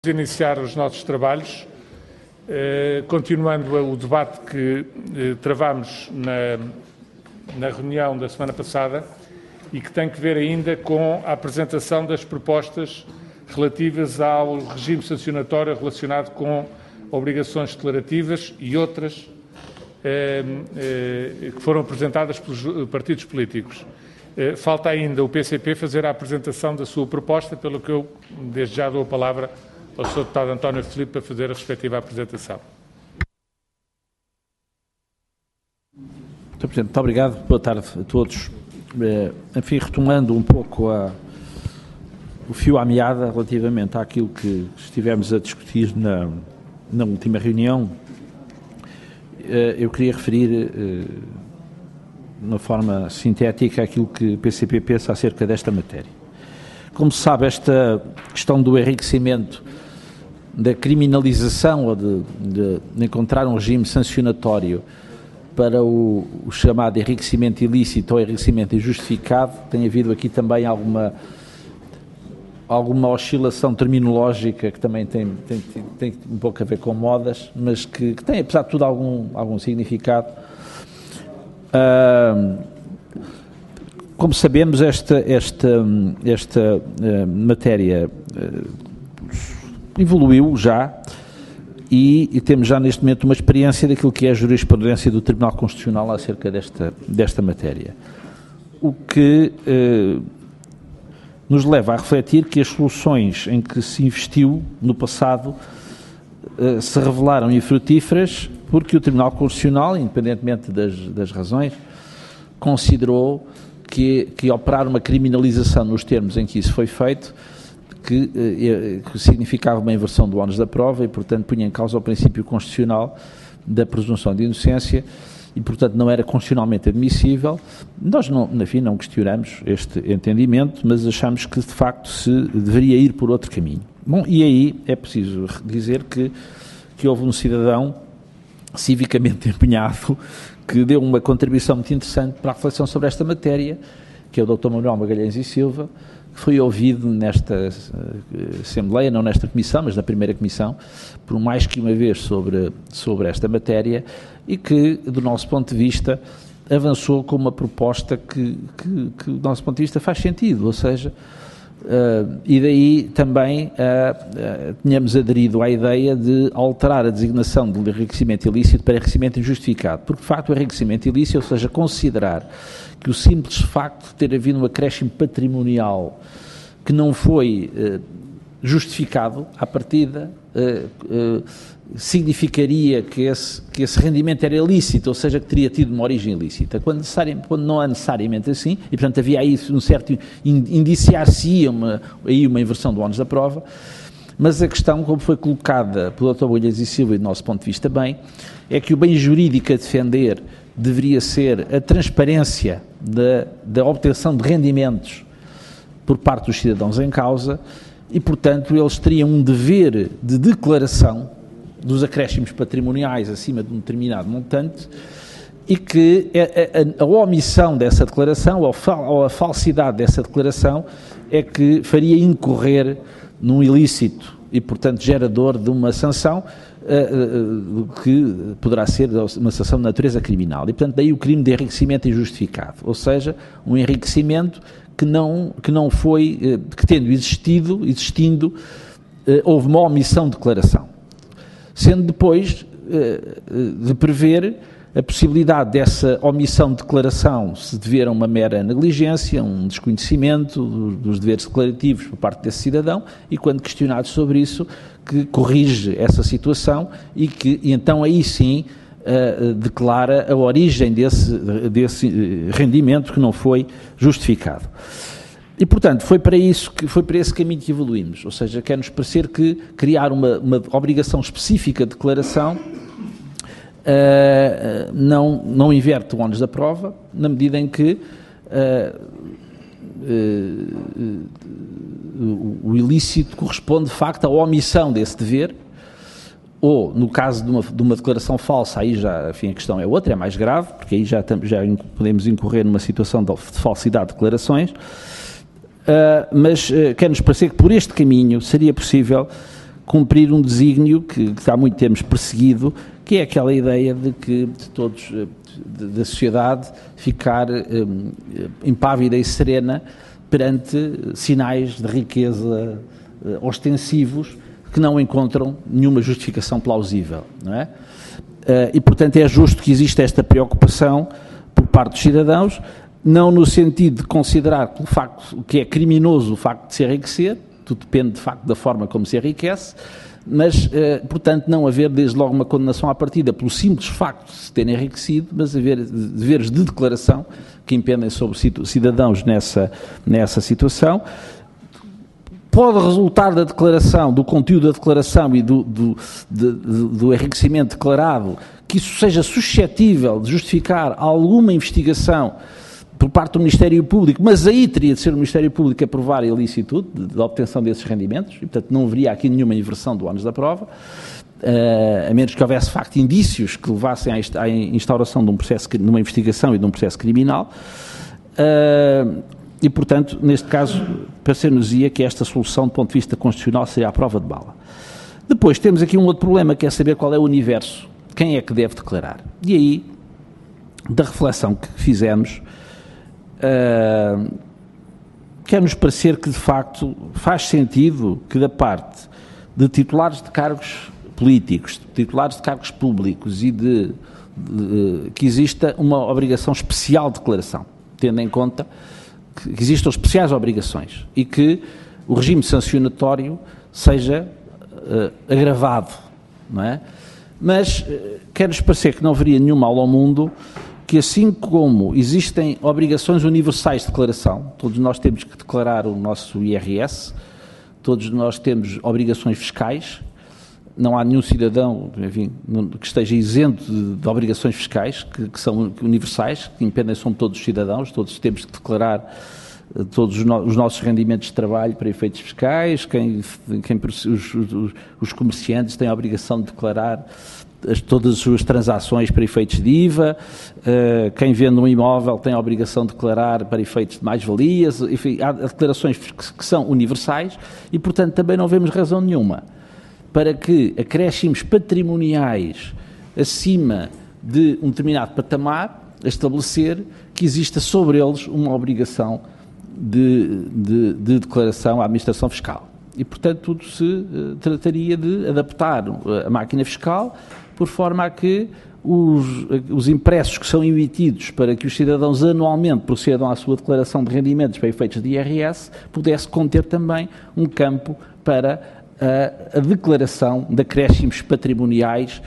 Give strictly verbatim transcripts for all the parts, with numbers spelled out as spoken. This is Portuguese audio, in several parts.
Iniciar os nossos trabalhos, eh, continuando o debate que eh, travámos na, na reunião da semana passada e que tem que ver ainda com a apresentação das propostas relativas ao regime sancionatório relacionado com obrigações declarativas e outras eh, eh, que foram apresentadas pelos partidos políticos. Eh, falta ainda o P C P fazer a apresentação da sua proposta, pelo que eu desde já dou a palavra ao senhor Deputado António Filipe para fazer a respectiva apresentação. senhor Presidente, muito obrigado. Boa tarde a todos. Enfim, retomando um pouco a, o fio à meada relativamente àquilo que estivemos a discutir na, na última reunião, eu queria referir de uma forma sintética aquilo que o P C P pensa acerca desta matéria. Como se sabe, esta questão do enriquecimento, da criminalização ou de, de, de encontrar um regime sancionatório para o, o chamado enriquecimento ilícito ou enriquecimento injustificado, tem havido aqui também alguma, alguma oscilação terminológica que também tem, tem, tem um pouco a ver com modas, mas que, que tem, apesar de tudo, algum, algum significado. Uh, Como sabemos, esta, esta, esta uh, matéria uh, evoluiu já e, e temos já neste momento uma experiência daquilo que é a jurisprudência do Tribunal Constitucional acerca desta, desta matéria. O que uh, nos leva a refletir que as soluções em que se investiu no passado uh, se revelaram infrutíferas porque o Tribunal Constitucional, independentemente das, das razões, considerou Que, que operar uma criminalização nos termos em que isso foi feito, que, eh, que significava uma inversão do ónus da prova e, portanto, punha em causa o princípio constitucional da presunção de inocência e, portanto, não era constitucionalmente admissível. Nós, não, enfim, não questionamos este entendimento, mas achamos que, de facto, se deveria ir por outro caminho. Bom, e aí é preciso dizer que, que houve um cidadão civicamente empenhado que deu uma contribuição muito interessante para a reflexão sobre esta matéria, que é o doutor Manuel Magalhães e Silva, que foi ouvido nesta Assembleia, não nesta Comissão, mas na primeira Comissão, por mais que uma vez sobre, sobre esta matéria, e que, do nosso ponto de vista, avançou com uma proposta que, que, que do nosso ponto de vista, faz sentido, ou seja, Uh, e daí também uh, uh, tínhamos aderido à ideia de alterar a designação de enriquecimento ilícito para enriquecimento injustificado, porque de facto o enriquecimento ilícito, ou seja, considerar que o simples facto de ter havido um acréscimo patrimonial que não foi uh, justificado à partida, uh, uh, significaria que esse, que esse rendimento era ilícito, ou seja, que teria tido uma origem ilícita, quando, quando não é necessariamente assim, e portanto havia aí um certo, indiciar-se uma, aí uma inversão do ónus da prova, mas a questão, como foi colocada pelo doutor Magalhães e Silva e do nosso ponto de vista bem, é que o bem jurídico a defender deveria ser a transparência da, da obtenção de rendimentos por parte dos cidadãos em causa e, portanto, eles teriam um dever de declaração dos acréscimos patrimoniais acima de um determinado montante e que a, a, a omissão dessa declaração ou, fal, ou a falsidade dessa declaração é que faria incorrer num ilícito e, portanto, gerador de uma sanção uh, uh, que poderá ser uma sanção de natureza criminal. E, portanto, daí o crime de enriquecimento injustificado, ou seja, um enriquecimento que não, que não foi, uh, que tendo existido, existindo, uh, houve uma omissão de declaração. Sendo depois uh, de prever a possibilidade dessa omissão de declaração se dever a uma mera negligência, um desconhecimento do, dos deveres declarativos por parte desse cidadão e, quando questionado sobre isso, que corrige essa situação e que e então aí sim uh, declara a origem desse, desse rendimento que não foi justificado. E, portanto, foi para isso que foi para esse caminho que evoluímos, ou seja, quer-nos parecer que criar uma, uma obrigação específica de declaração uh, não, não inverte o ónus da prova, na medida em que uh, uh, uh, o ilícito corresponde, de facto, à omissão desse dever, ou, no caso de uma, de uma declaração falsa, aí já, enfim, a questão é outra, é mais grave, porque aí já, já podemos incorrer numa situação de falsidade de declarações. Uh, mas uh, quer-nos parecer que por este caminho seria possível cumprir um desígnio que, que há muito temos perseguido, que é aquela ideia de que de todos, de, da sociedade, ficar um, impávida e serena perante sinais de riqueza uh, ostensivos que não encontram nenhuma justificação plausível, não é? Uh, e, portanto, é justo que exista esta preocupação por parte dos cidadãos, não no sentido de considerar que o facto, que é criminoso o facto de se enriquecer, tudo depende, de facto, da forma como se enriquece, mas, uh, portanto, não haver desde logo uma condenação à partida pelo simples facto de se terem enriquecido, mas haver deveres de declaração que impendem sobre cidadãos nessa, nessa situação. Pode resultar da declaração, do conteúdo da declaração e do, do, de, de, do enriquecimento declarado, que isso seja suscetível de justificar alguma investigação por parte do Ministério Público, mas aí teria de ser o Ministério Público a provar a ilicitude de, de obtenção desses rendimentos, e, portanto, não haveria aqui nenhuma inversão do ónus da prova, uh, a menos que houvesse, de facto, indícios que levassem à instauração de um processo, de uma investigação e de um processo criminal. Uh, E, portanto, neste caso, parecer-nos-ia que esta solução, do ponto de vista constitucional, seria a prova de bala. Depois, temos aqui um outro problema, que é saber qual é o universo, quem é que deve declarar. E aí, da reflexão que fizemos, uh, quer-nos parecer que, de facto, faz sentido que, da parte de titulares de cargos políticos, de titulares de cargos públicos e de, de que exista uma obrigação especial de declaração, tendo em conta que existam especiais obrigações e que o regime sancionatório seja uh, agravado, não é? Mas uh, quer-nos parecer que não haveria nenhum mal ao mundo que, assim como existem obrigações universais de declaração, todos nós temos que declarar o nosso I R S, todos nós temos obrigações fiscais, não há nenhum cidadão, enfim, que esteja isento de, de obrigações fiscais, que, que são universais, que impedem, são todos os cidadãos, todos temos que declarar uh, todos os, no, os nossos rendimentos de trabalho para efeitos fiscais, quem, quem, os, os, os comerciantes têm a obrigação de declarar as, todas as suas transações para efeitos de I V A, uh, quem vende um imóvel tem a obrigação de declarar para efeitos de mais-valias, enfim, há declarações que, que são universais e, portanto, também não vemos razão nenhuma para que acréscimos patrimoniais acima de um determinado patamar, a estabelecer que exista sobre eles uma obrigação de, de, de declaração à administração fiscal. E, portanto, tudo se uh, trataria de adaptar a máquina fiscal por forma a que os, os impressos que são emitidos para que os cidadãos anualmente procedam à sua declaração de rendimentos para efeitos de I R S pudesse conter também um campo para a, a declaração de acréscimos patrimoniais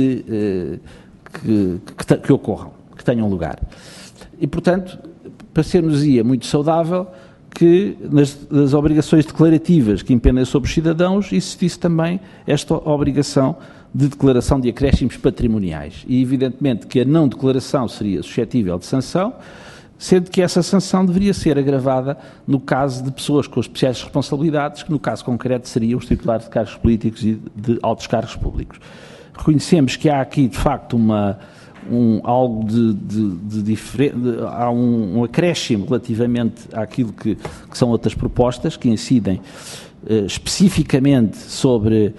que, que, que, que ocorram, que tenham lugar. E, portanto, parecer-nos-ia muito saudável que nas, nas obrigações declarativas que impendem sobre os cidadãos existisse também esta obrigação de declaração de acréscimos patrimoniais. E, evidentemente, que a não declaração seria suscetível de sanção, sendo que essa sanção deveria ser agravada no caso de pessoas com especiais responsabilidades, que no caso concreto seriam os titulares de cargos políticos e de altos cargos públicos. Reconhecemos que há aqui, de facto, uma, um, algo de, de, de diferente, há um, um acréscimo relativamente àquilo que, que são outras propostas, que incidem eh, especificamente sobre,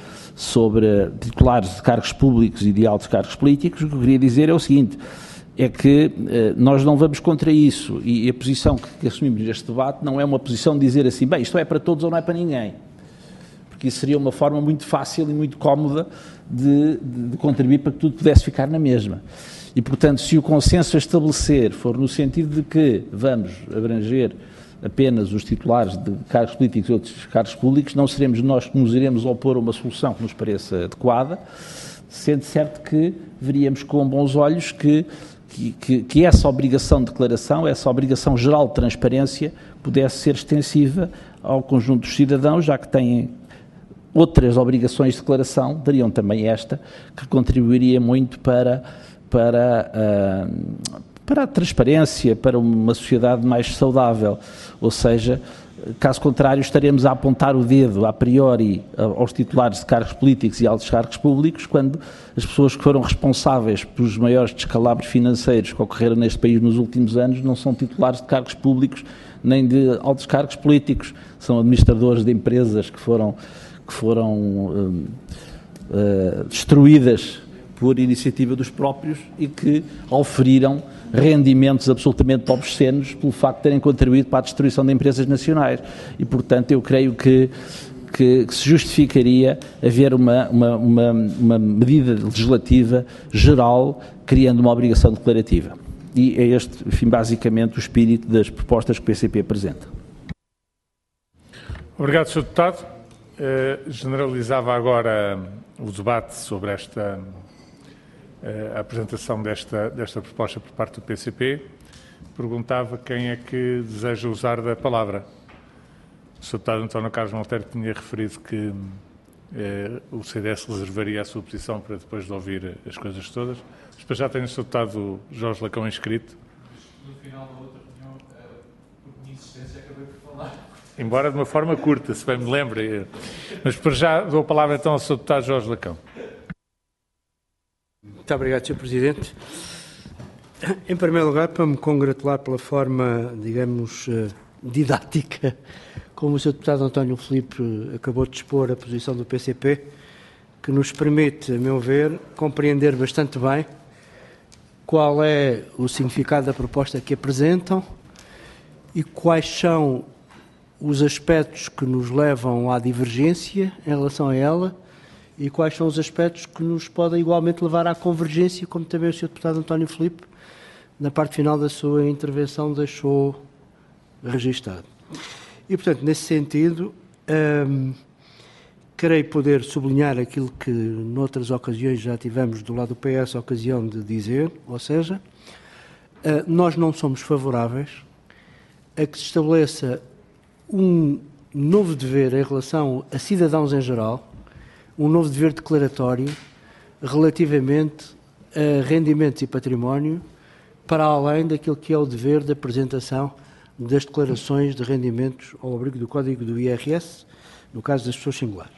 sobre titulares de cargos públicos e de altos cargos políticos. O que eu queria dizer é o seguinte: é que eh, nós não vamos contra isso, e a posição que, que assumimos neste debate não é uma posição de dizer assim, bem, isto é para todos ou não é para ninguém, porque isso seria uma forma muito fácil e muito cómoda de, de, de contribuir para que tudo pudesse ficar na mesma. E, portanto, se o consenso a estabelecer for no sentido de que vamos abranger apenas os titulares de cargos políticos e outros cargos públicos, não seremos nós que nos iremos opor a uma solução que nos pareça adequada, sendo certo que veríamos com bons olhos que Que, que, que essa obrigação de declaração, essa obrigação geral de transparência, pudesse ser extensiva ao conjunto dos cidadãos, já que têm outras obrigações de declaração, dariam também esta, que contribuiria muito para, para, uh, para a transparência, para uma sociedade mais saudável. Ou seja, caso contrário, estaremos a apontar o dedo a priori aos titulares de cargos políticos e altos cargos públicos, quando as pessoas que foram responsáveis pelos maiores descalabros financeiros que ocorreram neste país nos últimos anos não são titulares de cargos públicos nem de altos cargos políticos, são administradores de empresas que foram, que foram um, uh, destruídas por iniciativa dos próprios e que oferiram rendimentos absolutamente obscenos pelo facto de terem contribuído para a destruição de empresas nacionais. E, portanto, eu creio que, que, que se justificaria haver uma, uma, uma, uma medida legislativa geral criando uma obrigação declarativa. E é este, enfim, basicamente o espírito das propostas que o P C P apresenta. Obrigado, senhor Deputado. Uh, generalizava agora o debate sobre esta uh, a apresentação desta, desta proposta por parte do P C P. Perguntava quem é que deseja usar da palavra. O senhor Deputado António Carlos Monteiro tinha referido que uh, o C D S reservaria a sua posição para depois de ouvir as coisas todas. Depois já tenho o senhor Deputado Jorge Lacão inscrito. No final da outra reunião, por minha insistência, acabei por falar. Embora de uma forma curta, se bem me lembro. Mas para já dou a palavra então ao senhor Deputado Jorge Lacão. Muito obrigado, senhor Presidente. Em primeiro lugar, para me congratular pela forma, digamos, didática, como o senhor Deputado António Filipe acabou de expor a posição do P C P, que nos permite, a meu ver, compreender bastante bem qual é o significado da proposta que apresentam e quais são os aspectos que nos levam à divergência em relação a ela e quais são os aspectos que nos podem igualmente levar à convergência, como também o senhor Deputado António Filipe, na parte final da sua intervenção, deixou registado. E, portanto, nesse sentido, hum, querei poder sublinhar aquilo que noutras ocasiões já tivemos do lado do P S a ocasião de dizer, ou seja, uh, nós não somos favoráveis a que se estabeleça um novo dever em relação a cidadãos em geral, um novo dever declaratório relativamente a rendimentos e património, para além daquilo que é o dever de apresentação das declarações de rendimentos ao abrigo do Código do I R S, no caso das pessoas singulares.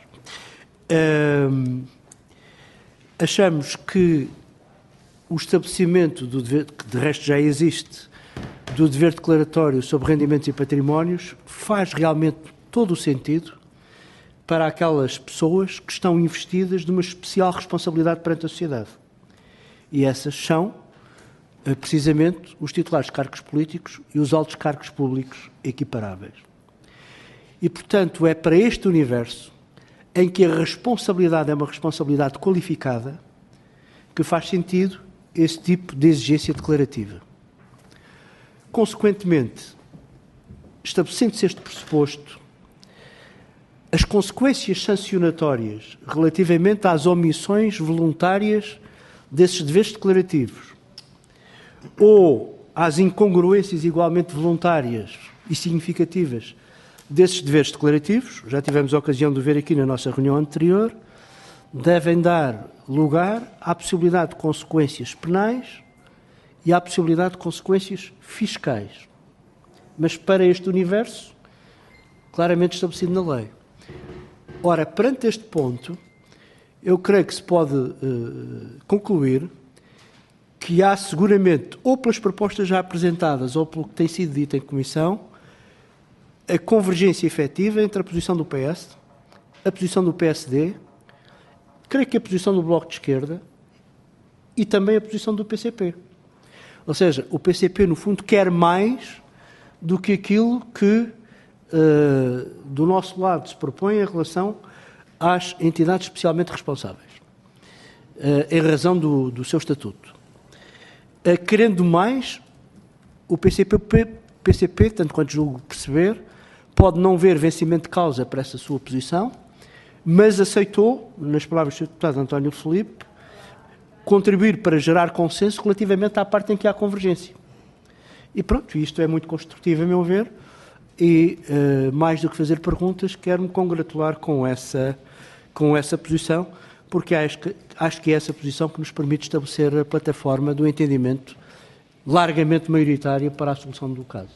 Hum, achamos que o estabelecimento do dever, que de resto já existe, do dever declaratório sobre rendimentos e patrimónios, faz realmente todo o sentido para aquelas pessoas que estão investidas de uma especial responsabilidade perante a sociedade. E essas são, precisamente, os titulares de cargos políticos e os altos cargos públicos equiparáveis. E, portanto, é para este universo em que a responsabilidade é uma responsabilidade qualificada que faz sentido esse tipo de exigência declarativa. Consequentemente, estabelecendo-se este pressuposto, as consequências sancionatórias relativamente às omissões voluntárias desses deveres declarativos ou às incongruências igualmente voluntárias e significativas desses deveres declarativos, já tivemos a ocasião de ver aqui na nossa reunião anterior, devem dar lugar à possibilidade de consequências penais e à possibilidade de consequências fiscais. Mas para este universo, claramente estabelecido na lei. Ora, perante este ponto, eu creio que se pode uh, concluir que há seguramente, ou pelas propostas já apresentadas, ou pelo que tem sido dito em comissão, a convergência efetiva entre a posição do P S, a posição do P S D, creio que a posição do Bloco de Esquerda e também a posição do P C P. Ou seja, o P C P, no fundo, quer mais do que aquilo que uh, do nosso lado se propõe em relação às entidades especialmente responsáveis, uh, em razão do, do seu estatuto. Uh, querendo mais, o P C P, P C P, tanto quanto julgo perceber, pode não ver vencimento de causa para essa sua posição, mas aceitou, nas palavras do senhor Deputado António Filipe, contribuir para gerar consenso relativamente à parte em que há convergência. E pronto, isto é muito construtivo, a meu ver, e uh, mais do que fazer perguntas, quero-me congratular com essa, com essa posição, porque acho que, acho que é essa posição que nos permite estabelecer a plataforma do entendimento largamente maioritária para a solução do caso.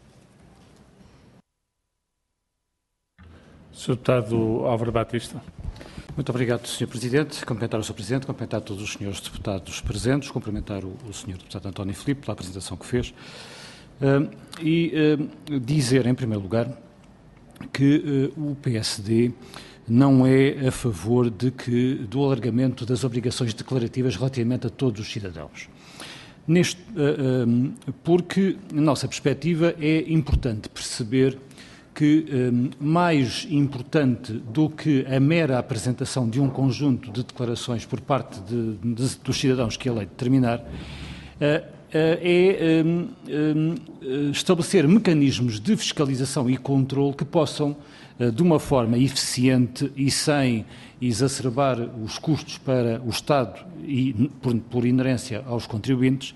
senhor Deputado Álvaro Batista. Muito obrigado, senhor Presidente. Cumprimentar o senhor Presidente, cumprimentar todos os senhores deputados presentes, cumprimentar o, o senhor Deputado António Filipe pela apresentação que fez uh, e uh, dizer, em primeiro lugar, que uh, o P S D não é a favor de que, do alargamento das obrigações declarativas relativamente a todos os cidadãos. Neste, porque, na nossa perspectiva, é importante perceber que, mais importante do que a mera apresentação de um conjunto de declarações por parte de, de, dos cidadãos que a lei determinar, é estabelecer mecanismos de fiscalização e controle que possam, de uma forma eficiente e sem exacerbar os custos para o Estado e, por, por inerência, aos contribuintes,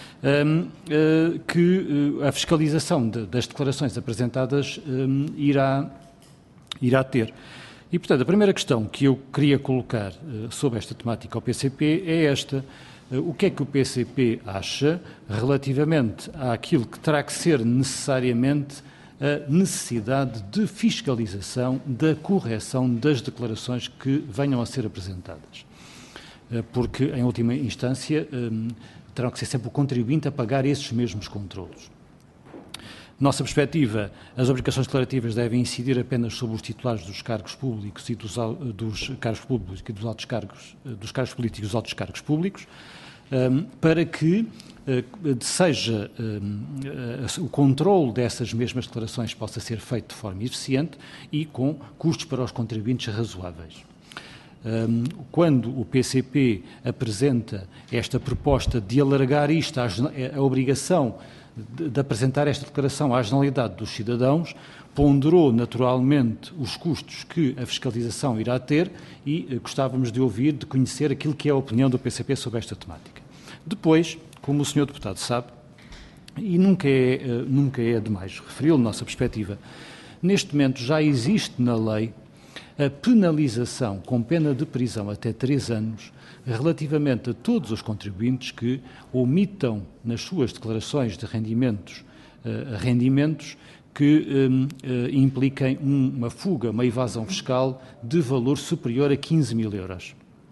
que a fiscalização de, das declarações apresentadas irá, irá ter. E, portanto, a primeira questão que eu queria colocar sobre esta temática ao P C P é esta. O que é que o P C P acha relativamente àquilo que terá que ser necessariamente a necessidade de fiscalização da correção das declarações que venham a ser apresentadas? Porque, em última instância, terá que ser sempre o contribuinte a pagar esses mesmos controlos. Nossa perspectiva, as obrigações declarativas devem incidir apenas sobre os titulares dos cargos públicos e dos, dos cargos públicos e dos altos cargos, dos cargos políticos e dos altos cargos públicos, para que seja o controle dessas mesmas declarações possa ser feito de forma eficiente e com custos para os contribuintes razoáveis. Quando o P C P apresenta esta proposta de alargar isto, a obrigação de, de apresentar esta declaração à generalidade dos cidadãos, ponderou naturalmente os custos que a fiscalização irá ter e gostávamos de ouvir, de conhecer aquilo que é a opinião do P C P sobre esta temática. Depois, como o senhor Deputado sabe, e nunca é, nunca é demais referi-lo, nossa perspectiva, neste momento já existe na lei a penalização com pena de prisão até três anos relativamente a todos os contribuintes que omitam nas suas declarações de rendimentos, uh, rendimentos que um, uh, impliquem uma fuga, uma evasão fiscal de valor superior a quinze mil euros.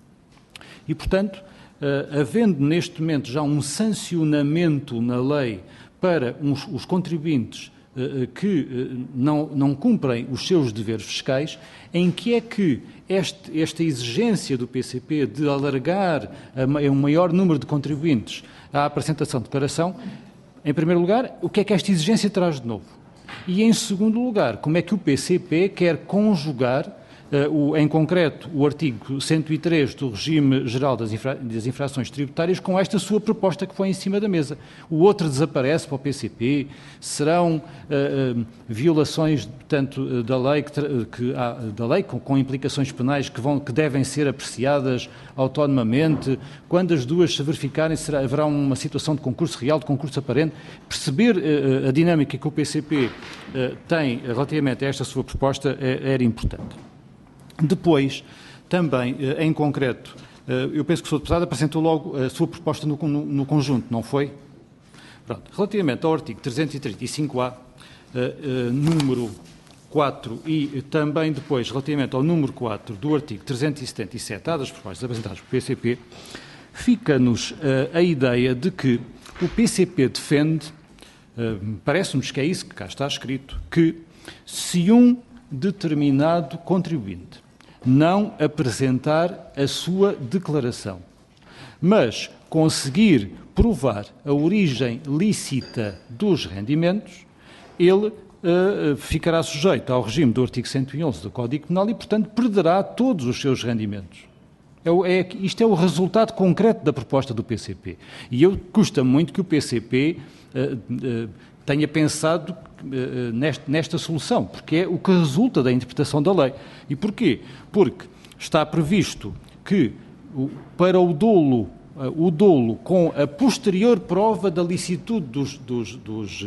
E, portanto, uh, havendo neste momento já um sancionamento na lei para uns, os contribuintes que não, não cumprem os seus deveres fiscais, em que é que este, esta exigência do P C P de alargar a, a um maior número de contribuintes à apresentação de declaração, em primeiro lugar, o que é que esta exigência traz de novo? E, em segundo lugar, como é que o P C P quer conjugar, uh, o, em concreto, o artigo cento e três do Regime Geral das, infra, das Infrações Tributárias com esta sua proposta que foi em cima da mesa? O outro desaparece para o P C P? Serão uh, uh, violações, portanto, da lei, que, que há, da lei com, com implicações penais que, vão, que devem ser apreciadas autonomamente? Quando as duas se verificarem, será, haverá uma situação de concurso real, de concurso aparente? Perceber uh, a dinâmica que o P C P uh, tem relativamente a esta sua proposta uh, era importante. Depois, também, uh, em concreto, uh, eu penso que o senhor Deputado apresentou logo a sua proposta no, no, no conjunto, não foi? Pronto. Relativamente ao artigo trezentos e trinta e cinco A, uh, uh, número quatro, e também depois, relativamente ao número quatro do artigo trezentos e setenta e sete A das propostas apresentadas pelo P C P, fica-nos uh, a ideia de que o P C P defende, uh, parece-nos que é isso que cá está escrito, que se um determinado contribuinte não apresentar a sua declaração, mas conseguir provar a origem lícita dos rendimentos, ele uh, ficará sujeito ao regime do artigo cento e onze do Código Penal e, portanto, perderá todos os seus rendimentos. É, é, isto é o resultado concreto da proposta do P C P. E eu custa muito que o P C P uh, uh, tenha pensado uh, nesta, nesta solução, porque é o que resulta da interpretação da lei. E porquê? Porque está previsto que, o, para o dolo, uh, o dolo com a posterior prova da licitude dos... dos, dos,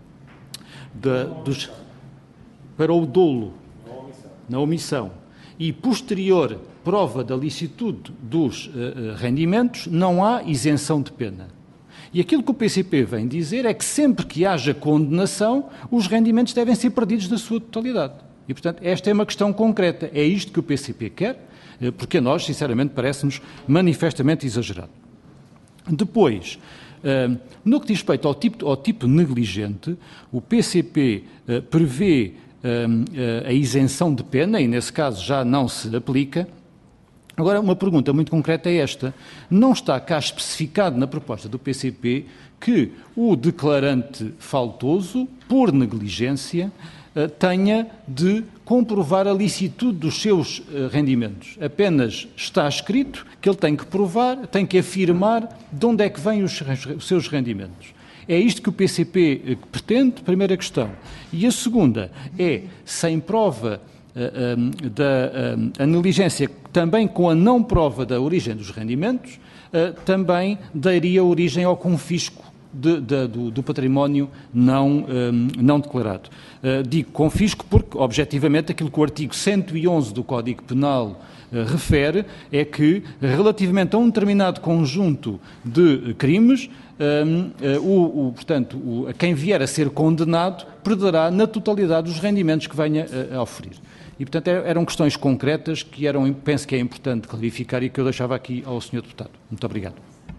da, dos para o dolo, na omissão, e posterior prova da licitude dos uh, rendimentos, não há isenção de pena. E aquilo que o P C P vem dizer é que sempre que haja condenação, os rendimentos devem ser perdidos na sua totalidade. E, portanto, esta é uma questão concreta. É isto que o P C P quer, porque a nós, sinceramente, parece-nos manifestamente exagerado. Depois, uh, no que diz respeito ao tipo, ao tipo negligente, o P C P uh, prevê a isenção de pena, e nesse caso já não se aplica. Agora, uma pergunta muito concreta é esta. Não está cá especificado na proposta do P C P que o declarante faltoso, por negligência, tenha de comprovar a licitude dos seus rendimentos. Apenas está escrito que ele tem que provar, tem que afirmar de onde é que vêm os seus rendimentos. É isto que o P C P pretende, primeira questão. E a segunda é, sem prova uh, um, da um, a negligência, também com a não prova da origem dos rendimentos, uh, também daria origem ao confisco de, de, do, do património não, um, não declarado. Uh, digo confisco porque, objetivamente, aquilo que o artigo cento e onze do Código Penal uh, refere é que, relativamente a um determinado conjunto de crimes, Um, uh, o, o, portanto, o, a quem vier a ser condenado perderá na totalidade os rendimentos que venha a, a oferir. E, portanto, eram questões concretas que eram, penso que é importante clarificar e que eu deixava aqui ao senhor Deputado. Muito obrigado.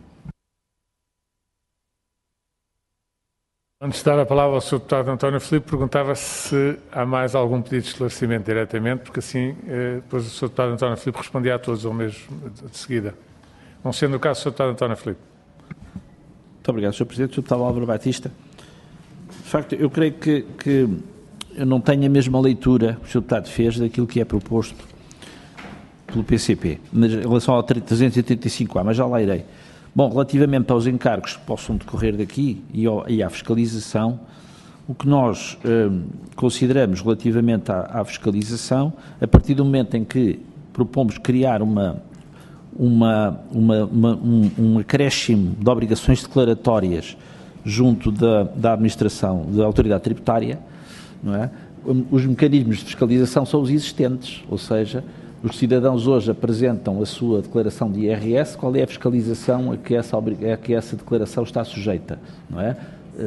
Antes de dar a palavra ao senhor Deputado António Filipe, perguntava se há mais algum pedido de esclarecimento diretamente, porque assim, eh, depois o senhor Deputado António Filipe respondia a todos ao mesmo de seguida. Não sendo o caso, o senhor Deputado António Filipe. Muito obrigado, senhor Presidente. senhor Deputado Álvaro Batista. De facto, eu creio que, que eu não tenho a mesma leitura que o senhor Deputado fez daquilo que é proposto pelo P C P, mas, em relação ao trezentos e trinta e cinco A, mas já lá irei. Bom, relativamente aos encargos que possam decorrer daqui e, ao, e à fiscalização, o que nós eh, consideramos relativamente à, à fiscalização, a partir do momento em que propomos criar uma Uma, uma, uma, um, um acréscimo de obrigações declaratórias junto da, da administração, da autoridade tributária, não é? Os mecanismos de fiscalização são os existentes, ou seja, os cidadãos hoje apresentam a sua declaração de I R S, qual é a fiscalização a que essa, a que essa declaração está sujeita, não é?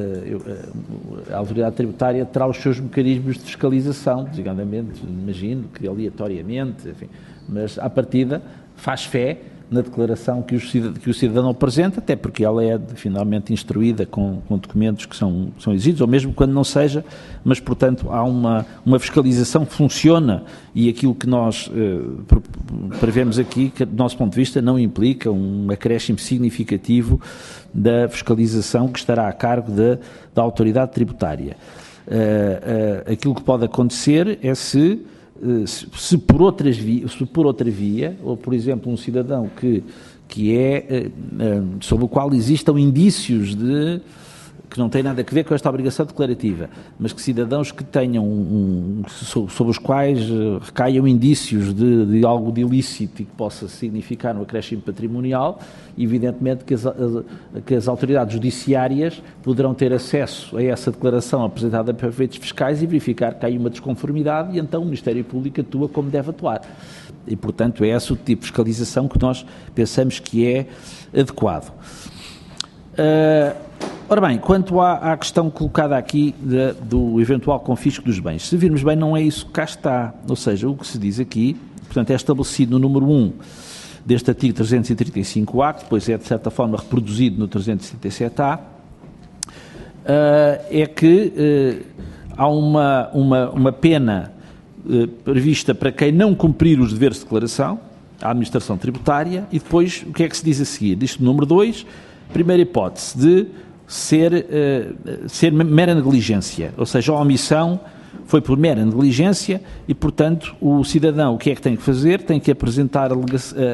A autoridade tributária terá os seus mecanismos de fiscalização, designadamente, imagino que aleatoriamente, enfim, mas à partida faz fé na declaração que o cidadão, que o cidadão apresenta, até porque ela é finalmente instruída com, com documentos que são, são exigidos, ou mesmo quando não seja, mas, portanto, há uma, uma fiscalização que funciona e aquilo que nós eh, prevemos aqui, que, do nosso ponto de vista, não implica um acréscimo significativo da fiscalização que estará a cargo de, da autoridade tributária. Uh, uh, aquilo que pode acontecer é se Se, se, por outras via, se por outra via, ou por exemplo um cidadão que, que é, sobre o qual existam indícios de, que não tem nada a ver com esta obrigação declarativa, mas que cidadãos que tenham, um, sobre os quais recaiam indícios de, de algo de ilícito e que possa significar um acréscimo patrimonial, evidentemente que as, que as autoridades judiciárias poderão ter acesso a essa declaração apresentada para efeitos fiscais e verificar que há aí uma desconformidade e então o Ministério Público atua como deve atuar. E, portanto, é esse o tipo de fiscalização que nós pensamos que é adequado. Uh, Ora bem, quanto à, à questão colocada aqui de, do eventual confisco dos bens, se virmos bem, não é isso que cá está. Ou seja, o que se diz aqui, portanto, é estabelecido no número um deste artigo trezentos e trinta e cinco A, que depois é, de certa forma, reproduzido no trezentos e setenta e sete A, uh, é que uh, há uma, uma, uma pena uh, prevista para quem não cumprir os deveres de declaração à administração tributária e depois, o que é que se diz a seguir? Diz-se no número dois, primeira hipótese de ser, uh, ser mera negligência, ou seja, a omissão foi por mera negligência e, portanto, o cidadão o que é que tem que fazer? Tem que apresentar a, a,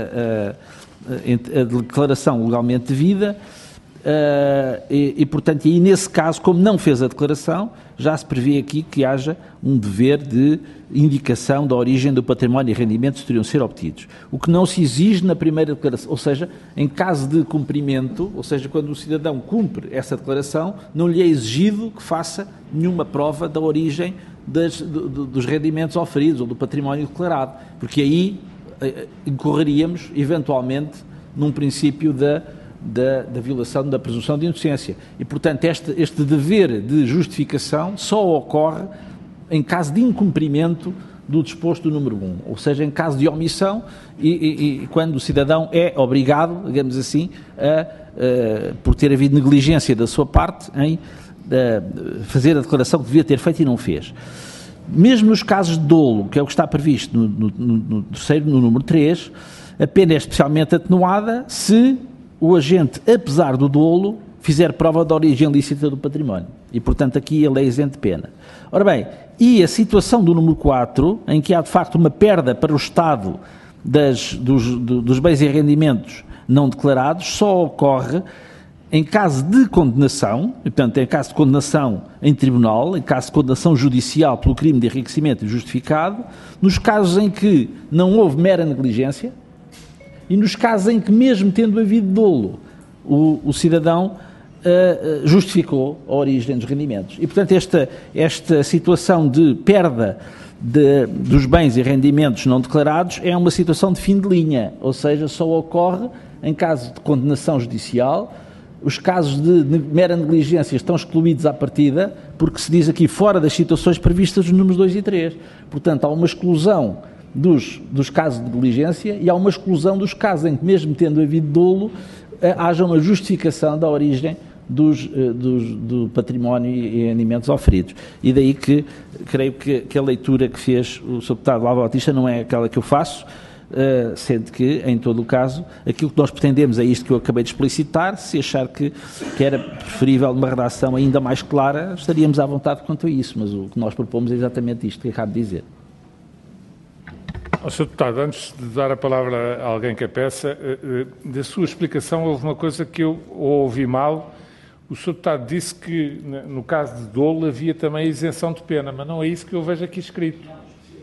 a, a declaração legalmente devida uh, e, e, portanto, e nesse caso, como não fez a declaração, já se prevê aqui que haja um dever de indicação da origem do património e rendimentos que teriam de ser obtidos. O que não se exige na primeira declaração, ou seja, em caso de cumprimento, ou seja, quando o cidadão cumpre essa declaração, não lhe é exigido que faça nenhuma prova da origem das, do, do, dos rendimentos oferidos ou do património declarado, porque aí eh, incorreríamos, eventualmente, num princípio da Da, da violação da presunção de inocência. E, portanto, este, este dever de justificação só ocorre em caso de incumprimento do disposto do número um, ou seja, em caso de omissão e, e, e quando o cidadão é obrigado, digamos assim, a, a, por ter havido negligência da sua parte, em a, fazer a declaração que devia ter feito e não fez. mesmo nos casos de dolo, que é o que está previsto no, no, no terceiro, no número três, a pena é especialmente atenuada se o agente, apesar do dolo, fizer prova de origem lícita do património. E, portanto, aqui ele é isento de pena. Ora bem, e a situação do número quatro, em que há de facto uma perda para o Estado das, dos, dos bens e rendimentos não declarados, só ocorre em caso de condenação, e, portanto, em caso de condenação em tribunal, em caso de condenação judicial pelo crime de enriquecimento injustificado, nos casos em que não houve mera negligência e nos casos em que, mesmo tendo havido dolo, o, o cidadão uh, justificou a origem dos rendimentos. E, portanto, esta, esta situação de perda de, dos bens e rendimentos não declarados é uma situação de fim de linha, ou seja, só ocorre em caso de condenação judicial. Os casos de mera negligência estão excluídos à partida, porque se diz aqui fora das situações previstas nos números dois e três. Portanto, há uma exclusão dos, dos casos de negligência e há uma exclusão dos casos em que, mesmo tendo havido dolo, haja uma justificação da origem dos, dos, do património e rendimentos oferidos. E daí que creio que, que a leitura que fez o senhor Deputado Álvaro Batista não é aquela que eu faço, Uh, sendo que, em todo o caso, aquilo que nós pretendemos é isto que eu acabei de explicitar. Se achar que, que era preferível uma redação ainda mais clara, estaríamos à vontade quanto a isso, mas o que nós propomos é exatamente isto que acabo de dizer. Oh, senhor Deputado, antes de dar a palavra a alguém que a peça, uh, uh, da sua explicação houve uma coisa que eu ouvi mal. O senhor Deputado disse que, no caso de dolo, havia também isenção de pena, mas não é isso que eu vejo aqui escrito.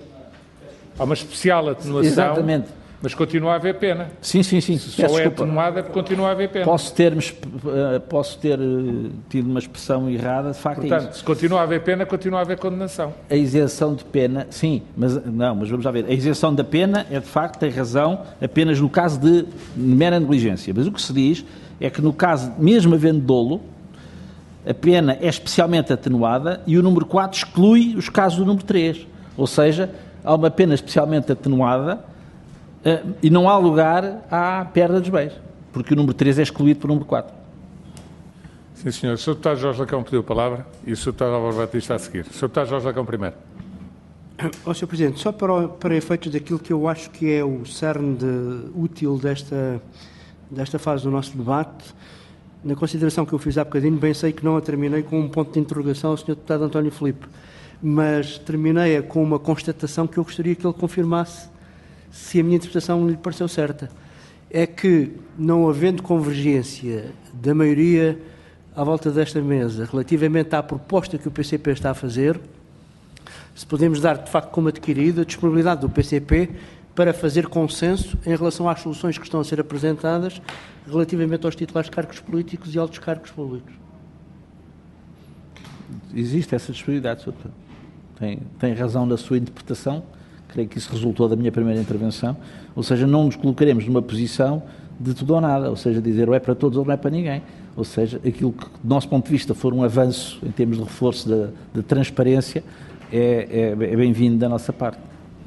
Há uma especial atenuação, exatamente, mas continua a haver pena. Sim, sim, sim. Se só é atenuada, continua a haver pena. Posso ter, posso ter tido uma expressão errada, de facto. Portanto, é isso. Se continua a haver pena, continua a haver condenação. A isenção de pena, sim, mas não, mas vamos lá ver. A isenção da pena é, de facto, tem razão, apenas no caso de mera negligência. Mas o que se diz é que no caso, mesmo havendo dolo, a pena é especialmente atenuada e o número quatro exclui os casos do número três. Ou seja, há uma pena especialmente atenuada uh, e não há lugar à perda dos bens, porque o número três é excluído pelo número quatro. Sim, senhor. O senhor Deputado Jorge Lacão pediu a palavra e o senhor Deputado Álvaro Batista a seguir. O senhor Deputado Jorge Lacão primeiro. Ó, senhor Presidente, só para, para efeitos daquilo que eu acho que é o cerne de, útil desta, desta fase do nosso debate, na consideração que eu fiz há bocadinho, bem sei que não a terminei com um ponto de interrogação ao senhor Deputado António Filipe, mas terminei-a com uma constatação que eu gostaria que ele confirmasse se a minha interpretação lhe pareceu certa. É que, não havendo convergência da maioria à volta desta mesa relativamente à proposta que o P C P está a fazer, se podemos dar, de facto, como adquirida a disponibilidade do P C P para fazer consenso em relação às soluções que estão a ser apresentadas relativamente aos titulares de cargos políticos e altos cargos públicos. Existe essa disponibilidade, senhor Deputado. Tem, tem razão na sua interpretação, creio que isso resultou da minha primeira intervenção, ou seja, não nos colocaremos numa posição de tudo ou nada, ou seja, dizer ou é para todos ou não é para ninguém, ou seja, aquilo que, do nosso ponto de vista, for um avanço em termos de reforço da, da transparência, é, é, é bem-vindo da nossa parte.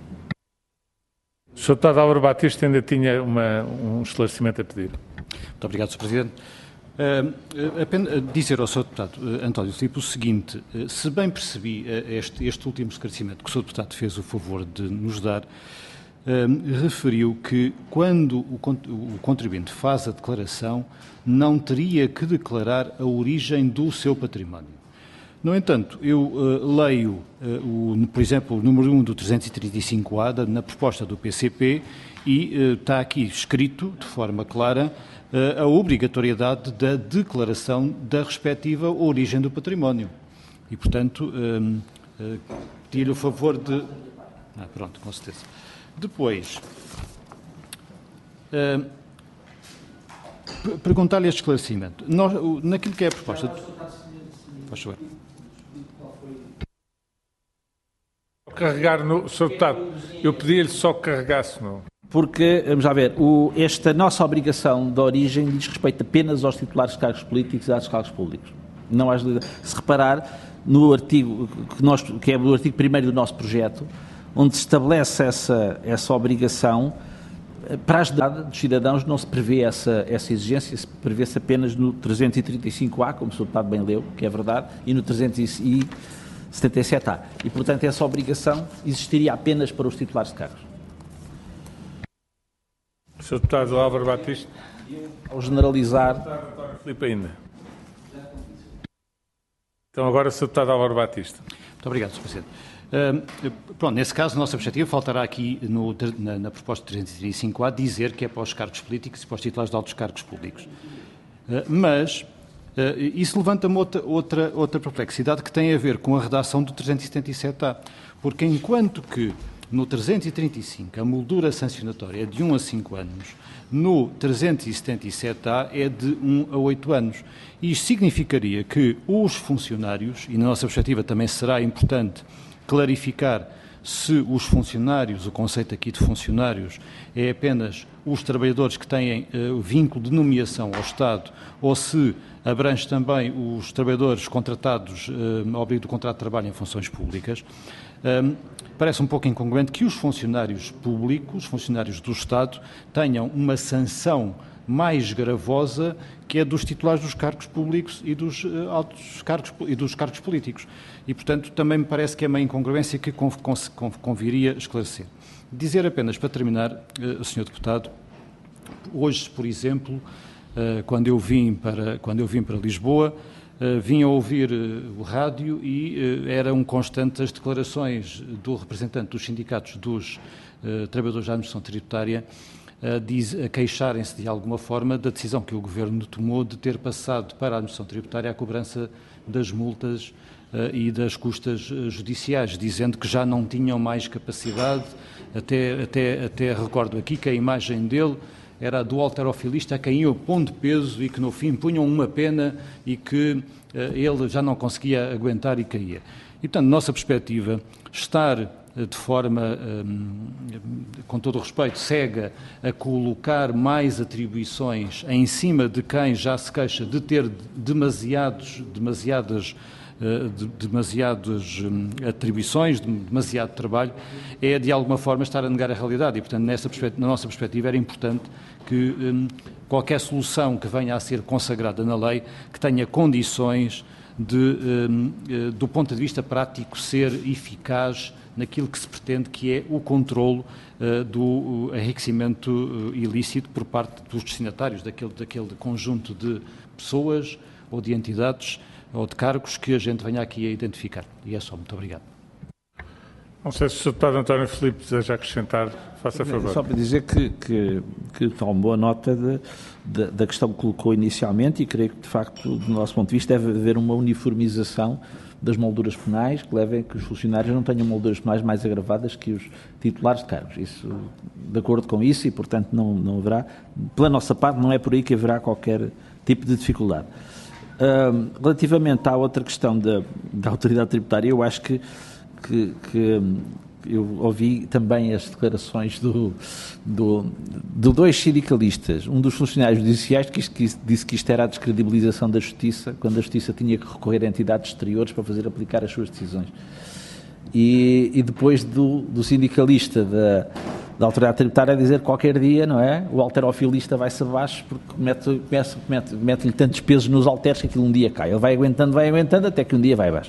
O senhor Deputado Álvaro Batista ainda tinha uma, um esclarecimento a pedir. Muito obrigado, senhor Presidente. Uh, apenas dizer ao senhor Deputado uh, António Filipe o seguinte, uh, se bem percebi uh, este, este último esclarecimento que o senhor Deputado fez o favor de nos dar, uh, referiu que quando o, o contribuinte faz a declaração não teria que declarar a origem do seu património. No entanto, eu uh, leio, uh, o, por exemplo, o número um do trezentos e trinta e cinco A da, na proposta do P C P e uh, está aqui escrito de forma clara a obrigatoriedade da declaração da respectiva origem do património. E, portanto, um, uh, pedir o favor de... Ah, pronto, com certeza. Depois, uh, perguntar-lhe este esclarecimento. Nós, naquilo que é a proposta... Faz favor. Carregar no... senhor Deputado, eu pedi-lhe só que carregasse no... Porque, vamos lá ver, o, esta nossa obrigação de origem diz respeito apenas aos titulares de cargos políticos e aos cargos públicos. Não há, se reparar, no artigo, que, nós, que é o artigo primeiro do nosso projeto, onde se estabelece essa, essa obrigação, para a agilidade dos cidadãos não se prevê essa, essa exigência, se prevê-se apenas no trezentos e trinta e cinco A, como o senhor Deputado bem leu, que é verdade, e no trezentos e setenta e sete A. E, portanto, essa obrigação existiria apenas para os titulares de cargos. senhor Deputado Álvaro Batista. Ao generalizar... António Filipe ainda. Então agora, senhor Deputado Álvaro Batista. Muito obrigado, senhor Presidente. Uh, pronto, nesse caso, a nossa perspectiva faltará aqui no, na, na proposta trezentos e trinta e cinco A dizer que é para os cargos políticos e para os titulares de altos cargos públicos. Uh, mas uh, isso levanta-me outra, outra, outra perplexidade que tem a ver com a redação do trezentos e setenta e sete A, porque enquanto que no trezentos e trinta e cinco a moldura sancionatória é de um a cinco anos, no trezentos e setenta e sete A é de um a oito anos. E isto significaria que os funcionários, e na nossa perspectiva também será importante clarificar se os funcionários, o conceito aqui de funcionários, é apenas os trabalhadores que têm uh, vínculo de nomeação ao Estado ou se abrange também os trabalhadores contratados uh, ao abrigo do contrato de trabalho em funções públicas. Um, parece um pouco incongruente que os funcionários públicos, funcionários do Estado, tenham uma sanção mais gravosa que é dos titulares dos cargos públicos e dos uh, altos cargos e dos cargos políticos. E, portanto, também me parece que é uma incongruência que conv, conv, conviria esclarecer. Dizer apenas, para terminar, uh, senhor Deputado, hoje, por exemplo, uh, quando eu vim para, quando eu vim para Lisboa, uh, vim a ouvir uh, o rádio e uh, eram constantes as declarações do representante dos sindicatos dos uh, trabalhadores da administração tributária a, diz, a queixarem-se de alguma forma da decisão que o Governo tomou de ter passado para a administração tributária a cobrança das multas uh, e das custas uh, judiciais, dizendo que já não tinham mais capacidade, até, até, até recordo aqui que a imagem dele era a do halterofilista a quem iam pondo peso e que no fim punham uma pena e que uh, ele já não conseguia aguentar e caía. E, portanto, nossa perspectiva, estar de forma, com todo o respeito, cega a colocar mais atribuições em cima de quem já se queixa de ter demasiados, demasiadas, demasiadas atribuições, demasiado trabalho, é de alguma forma estar a negar a realidade e, portanto, nessa na nossa perspectiva era importante que qualquer solução que venha a ser consagrada na lei, que tenha condições de, do ponto de vista prático, ser eficaz naquilo que se pretende, que é o controlo uh, do enriquecimento uh, ilícito por parte dos destinatários, daquele, daquele conjunto de pessoas ou de entidades ou de cargos que a gente venha aqui a identificar. E é só. Muito obrigado. Não sei se o senhor Deputado António Filipe deseja acrescentar, faça favor. Só para dizer que, que, que tomo boa nota de, de, da questão que colocou inicialmente e creio que, de facto, do nosso ponto de vista, deve haver uma uniformização das molduras penais que levem a que os funcionários não tenham molduras penais mais agravadas que os titulares de cargos. Isso, de acordo com isso, e, portanto, não, não haverá, pela nossa parte, não é por aí que haverá qualquer tipo de dificuldade. Uh, relativamente à outra questão da, da autoridade tributária, eu acho que, que, que eu ouvi também as declarações do, do, de dois sindicalistas, um dos funcionários judiciais que, que disse que isto era a descredibilização da justiça, quando a justiça tinha que recorrer a entidades exteriores para fazer aplicar as suas decisões. E, e depois do, do sindicalista da, da autoridade tributária a dizer que qualquer dia, não é, o halterofilista vai-se abaixo porque mete, mete, mete, mete-lhe tantos pesos nos halteres que aquilo um dia cai. Ele vai aguentando, vai aguentando, até que um dia vai abaixo.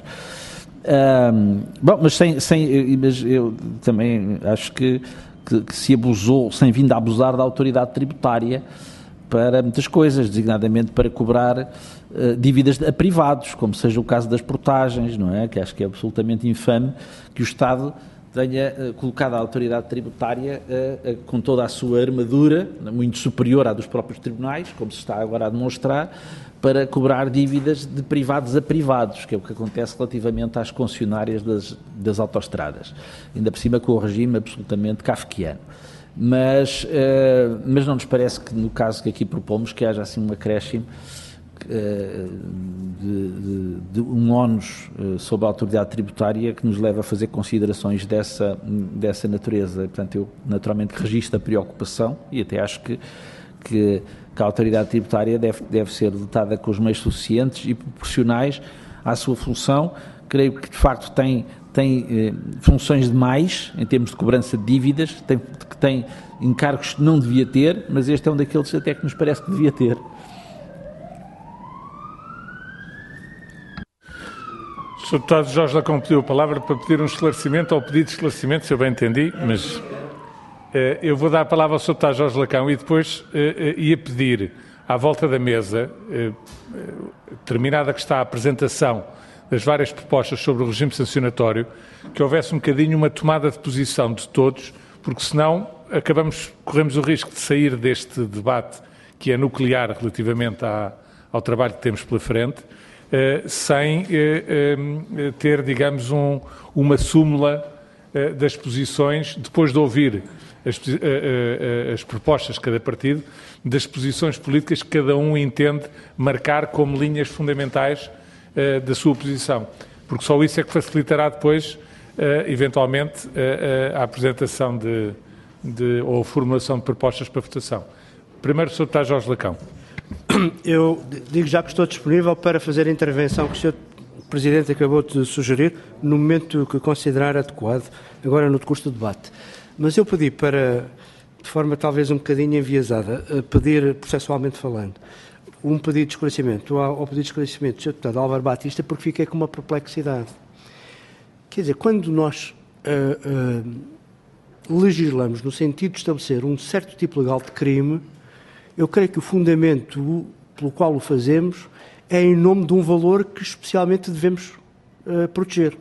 Um, bom, mas, sem, sem, mas eu também acho que, que, que se abusou, sem vindo a abusar da autoridade tributária para muitas coisas, designadamente para cobrar uh, dívidas a privados, como seja o caso das portagens, não é? Que acho que é absolutamente infame que o Estado tenha uh, colocado a autoridade tributária uh, uh, com toda a sua armadura, muito superior à dos próprios tribunais, como se está agora a demonstrar, para cobrar dívidas de privados a privados, que é o que acontece relativamente às concessionárias das, das autoestradas. Ainda por cima com o regime absolutamente kafkiano. Mas, uh, mas não nos parece que, no caso que aqui propomos, que haja assim um acréscimo uh, de, de, de um ónus uh, sobre a autoridade tributária que nos leva a fazer considerações dessa, dessa natureza. Portanto, eu naturalmente registro a preocupação e até acho que, que que a autoridade tributária deve, deve ser dotada com os meios suficientes e proporcionais à sua função. Creio que, de facto, tem, tem eh, funções demais, em termos de cobrança de dívidas, tem, que tem encargos que não devia ter, mas este é um daqueles até que nos parece que devia ter. O senhor Deputado Jorge Lacão pediu a palavra para pedir um esclarecimento, ou pedido de esclarecimento, se eu bem entendi, mas eh, eu vou dar a palavra ao senhor Deputado Jorge Lacão e depois eh, ia pedir à volta da mesa, eh, terminada que está a apresentação das várias propostas sobre o regime sancionatório, que houvesse um bocadinho uma tomada de posição de todos, porque senão acabamos, corremos o risco de sair deste debate que é nuclear relativamente à, ao trabalho que temos pela frente, eh, sem eh, eh, ter, digamos, um, uma súmula eh, das posições, depois de ouvir as, eh, eh, as propostas de cada partido, das posições políticas que cada um entende marcar como linhas fundamentais eh, da sua posição. Porque só isso é que facilitará depois, eh, eventualmente, eh, a apresentação de, de, ou a formulação de propostas para votação. Primeiro, o senhor Deputado Jorge Lacão. Eu digo já que estou disponível para fazer a intervenção que o senhor Presidente acabou de sugerir, no momento que considerar adequado, agora no decurso do debate. Mas eu pedi para, de forma talvez um bocadinho enviesada, pedir, processualmente falando, um pedido de esclarecimento, ao, ao pedido de esclarecimento do senhor Deputado Álvaro Batista, porque fiquei com uma perplexidade. Quer dizer, quando nós uh, uh, legislamos no sentido de estabelecer um certo tipo legal de crime, eu creio que o fundamento pelo qual o fazemos é em nome de um valor que especialmente devemos uh, proteger.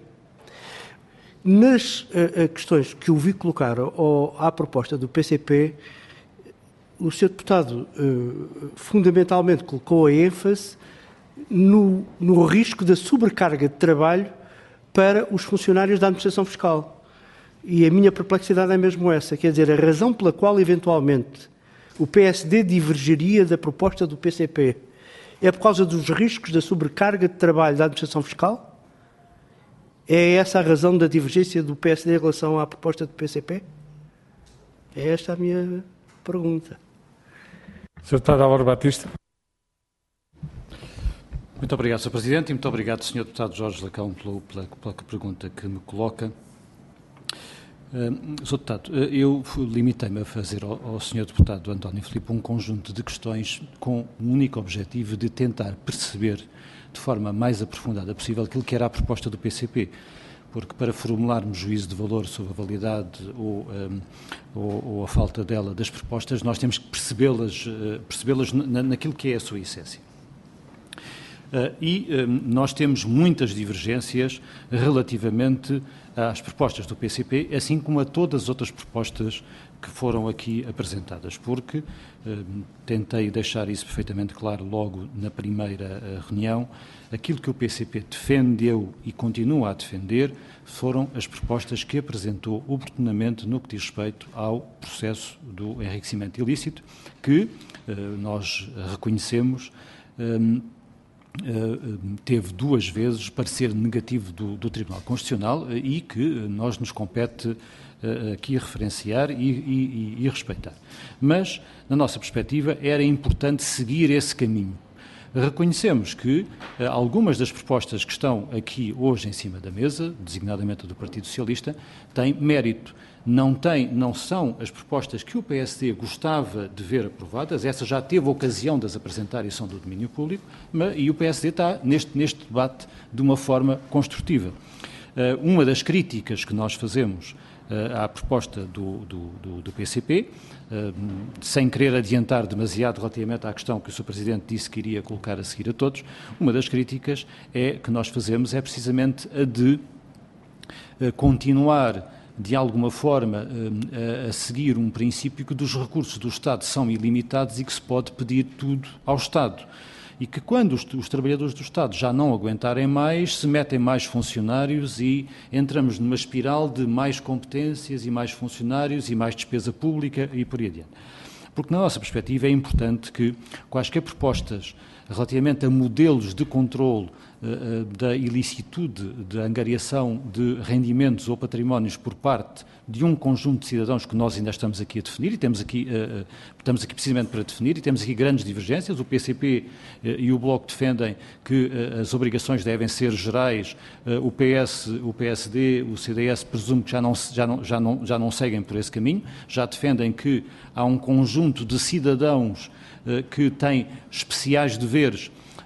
Nas uh, questões que eu vi colocar ao, à proposta do P C P, o senhor Deputado uh, fundamentalmente colocou a ênfase no, no risco da sobrecarga de trabalho para os funcionários da administração fiscal. E a minha perplexidade é mesmo essa, quer dizer, a razão pela qual eventualmente o P S D divergiria da proposta do P C P é por causa dos riscos da sobrecarga de trabalho da administração fiscal? É essa a razão da divergência do P S D em relação à proposta do P C P? É esta a minha pergunta. senhor Deputado Álvaro Batista. Muito obrigado, senhor Presidente, e muito obrigado, senhor Deputado Jorge Lacão, pela, pela, pela pergunta que me coloca. Uh, senhor Deputado, uh, eu limitei-me a fazer ao, ao senhor Deputado António Filipe um conjunto de questões com o único objetivo de tentar perceber de forma mais aprofundada possível aquilo que era a proposta do P C P, porque para formularmos juízo de valor sobre a validade ou, um, ou, ou a falta dela das propostas, nós temos que percebê-las, uh, percebê-las na, naquilo que é a sua essência. Uh, e um, nós temos muitas divergências relativamente às propostas do P C P, assim como a todas as outras propostas que foram aqui apresentadas, porque um, tentei deixar isso perfeitamente claro logo na primeira uh, reunião. Aquilo que o P C P defendeu e continua a defender foram as propostas que apresentou oportunamente no que diz respeito ao processo do enriquecimento ilícito, que uh, nós reconhecemos um, Uh, teve duas vezes parecer negativo do, do Tribunal Constitucional uh, e que uh, nós nos compete uh, aqui referenciar e, e, e respeitar. Mas, na nossa perspectiva, era importante seguir esse caminho. Reconhecemos que uh, algumas das propostas que estão aqui hoje em cima da mesa, designadamente do Partido Socialista, têm mérito. Não, tem, não são as propostas que o P S D gostava de ver aprovadas, essa já teve ocasião de as apresentar e são do domínio público, mas, e o P S D está neste, neste debate de uma forma construtiva. Uh, uma das críticas que nós fazemos uh, à proposta do, do, do, do P C P, uh, sem querer adiantar demasiado relativamente à questão que o senhor Presidente disse que iria colocar a seguir a todos, uma das críticas é, que nós fazemos é precisamente a de uh, continuar de alguma forma, a seguir um princípio que dos recursos do Estado são ilimitados e que se pode pedir tudo ao Estado. E que quando os, os trabalhadores do Estado já não aguentarem mais, se metem mais funcionários e entramos numa espiral de mais competências e mais funcionários e mais despesa pública e por aí adiante. Porque, na nossa perspectiva, é importante que quaisquer propostas relativamente a modelos de controle uh, da ilicitude de angariação de rendimentos ou patrimónios por parte de um conjunto de cidadãos que nós ainda estamos aqui a definir, e temos aqui, uh, estamos aqui precisamente para definir, e temos aqui grandes divergências. O P C P uh, e o Bloco defendem que uh, as obrigações devem ser gerais, uh, o P S, o P S D, o C D S presumo que já não, já, não, já, não, já não seguem por esse caminho, já defendem que há um conjunto de cidadãos uh, que têm especiais deveres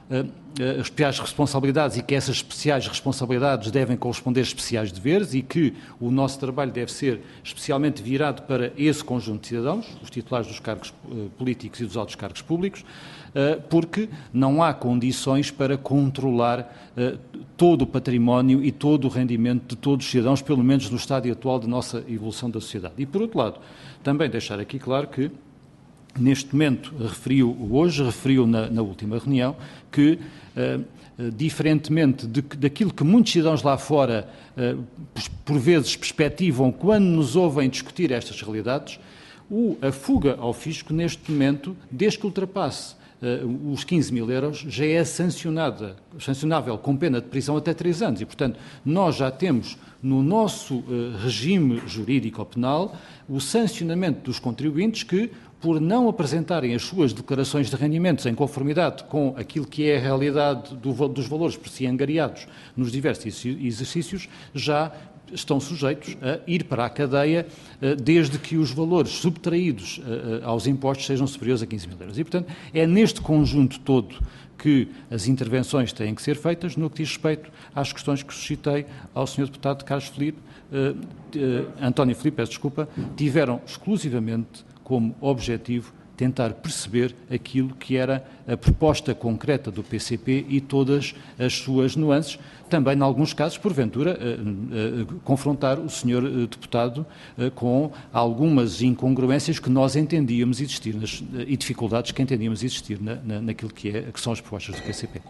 uh, especiais responsabilidades e que essas especiais responsabilidades devem corresponder a especiais deveres e que o nosso trabalho deve ser especialmente virado para esse conjunto de cidadãos, os titulares dos cargos uh, políticos e dos altos cargos públicos, uh, porque não há condições para controlar uh, todo o património e todo o rendimento de todos os cidadãos, pelo menos no estádio atual de nossa evolução da sociedade. E, por outro lado, também deixar aqui claro que, neste momento, referiu hoje, referiu na, na última reunião, que, uh, diferentemente de, daquilo que muitos cidadãos lá fora, uh, por vezes, perspectivam quando nos ouvem discutir estas realidades, o, a fuga ao fisco, neste momento, desde que ultrapasse uh, os quinze mil euros, já é sancionada, sancionável com pena de prisão até três anos. E, portanto, nós já temos no nosso uh, regime jurídico ou penal o sancionamento dos contribuintes que, por não apresentarem as suas declarações de rendimentos em conformidade com aquilo que é a realidade do, dos valores por si angariados nos diversos exercícios, já estão sujeitos a ir para a cadeia desde que os valores subtraídos aos impostos sejam superiores a quinze mil euros. E, portanto, é neste conjunto todo que as intervenções têm que ser feitas no que diz respeito às questões que suscitei ao senhor deputado Carlos Filipe, uh, uh, António Filipe, peço desculpa, tiveram exclusivamente como objetivo tentar perceber aquilo que era a proposta concreta do P C P e todas as suas nuances, também, em alguns casos, porventura, uh, uh, confrontar o senhor uh, deputado uh, com algumas incongruências que nós entendíamos existir nas, uh, e dificuldades que entendíamos existir na, na, naquilo que, é, que são as propostas do P C P.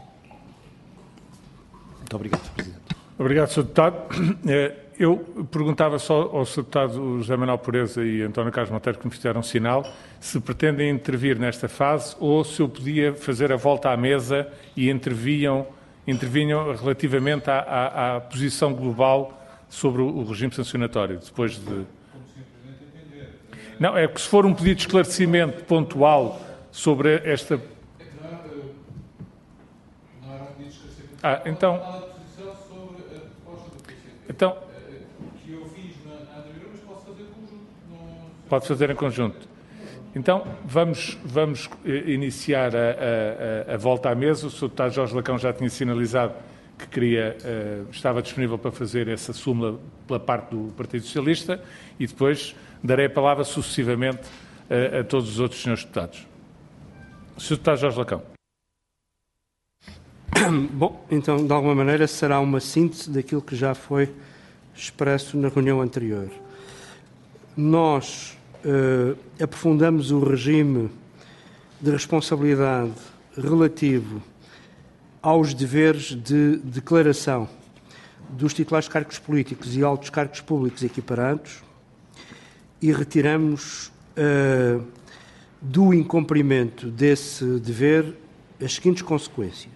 Muito obrigado, senhor Presidente. Obrigado, senhor Deputado. Eu perguntava só ao senhor Deputado José Manuel Pureza e António Carlos Monteiro, que me fizeram sinal, se pretendem intervir nesta fase ou se eu podia fazer a volta à mesa e intervinham, intervinham relativamente à, à, à posição global sobre o, o regime sancionatório, depois de... Não, é que se for um pedido de esclarecimento pontual sobre esta... Ah, então... Então... Pode fazer em conjunto. Então, vamos, vamos iniciar a, a, a volta à mesa. O senhor Deputado Jorge Lacão já tinha sinalizado que queria, uh, estava disponível para fazer essa súmula pela parte do Partido Socialista e depois darei a palavra sucessivamente uh, a todos os outros senhores deputados. senhor Deputado Jorge Lacão. Bom, então, de alguma maneira, será uma síntese daquilo que já foi expresso na reunião anterior. Nós Uh, aprofundamos o regime de responsabilidade relativo aos deveres de declaração dos titulares de cargos políticos e altos cargos públicos equiparados e retiramos uh, do incumprimento desse dever as seguintes consequências.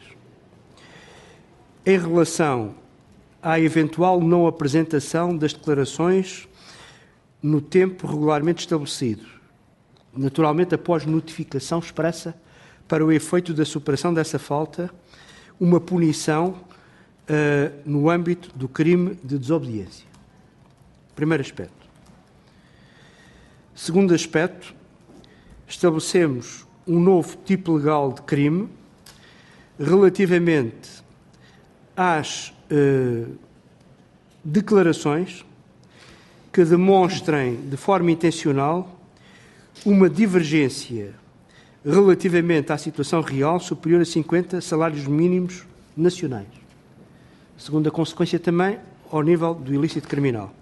Em relação à eventual não apresentação das declarações no tempo regularmente estabelecido, naturalmente após notificação expressa para o efeito da superação dessa falta, uma punição uh, no âmbito do crime de desobediência. Primeiro aspecto. Segundo aspecto, estabelecemos um novo tipo legal de crime relativamente às uh, declarações que demonstrem de forma intencional uma divergência relativamente à situação real superior a cinquenta salários mínimos nacionais. Segunda consequência também, ao nível do ilícito criminal.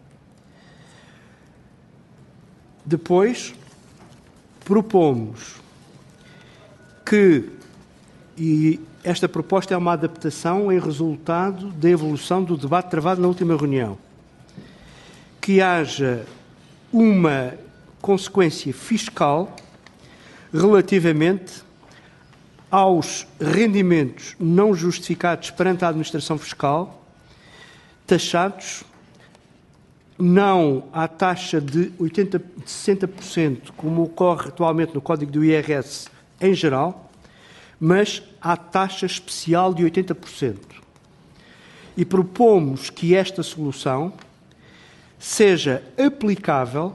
Depois, propomos que, e esta proposta é uma adaptação em resultado da evolução do debate travado na última reunião, que haja uma consequência fiscal relativamente aos rendimentos não justificados perante a administração fiscal, taxados não à taxa de oitenta por cento, de sessenta por cento, como ocorre atualmente no Código do I R S em geral, mas à taxa especial de oitenta por cento. E propomos que esta solução seja aplicável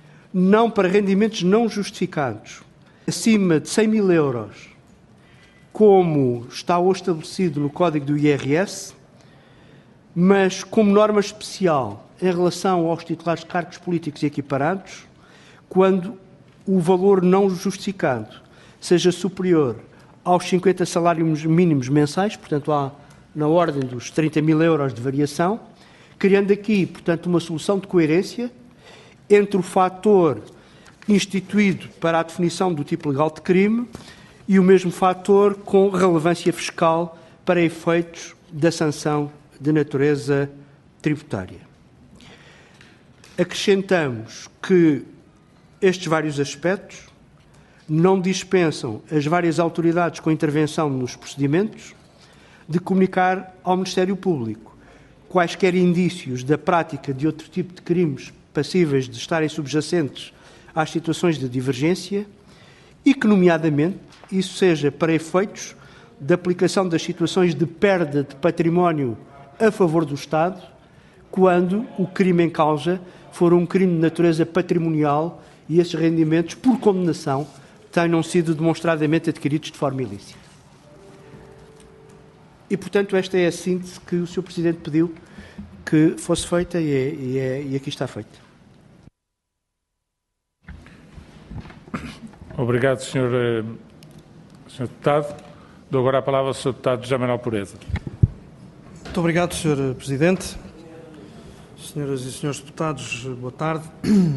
não para rendimentos não justificados acima de cem mil euros como está hoje estabelecido no Código do I R S, mas como norma especial em relação aos titulares de cargos políticos e equiparados, quando o valor não justificado seja superior aos cinquenta salários mínimos mensais, portanto, há na ordem dos trinta mil euros de variação, criando aqui, portanto, uma solução de coerência entre o fator instituído para a definição do tipo legal de crime e o mesmo fator com relevância fiscal para efeitos da sanção de natureza tributária. Acrescentamos que estes vários aspectos não dispensam as várias autoridades com intervenção nos procedimentos de comunicar ao Ministério Público quaisquer indícios da prática de outro tipo de crimes passíveis de estarem subjacentes às situações de divergência e que, nomeadamente, isso seja para efeitos da aplicação das situações de perda de património a favor do Estado, quando o crime em causa for um crime de natureza patrimonial e esses rendimentos, por condenação, tenham sido demonstradamente adquiridos de forma ilícita. E, portanto, esta é a síntese que o senhor Presidente pediu que fosse feita e, é, e, é, e aqui está feita. Obrigado, senhor, senhor Deputado. Dou agora a palavra ao senhor Deputado José Manuel Pureza. Muito obrigado, senhor Presidente. Senhoras e senhores deputados, boa tarde.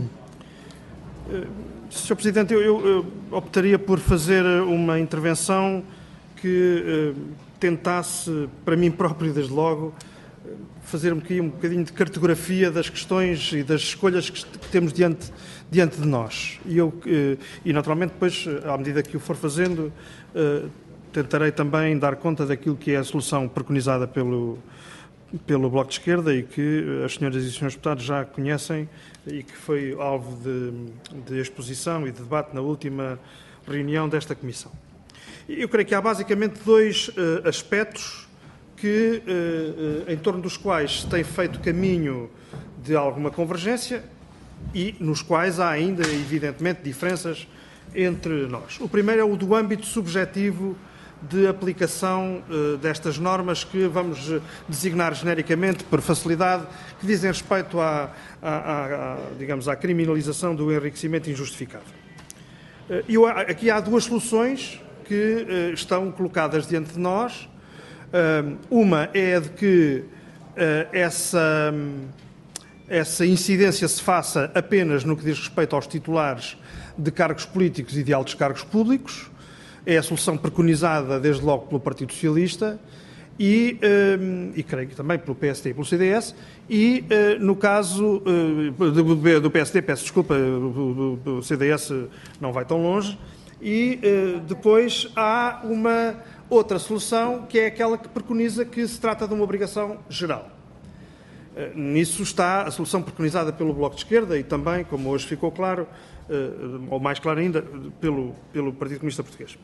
senhor Presidente, eu, eu, eu optaria por fazer uma intervenção que eh, tentasse, para mim próprio, desde logo, fazer um bocadinho, um bocadinho de cartografia das questões e das escolhas que, que temos diante, diante de nós. E, eu, eh, e, naturalmente, depois, à medida que o for fazendo, eh, tentarei também dar conta daquilo que é a solução preconizada pelo, pelo Bloco de Esquerda e que as senhoras e senhores deputados já conhecem e que foi alvo de, de exposição e de debate na última reunião desta Comissão. Eu creio que há basicamente dois uh, aspectos que, uh, uh, em torno dos quais se tem feito caminho de alguma convergência e nos quais há ainda, evidentemente, diferenças entre nós. O primeiro é o do âmbito subjetivo de aplicação uh, destas normas que vamos uh, designar genericamente, por facilidade, que dizem respeito à, à, à, à, digamos, à criminalização do enriquecimento injustificado. Uh, eu, aqui há duas soluções que uh, estão colocadas diante de nós. Uh, uma é a de que uh, essa, essa incidência se faça apenas no que diz respeito aos titulares de cargos políticos e de altos cargos públicos. É a solução preconizada desde logo pelo Partido Socialista e, um, e creio que também pelo P S D e pelo C D S e, uh, no caso uh, do, do P S D, peço desculpa, do, do C D S não vai tão longe, e uh, depois há uma outra solução que é aquela que preconiza que se trata de uma obrigação geral. Uh, nisso está a solução preconizada pelo Bloco de Esquerda e também, como hoje ficou claro, uh, ou mais claro ainda, pelo, pelo Partido Comunista Português.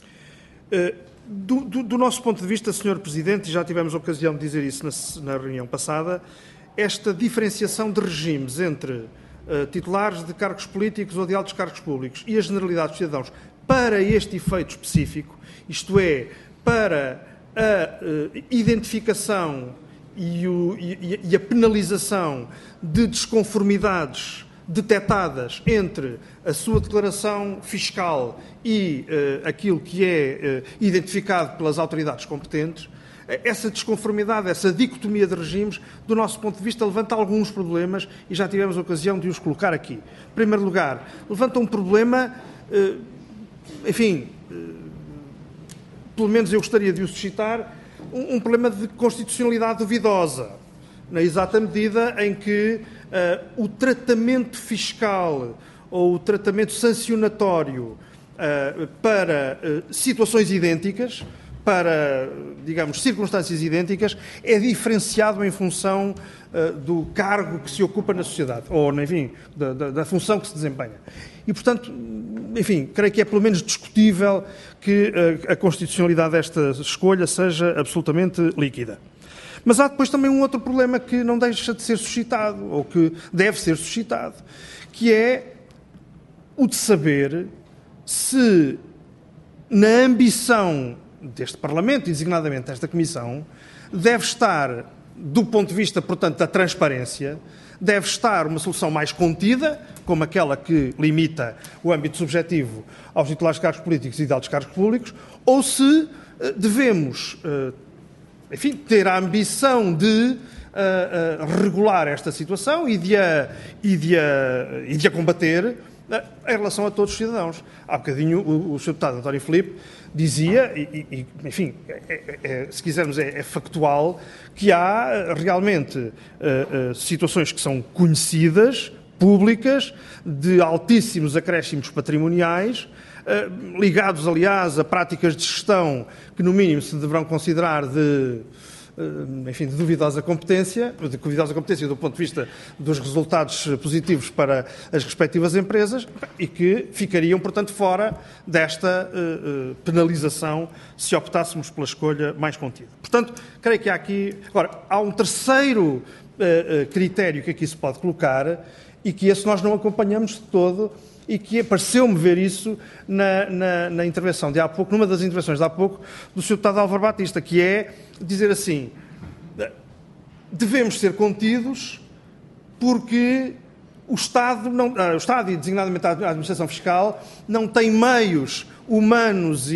Do, do, do nosso ponto de vista, senhor Presidente, e já tivemos a ocasião de dizer isso na, na reunião passada, esta diferenciação de regimes entre uh, titulares de cargos políticos ou de altos cargos públicos e a generalidade dos cidadãos para este efeito específico, isto é, para a uh, identificação e, o, e, e a penalização de desconformidades detectadas entre a sua declaração fiscal e uh, aquilo que é uh, identificado pelas autoridades competentes, essa desconformidade, essa dicotomia de regimes, do nosso ponto de vista, levanta alguns problemas e já tivemos a ocasião de os colocar aqui. Em primeiro lugar, levanta um problema, uh, enfim, uh, pelo menos eu gostaria de o suscitar, um, um problema de constitucionalidade duvidosa, na exata medida em que Uh, o tratamento fiscal ou o tratamento sancionatório uh, para uh, situações idênticas, para, digamos, circunstâncias idênticas, é diferenciado em função uh, do cargo que se ocupa na sociedade, ou, enfim, da, da, da função que se desempenha. E, portanto, enfim, creio que é pelo menos discutível que uh, a constitucionalidade desta escolha seja absolutamente líquida. Mas há depois também um outro problema que não deixa de ser suscitado, ou que deve ser suscitado, que é o de saber se, na ambição deste Parlamento, e designadamente desta Comissão, deve estar, do ponto de vista, portanto, da transparência, deve estar uma solução mais contida, como aquela que limita o âmbito subjetivo aos titulares de cargos políticos e de altos cargos públicos, ou se devemos, enfim, ter a ambição de uh, uh, regular esta situação e de a, e de a, e de a combater uh, em relação a todos os cidadãos. Há bocadinho o, o senhor deputado António Filipe dizia, e, e enfim, é, é, se quisermos é, é factual, que há realmente uh, uh, situações que são conhecidas, públicas, de altíssimos acréscimos patrimoniais, uh, ligados, aliás, a práticas de gestão que, no mínimo, se deverão considerar de, uh, enfim, de duvidosa competência, de duvidosa competência do ponto de vista dos resultados positivos para as respectivas empresas e que ficariam, portanto, fora desta uh, uh, penalização se optássemos pela escolha mais contida. Portanto, creio que há aqui... Agora, há um terceiro uh, uh, critério que aqui se pode colocar e que esse nós não acompanhamos de todo e que pareceu-me ver isso na, na, na intervenção de há pouco, numa das intervenções de há pouco, do senhor deputado Álvaro Batista, que é dizer assim, devemos ser contidos porque o Estado, não, o Estado e designadamente a Administração Fiscal, não tem meios humanos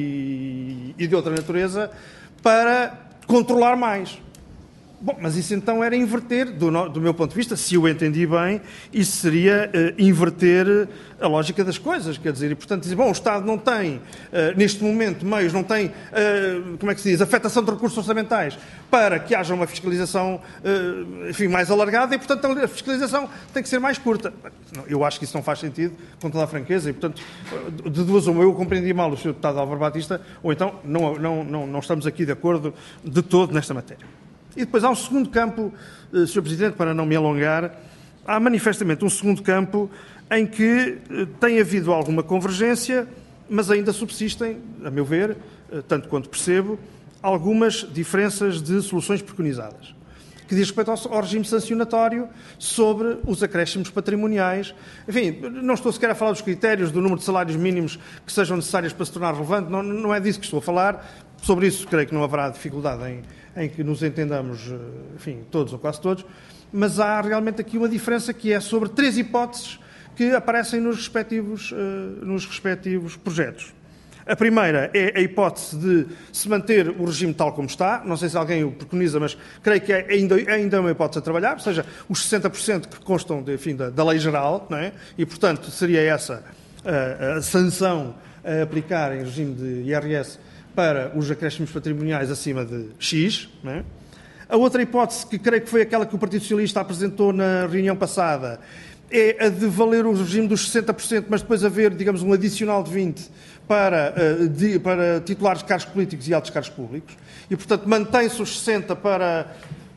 e, e de outra natureza para controlar mais. Bom, mas isso então era inverter, do, do meu ponto de vista, se eu entendi bem, isso seria uh, inverter a lógica das coisas, quer dizer, e portanto dizer, bom, o Estado não tem, uh, neste momento, meios, não tem, uh, como é que se diz, afetação de recursos orçamentais para que haja uma fiscalização, uh, enfim, mais alargada e, portanto, a fiscalização tem que ser mais curta. Eu acho que isso não faz sentido, com toda a franqueza, e, portanto, de duas uma, eu compreendi mal o senhor deputado Álvaro Batista, ou então não, não, não, não estamos aqui de acordo de todo nesta matéria. E depois há um segundo campo, senhor Presidente, para não me alongar, há manifestamente um segundo campo em que tem havido alguma convergência, mas ainda subsistem, a meu ver, tanto quanto percebo, algumas diferenças de soluções preconizadas, que diz respeito ao, ao regime sancionatório sobre os acréscimos patrimoniais. Enfim, não estou sequer a falar dos critérios, do número de salários mínimos que sejam necessários para se tornar relevante, não, não é disso que estou a falar. Sobre isso, creio que não haverá dificuldade em, em que nos entendamos, enfim, todos ou quase todos, mas há realmente aqui uma diferença que é sobre três hipóteses que aparecem nos respectivos, uh, nos respectivos projetos. A primeira é a hipótese de se manter o regime tal como está, não sei se alguém o preconiza, mas creio que é ainda, ainda é uma hipótese a trabalhar, ou seja, os sessenta por cento que constam de, enfim, da, da lei geral, não é? E, portanto, seria essa uh, a sanção a aplicar em regime de I R S para os acréscimos patrimoniais acima de X. Não é? A outra hipótese, que creio que foi aquela que o Partido Socialista apresentou na reunião passada, é a de valer o regime dos sessenta por cento, mas depois haver, digamos, um adicional de vinte por cento para, de, para titulares de cargos políticos e altos cargos públicos. E, portanto, mantém-se os sessenta por cento para,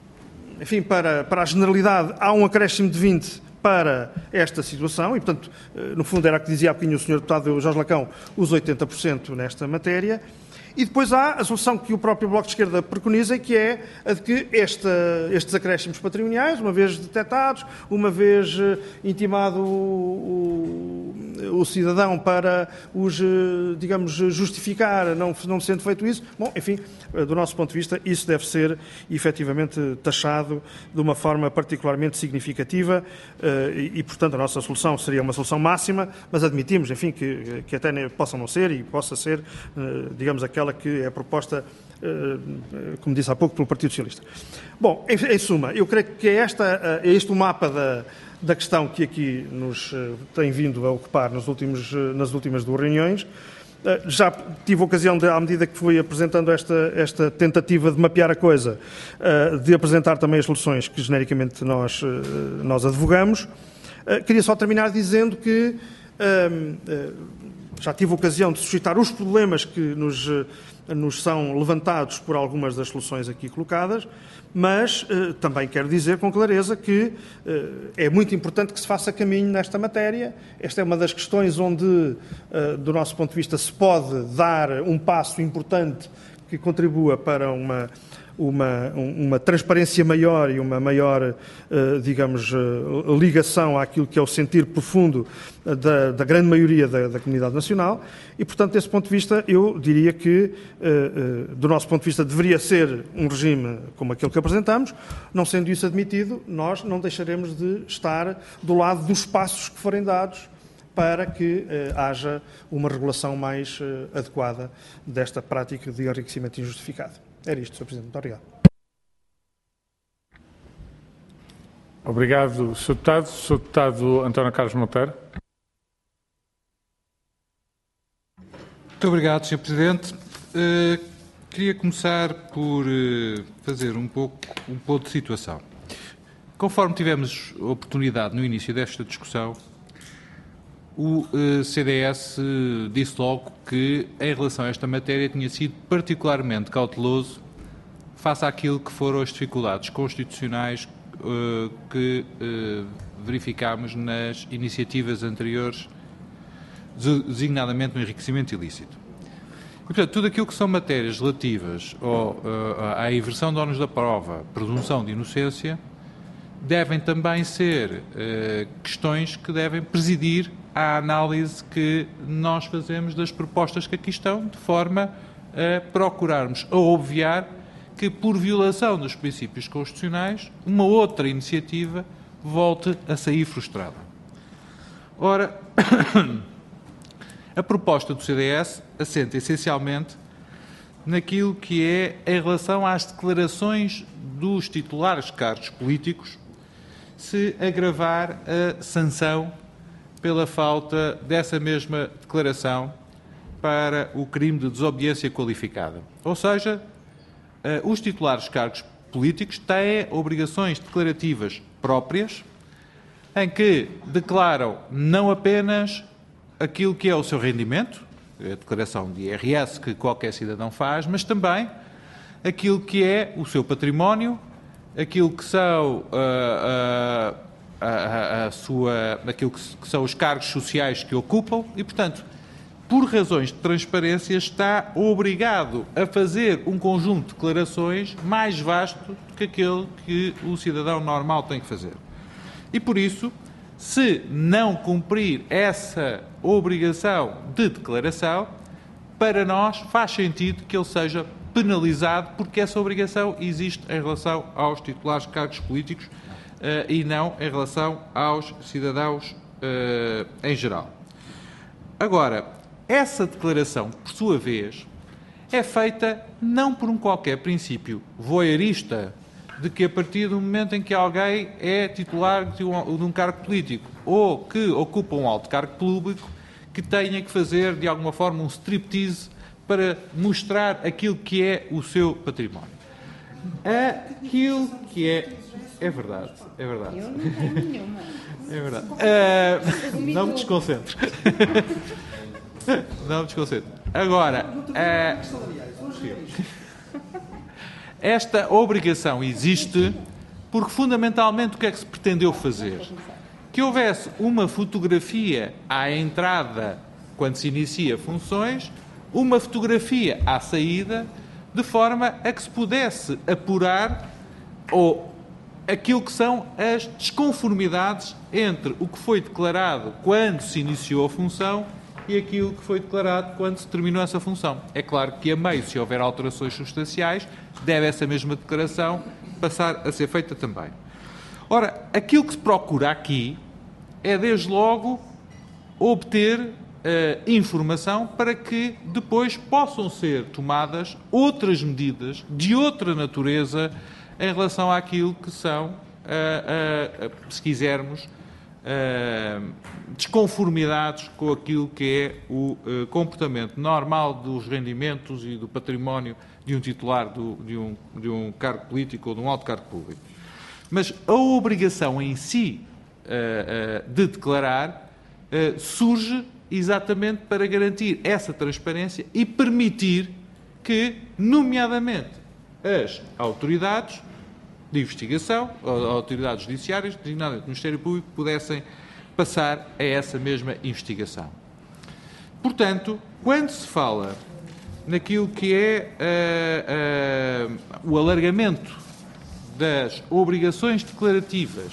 enfim, para, para a generalidade. Há um acréscimo de vinte por cento para esta situação e, portanto, no fundo era o que dizia há bocadinho o senhor deputado Jorge Lacão, os oitenta por cento nesta matéria. E depois há a solução que o próprio Bloco de Esquerda preconiza, que é a de que esta, estes acréscimos patrimoniais, uma vez detectados, uma vez intimado o, o, o cidadão para os, digamos, justificar, não, não sendo feito isso, bom, enfim, do nosso ponto de vista, isso deve ser efetivamente taxado de uma forma particularmente significativa e, e, portanto, a nossa solução seria uma solução máxima, mas admitimos, enfim, que, que até possa não ser e possa ser, digamos, aquela que é a proposta, como disse há pouco, pelo Partido Socialista. Bom, em, em suma, eu creio que é, esta, é este o mapa da, da questão que aqui nos tem vindo a ocupar nos últimos, nas últimas duas reuniões. Já tive a ocasião, de, à medida que fui apresentando esta, esta tentativa de mapear a coisa, de apresentar também as soluções que genericamente nós, nós advogamos. Queria só terminar dizendo que já tive a ocasião de suscitar os problemas que nos, nos são levantados por algumas das soluções aqui colocadas, mas eh, também quero dizer com clareza que eh, é muito importante que se faça caminho nesta matéria. Esta é uma das questões onde, eh, do nosso ponto de vista, se pode dar um passo importante que contribua para uma, uma, uma transparência maior e uma maior, digamos, ligação àquilo que é o sentir profundo da, da grande maioria da, da comunidade nacional e, portanto, desse ponto de vista, eu diria que, do nosso ponto de vista, deveria ser um regime como aquele que apresentamos. Não sendo isso admitido, nós não deixaremos de estar do lado dos passos que forem dados para que eh, haja uma regulação mais eh, adequada desta prática de enriquecimento injustificado. Era isto, senhor Presidente. Muito obrigado. Obrigado, senhor Deputado. senhor Deputado António Carlos Monteiro. Muito obrigado, senhor Presidente. Uh, queria começar por uh, fazer um pouco um ponto de situação. Conforme tivemos oportunidade no início desta discussão, o uh, C D S uh, disse logo que, em relação a esta matéria, tinha sido particularmente cauteloso face àquilo que foram as dificuldades constitucionais uh, que uh, verificámos nas iniciativas anteriores, designadamente no enriquecimento ilícito. E, portanto, tudo aquilo que são matérias relativas ao, uh, à inversão de ónus da prova, presunção de inocência, devem também ser uh, questões que devem presidir à análise que nós fazemos das propostas que aqui estão, de forma a procurarmos a obviar que, por violação dos princípios constitucionais, uma outra iniciativa volte a sair frustrada. Ora, a proposta do C D S assenta essencialmente naquilo que é em relação às declarações dos titulares de cargos políticos, se agravar a sanção pela falta dessa mesma declaração para o crime de desobediência qualificada. Ou seja, os titulares de cargos políticos têm obrigações declarativas próprias, em que declaram não apenas aquilo que é o seu rendimento, a declaração de I R S que qualquer cidadão faz, mas também aquilo que é o seu património, aquilo que são uh, uh, A, a, a sua, aquilo que, que são os cargos sociais que ocupam e, portanto, por razões de transparência, está obrigado a fazer um conjunto de declarações mais vasto do que aquele que o cidadão normal tem que fazer. E, por isso, se não cumprir essa obrigação de declaração, para nós faz sentido que ele seja penalizado, porque essa obrigação existe em relação aos titulares de cargos políticos Uh, e não em relação aos cidadãos uh, em geral. Agora, essa declaração, por sua vez, é feita não por um qualquer princípio voyeurista de que, a partir do momento em que alguém é titular de um, de um cargo político ou que ocupa um alto cargo público, que tenha que fazer, de alguma forma, um striptease para mostrar aquilo que é o seu património. Aquilo que é... É verdade, é verdade. Eu não tenho nenhuma. É verdade. Uh, não me desconcentres. Não me desconcentres. Agora, uh, esta obrigação existe porque, fundamentalmente, o que é que se pretendeu fazer? Que houvesse uma fotografia à entrada, quando se inicia funções, uma fotografia à saída, de forma a que se pudesse apurar ou aquilo que são as desconformidades entre o que foi declarado quando se iniciou a função e aquilo que foi declarado quando se terminou essa função. É claro que, a meio, se houver alterações substanciais, deve essa mesma declaração passar a ser feita também. Ora, aquilo que se procura aqui é, desde logo, obter uh, informação para que depois possam ser tomadas outras medidas de outra natureza em relação àquilo que são, uh, uh, uh, se quisermos, uh, desconformidades com aquilo que é o uh, comportamento normal dos rendimentos e do património de um titular do, de, um, de um cargo político ou de um alto cargo público. Mas a obrigação em si uh, uh, de declarar uh, surge exatamente para garantir essa transparência e permitir que, nomeadamente, as autoridades de investigação, autoridades judiciárias, designadamente o Ministério Público, pudessem passar a essa mesma investigação. Portanto, quando se fala naquilo que é uh, uh, o alargamento das obrigações declarativas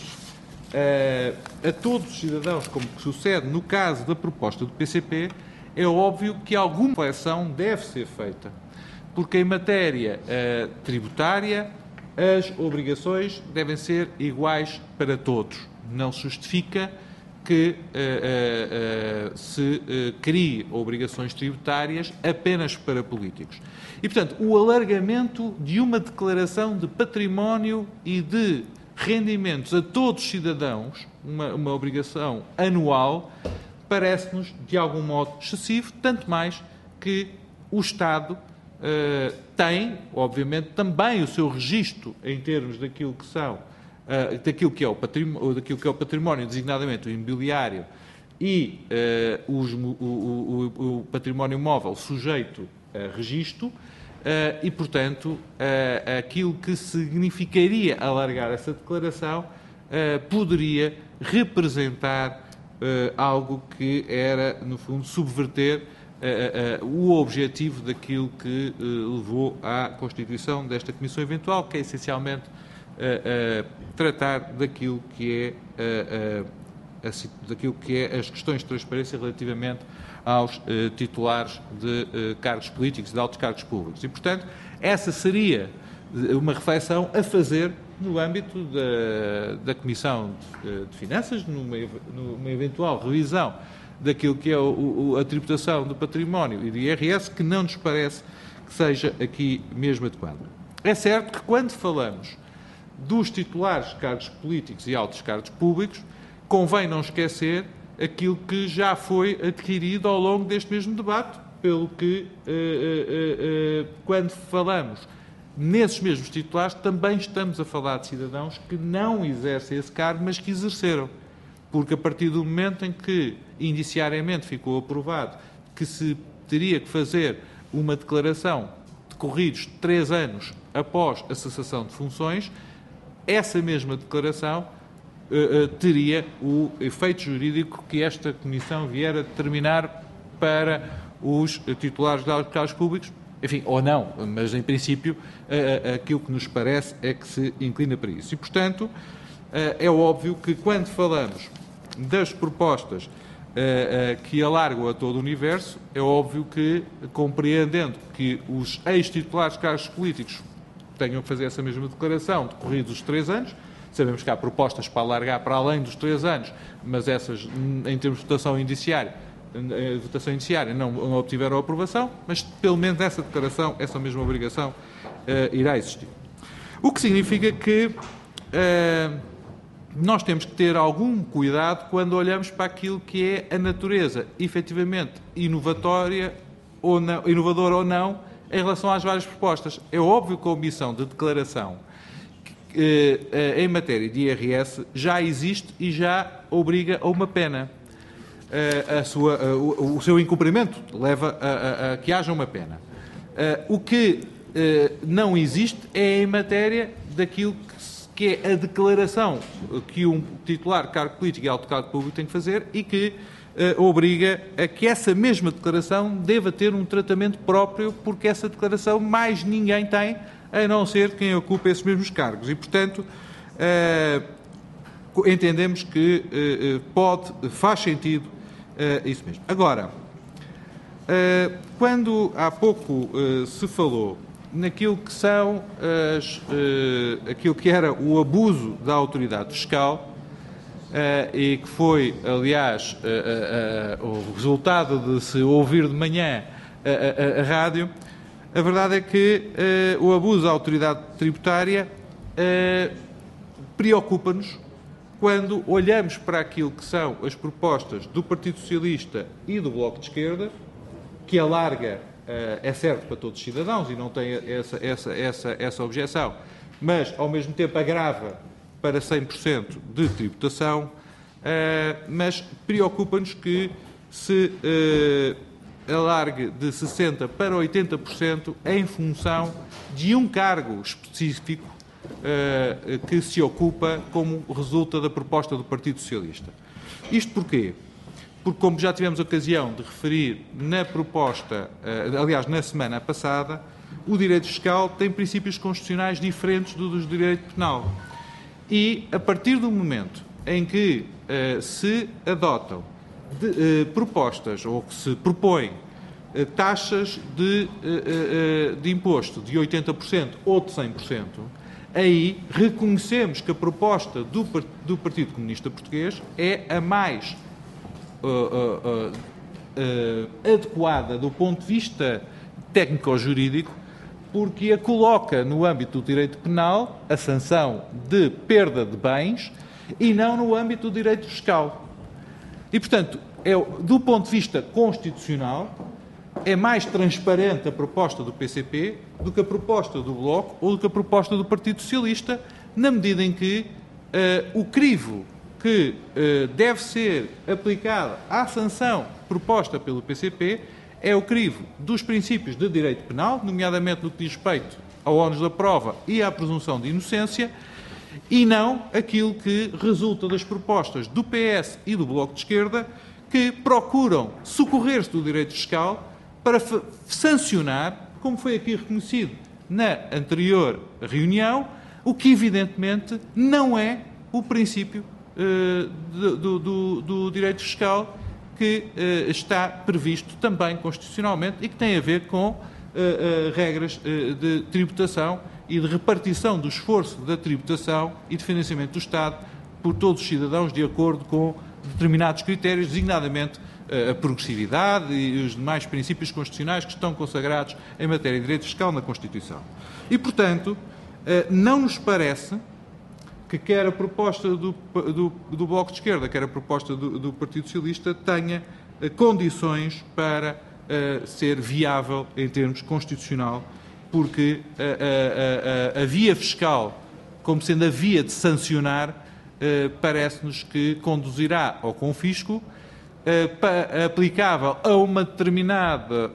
uh, a todos os cidadãos, como sucede no caso da proposta do P C P, é óbvio que alguma reflexão deve ser feita, porque em matéria uh, tributária as obrigações devem ser iguais para todos. Não se justifica que uh, uh, uh, se uh, crie obrigações tributárias apenas para políticos. E, portanto, o alargamento de uma declaração de património e de rendimentos a todos os cidadãos, uma, uma obrigação anual, parece-nos, de algum modo, excessivo, tanto mais que o Estado uh, tem, obviamente, também o seu registro em termos daquilo que são Uh, daquilo, que é o património, daquilo que é o património, designadamente o imobiliário, e uh, os, o, o, o património móvel sujeito a registro, uh, e, portanto, uh, aquilo que significaria alargar essa declaração uh, poderia representar uh, algo que era, no fundo, subverter uh, uh, o objetivo daquilo que uh, levou à constituição desta comissão eventual, que é essencialmente Uh, uh, tratar daquilo que é, uh, uh, a, daquilo que é as questões de transparência relativamente aos uh, titulares de uh, cargos políticos e de altos cargos públicos. E, portanto, essa seria uma reflexão a fazer no âmbito da, da Comissão de Finanças, numa, numa eventual revisão daquilo que é o, o, a tributação do património e do I R S, que não nos parece que seja aqui mesmo adequado. É certo que quando falamos dos titulares de cargos políticos e altos cargos públicos, convém não esquecer aquilo que já foi adquirido ao longo deste mesmo debate, pelo que, uh, uh, uh, quando falamos nesses mesmos titulares, também estamos a falar de cidadãos que não exercem esse cargo, mas que exerceram. Porque a partir do momento em que, indiciariamente, ficou aprovado que se teria que fazer uma declaração decorridos três anos após a cessação de funções, essa mesma declaração uh, uh, teria o efeito jurídico que esta Comissão vier a determinar para os uh, titulares de cargos públicos, enfim, ou não, mas em princípio uh, uh, aquilo que nos parece é que se inclina para isso. E, portanto, uh, é óbvio que quando falamos das propostas uh, uh, que alargam a todo o universo, é óbvio que, compreendendo que os ex-titulares de cargos políticos tenham que fazer essa mesma declaração decorridos os três anos. Sabemos que há propostas para alargar para além dos três anos, mas essas, em termos de votação indiciária, votação indiciária não, não obtiveram aprovação, mas pelo menos essa declaração, essa mesma obrigação, uh, irá existir. O que significa que uh, nós temos que ter algum cuidado quando olhamos para aquilo que é a natureza efetivamente inovatória ou não, inovadora ou não, em relação às várias propostas. É óbvio que a omissão de declaração eh, eh, em matéria de I R S já existe e já obriga a uma pena. Eh, a sua, eh, o, o seu incumprimento leva a, a, a que haja uma pena. Eh, o que eh, não existe é em matéria daquilo que, que é a declaração que um titular de cargo político e alto cargo público tem que fazer e que Uh, obriga a que essa mesma declaração deva ter um tratamento próprio, porque essa declaração mais ninguém tem, a não ser quem ocupa esses mesmos cargos. E, portanto, uh, entendemos que uh, pode, faz sentido uh, isso mesmo. Agora, uh, quando há pouco uh, se falou naquilo que são as, uh, aquilo que era o abuso da autoridade fiscal, Uh, e que foi, aliás, uh, uh, uh, o resultado de se ouvir de manhã uh, uh, a rádio, a verdade é que uh, o abuso da autoridade tributária uh, preocupa-nos quando olhamos para aquilo que são as propostas do Partido Socialista e do Bloco de Esquerda, que alarga, uh, é certo para todos os cidadãos e não tem essa, essa, essa, essa objeção, mas, ao mesmo tempo, agrava para cem por cento de tributação, uh, mas preocupa-nos que se uh, alargue de sessenta por cento para oitenta por cento em função de um cargo específico uh, que se ocupa como resulta da proposta do Partido Socialista. Isto porquê? porque, como já tivemos ocasião de referir na proposta, aliás, na semana passada, o direito fiscal tem princípios constitucionais diferentes do do direito penal. E, a partir do momento em que uh, se adotam de, uh, propostas, ou que se propõem uh, taxas de, uh, uh, de imposto de oitenta por cento ou de cem por cento, aí reconhecemos que a proposta do, do Partido Comunista Português é a mais uh, uh, uh, uh, adequada do ponto de vista técnico-jurídico, porque a coloca no âmbito do direito penal, a sanção de perda de bens, e não no âmbito do direito fiscal. E, portanto, é, do ponto de vista constitucional, é mais transparente a proposta do P C P do que a proposta do Bloco ou do que a proposta do Partido Socialista, na medida em que uh, o crivo que uh, deve ser aplicado à sanção proposta pelo P C P é o crivo dos princípios de direito penal, nomeadamente no que diz respeito ao ónus da prova e à presunção de inocência, e não aquilo que resulta das propostas do P S e do Bloco de Esquerda, que procuram socorrer-se do direito fiscal para sancionar, como foi aqui reconhecido na anterior reunião, o que evidentemente não é o princípio uh, do, do, do direito fiscal que uh, está previsto também constitucionalmente e que tem a ver com uh, uh, regras uh, de tributação e de repartição do esforço da tributação e de financiamento do Estado por todos os cidadãos de acordo com determinados critérios, designadamente uh, a progressividade e os demais princípios constitucionais que estão consagrados em matéria de direito fiscal na Constituição. E, portanto, uh, não nos parece que quer a proposta do, do, do Bloco de Esquerda, quer a proposta do, do Partido Socialista, tenha uh, condições para uh, ser viável em termos constitucional, porque a, a, a, a via fiscal, como sendo a via de sancionar, uh, parece-nos que conduzirá ao confisco, uh, pa, aplicável a uma determinada, uh,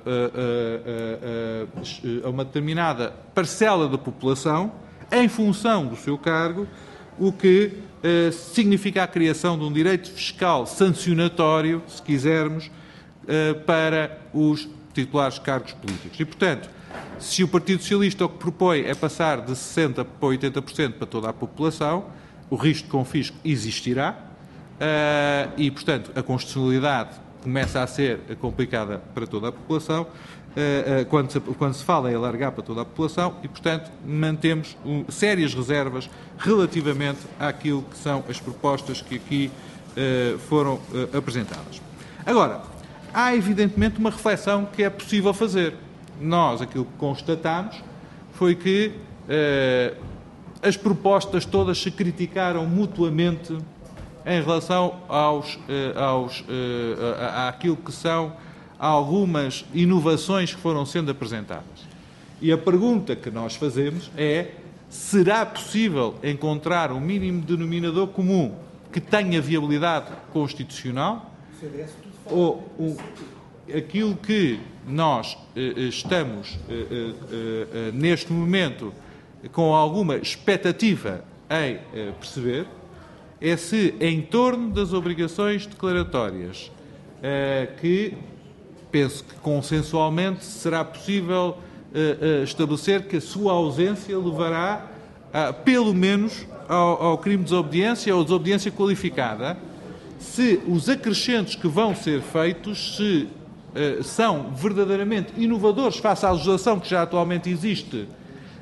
uh, uh, uh, a uma determinada parcela da população, em função do seu cargo, o que uh, significa a criação de um direito fiscal sancionatório, se quisermos, uh, para os titulares de cargos políticos. E, portanto, se o Partido Socialista o que propõe é passar de sessenta por cento para oitenta por cento para toda a população, o risco de confisco existirá uh, e, portanto, a constitucionalidade começa a ser complicada para toda a população, Uh, uh, quando, se, quando se fala em alargar para toda a população e, portanto, mantemos um, sérias reservas relativamente àquilo que são as propostas que aqui uh, foram uh, apresentadas. Agora, há evidentemente uma reflexão que é possível fazer. Nós, aquilo que constatamos foi que uh, as propostas todas se criticaram mutuamente em relação aos, uh, aos, uh, àquilo que são algumas inovações que foram sendo apresentadas. E a pergunta que nós fazemos é: será possível encontrar um mínimo denominador comum que tenha viabilidade constitucional? Ou um, aquilo que nós eh, estamos eh, eh, neste momento com alguma expectativa em eh, perceber é se, em torno das obrigações declaratórias eh, que penso que consensualmente será possível uh, uh, estabelecer que a sua ausência levará, uh, pelo menos, ao, ao crime de desobediência ou desobediência qualificada, se os acrescentos que vão ser feitos se, uh, são verdadeiramente inovadores face à legislação que já atualmente existe uh,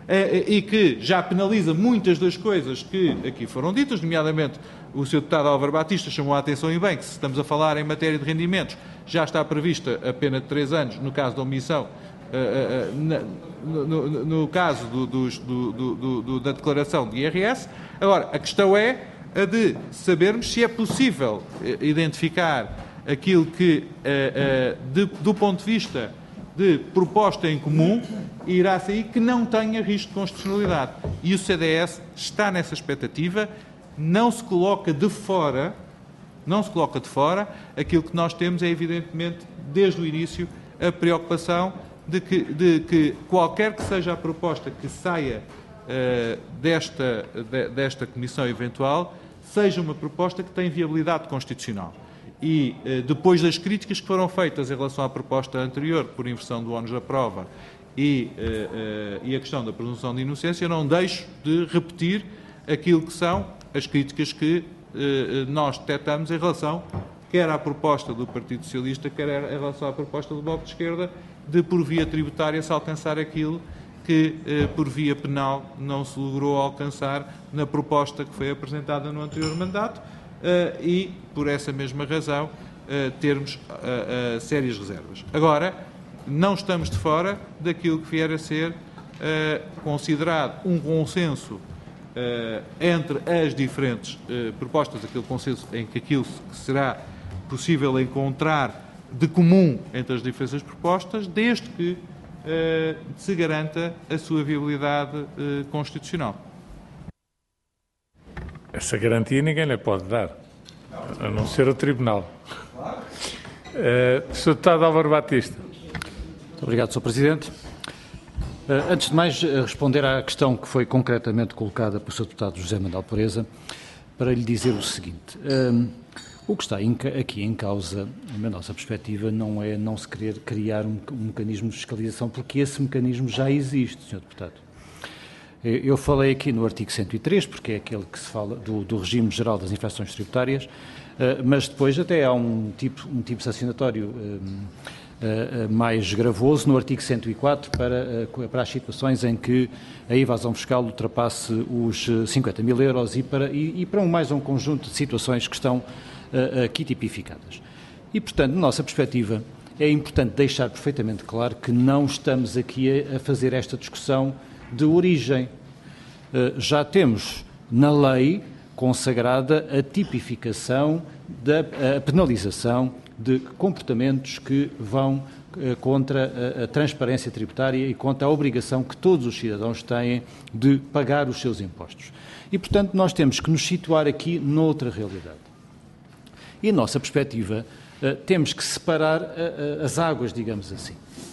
e que já penaliza muitas das coisas que aqui foram ditas, nomeadamente o senhor deputado Álvaro Batista chamou a atenção e bem que, se estamos a falar em matéria de rendimentos, já está prevista a pena de três anos no caso da omissão, uh, uh, na, no, no, no caso do, do, do, do, do, da declaração de I R S. Agora, a questão é a de sabermos se é possível identificar aquilo que, uh, uh, de, do ponto de vista de proposta em comum, irá sair que não tenha risco de constitucionalidade. E o C D S está nessa expectativa. Não se coloca de fora, não se coloca de fora, aquilo que nós temos é, evidentemente, desde o início, a preocupação de que, de que qualquer que seja a proposta que saia uh, desta, de, desta comissão eventual, seja uma proposta que tem viabilidade constitucional. e depois das críticas que foram feitas em relação à proposta anterior, por inversão do ónus da prova, e, e a questão da presunção de inocência, não deixo de repetir aquilo que são as críticas que nós detectamos em relação, quer à proposta do Partido Socialista, quer em relação à proposta do Bloco de Esquerda, de por via tributária se alcançar aquilo que por via penal não se logrou alcançar na proposta que foi apresentada no anterior mandato e, por essa mesma razão, termos sérias reservas. Agora, não estamos de fora daquilo que vier a ser considerado um consenso entre as diferentes propostas, aquele consenso em que aquilo que será possível encontrar de comum entre as diferentes propostas, desde que uh, se garanta a sua viabilidade uh, constitucional. Essa garantia ninguém lhe pode dar, a não ser o Tribunal. Uh, senhor Deputado Álvaro Batista. Muito obrigado, senhor Presidente. Uh, antes de mais, uh, responder à questão que foi concretamente colocada pelo senhor Deputado José Manuel Pureza, para lhe dizer o seguinte. Uh, O que está aqui em causa, na nossa perspectiva, não é não se querer criar um, um mecanismo de fiscalização, porque esse mecanismo já existe, senhor Deputado. Eu falei aqui no artigo cento e três, porque é aquele que se fala do, do regime geral das infrações tributárias, mas depois até há um tipo, um tipo sancionatório mais gravoso no artigo cento e quatro para, para as situações em que a evasão fiscal ultrapasse os cinquenta mil euros e para, e, e para um, mais um conjunto de situações que estão aqui tipificadas. E, portanto, na nossa perspectiva, é importante deixar perfeitamente claro que não estamos aqui a fazer esta discussão de origem. Já temos na lei consagrada a tipificação da a penalização de comportamentos que vão contra a, a transparência tributária e contra a obrigação que todos os cidadãos têm de pagar os seus impostos. E, portanto, nós temos que nos situar aqui noutra realidade. E, na nossa perspectiva, uh, temos que separar uh, uh, as águas, digamos assim.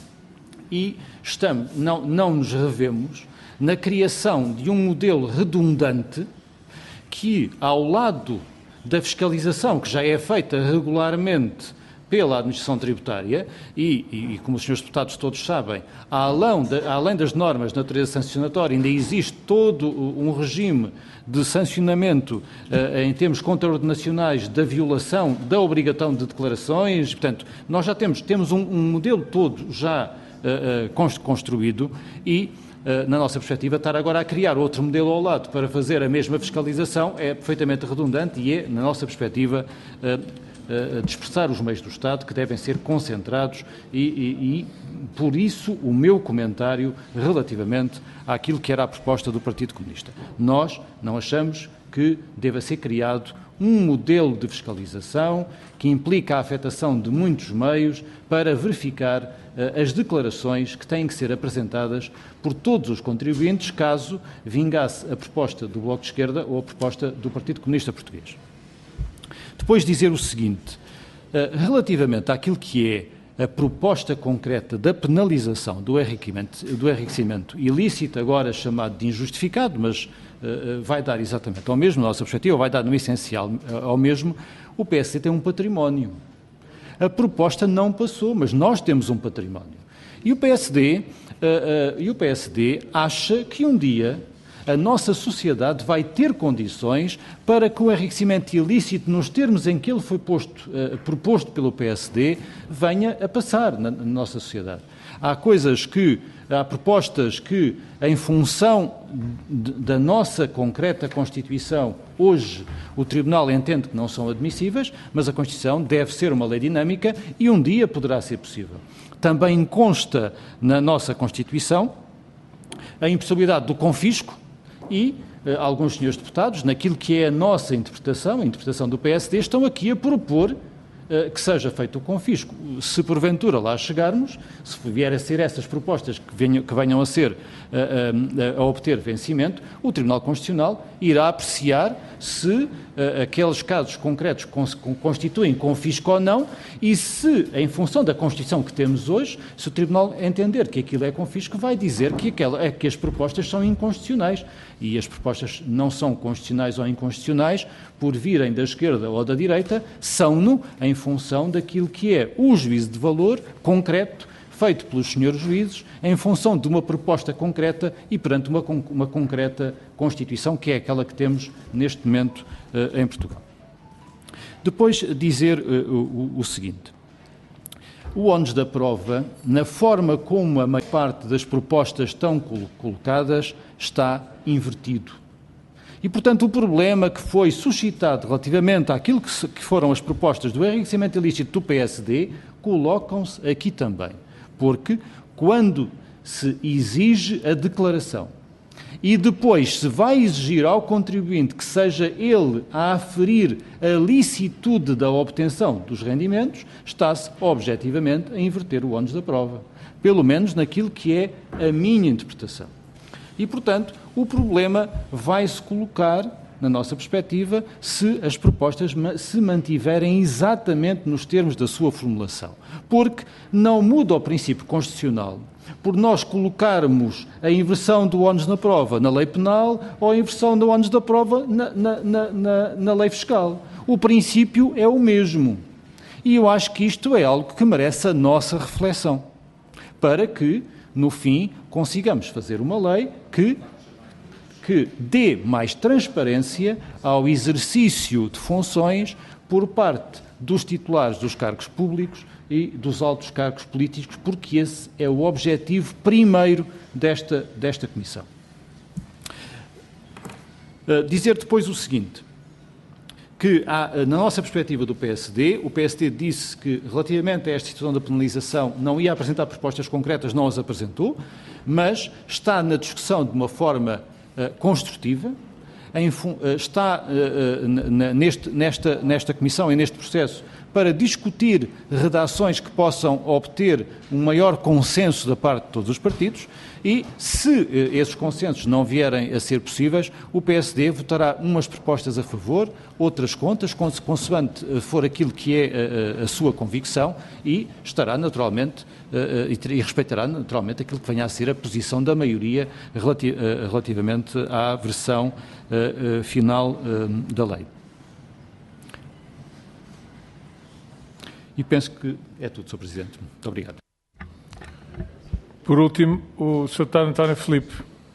E estamos, não, não nos revemos na criação de um modelo redundante que, ao lado da fiscalização que já é feita regularmente pela administração tributária e, e, e como os senhores deputados todos sabem, além, de, além das normas de natureza sancionatória, ainda existe todo um regime de sancionamento uh, em termos contraordenacionais da violação da obrigação de declarações. Portanto, nós já temos, temos um, um modelo todo já uh, uh, construído e, uh, na nossa perspectiva, estar agora a criar outro modelo ao lado para fazer a mesma fiscalização é perfeitamente redundante e é, na nossa perspectiva, uh, Uh, dispersar os meios do Estado que devem ser concentrados e, e, e, por isso, o meu comentário relativamente àquilo que era a proposta do Partido Comunista. Nós não achamos que deva ser criado um modelo de fiscalização que implica a afetação de muitos meios para verificar uh, as declarações que têm que ser apresentadas por todos os contribuintes caso vingasse a proposta do Bloco de Esquerda ou a proposta do Partido Comunista Português. Depois dizer o seguinte, relativamente àquilo que é a proposta concreta da penalização do enriquecimento, do enriquecimento ilícito, agora chamado de injustificado, mas uh, vai dar exatamente ao mesmo, na nossa perspectiva, vai dar no essencial ao mesmo, o P S D tem um património. A proposta não passou, mas nós temos um património. E o P S D, uh, uh, e o P S D acha que um dia a nossa sociedade vai ter condições para que o enriquecimento ilícito, nos termos em que ele foi posto, uh, proposto pelo P S D, venha a passar na, na nossa sociedade. Há coisas que, há propostas que, em função de, da nossa concreta Constituição, hoje o Tribunal entende que não são admissíveis, mas a Constituição deve ser uma lei dinâmica e um dia poderá ser possível. Também consta na nossa Constituição a impossibilidade do confisco, e eh, alguns senhores deputados, naquilo que é a nossa interpretação, a interpretação do P S D, estão aqui a propor eh, que seja feito o confisco. Se porventura lá chegarmos, se vier a ser essas propostas que venham, que venham a ser eh, eh, a obter vencimento, o Tribunal Constitucional irá apreciar se eh, aqueles casos concretos constituem confisco ou não e se, em função da Constituição que temos hoje, se o Tribunal entender que aquilo é confisco, vai dizer que, aquela, é que as propostas são inconstitucionais. E as propostas não são constitucionais ou inconstitucionais por virem da esquerda ou da direita, são-no em em função daquilo que é o juízo de valor concreto feito pelos senhores juízes em função de uma proposta concreta e perante uma, uma concreta Constituição, que é aquela que temos neste momento uh, em Portugal. Depois dizer uh, o, o seguinte: o ónus da prova, na forma como a maior parte das propostas estão colocadas, está invertido. E, portanto, o problema que foi suscitado relativamente àquilo que, se, que foram as propostas do enriquecimento ilícito do P S D, colocam-se aqui também. Porque quando se exige a declaração e depois se vai exigir ao contribuinte que seja ele a aferir a licitude da obtenção dos rendimentos, está-se objetivamente a inverter o ónus da prova, pelo menos naquilo que é a minha interpretação. E, portanto, o problema vai-se colocar, na nossa perspectiva, se as propostas se mantiverem exatamente nos termos da sua formulação. Porque não muda o princípio constitucional por nós colocarmos a inversão do ónus na prova na lei penal ou a inversão do ónus da prova na, na, na, na, na lei fiscal. O princípio é o mesmo. E eu acho que isto é algo que merece a nossa reflexão, para que, no fim, consigamos fazer uma lei que que dê mais transparência ao exercício de funções por parte dos titulares dos cargos públicos e dos altos cargos políticos, porque esse é o objetivo primeiro desta, desta Comissão. Uh, dizer depois o seguinte, que há, na nossa perspectiva do P S D, o P S D disse que, relativamente a esta situação da penalização, não ia apresentar propostas concretas, não as apresentou, mas está na discussão de uma forma Uh, construtiva, em, uh, está uh, uh, neste, nesta, nesta Comissão e neste processo para discutir redações que possam obter um maior consenso da parte de todos os partidos e, se uh, esses consensos não vierem a ser possíveis, o P S D votará umas propostas a favor, outras contas, consoante uh, for aquilo que é uh, a sua convicção e estará naturalmente uh, uh, e, e respeitará naturalmente aquilo que venha a ser a posição da maioria relati uh, relativamente à versão uh, uh, final uh, da lei. E penso que é tudo, senhor Presidente. Muito obrigado. Por último, o senhor Deputado António Filipe.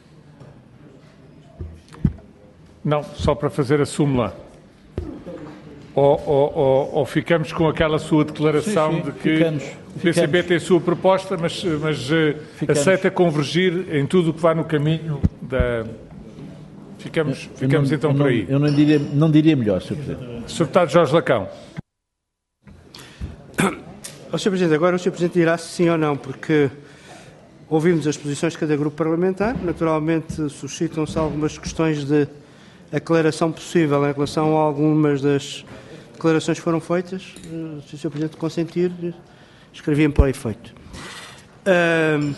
Não, só para fazer a súmula. Ou, ou, ou, ou ficamos com aquela sua declaração sim, sim, de que ficamos, o P C B ficamos. Tem a sua proposta, mas, mas aceita convergir em tudo o que vai no caminho da... Ficamos, ficamos não, então por aí. Eu não diria, não diria melhor, senhor Presidente. senhor Deputado Jorge Lacão. Oh, senhor Presidente, agora o senhor Presidente dirá se sim ou não, porque ouvimos as posições de cada grupo parlamentar, naturalmente suscitam-se algumas questões de aclaração possível em relação a algumas das declarações que foram feitas. Se o senhor Presidente consentir, escrevi para o efeito. Uh,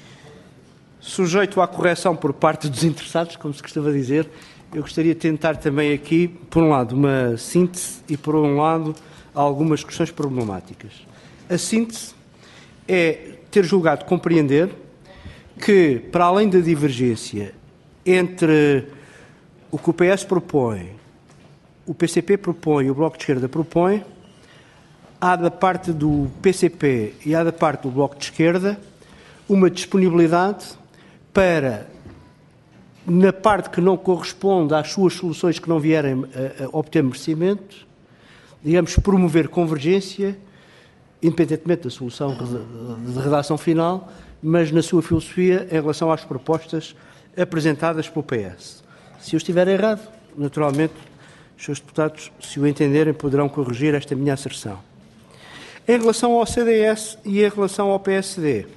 sujeito à correção por parte dos interessados, como se costuma dizer, eu gostaria de tentar também aqui, por um lado, uma síntese e, por um lado, algumas questões problemáticas. A síntese é ter julgado compreender que, para além da divergência entre o que o P S propõe, o P C P propõe e o Bloco de Esquerda propõe, há da parte do P C P e há da parte do Bloco de Esquerda uma disponibilidade para, na parte que não corresponde às suas soluções que não vierem a, a obter merecimento, digamos, promover convergência, independentemente da solução de redação final, mas na sua filosofia em relação às propostas apresentadas pelo P S. Se eu estiver errado, naturalmente, os senhores deputados, se o entenderem, poderão corrigir esta minha asserção. Em relação ao C D S e em relação ao P S D,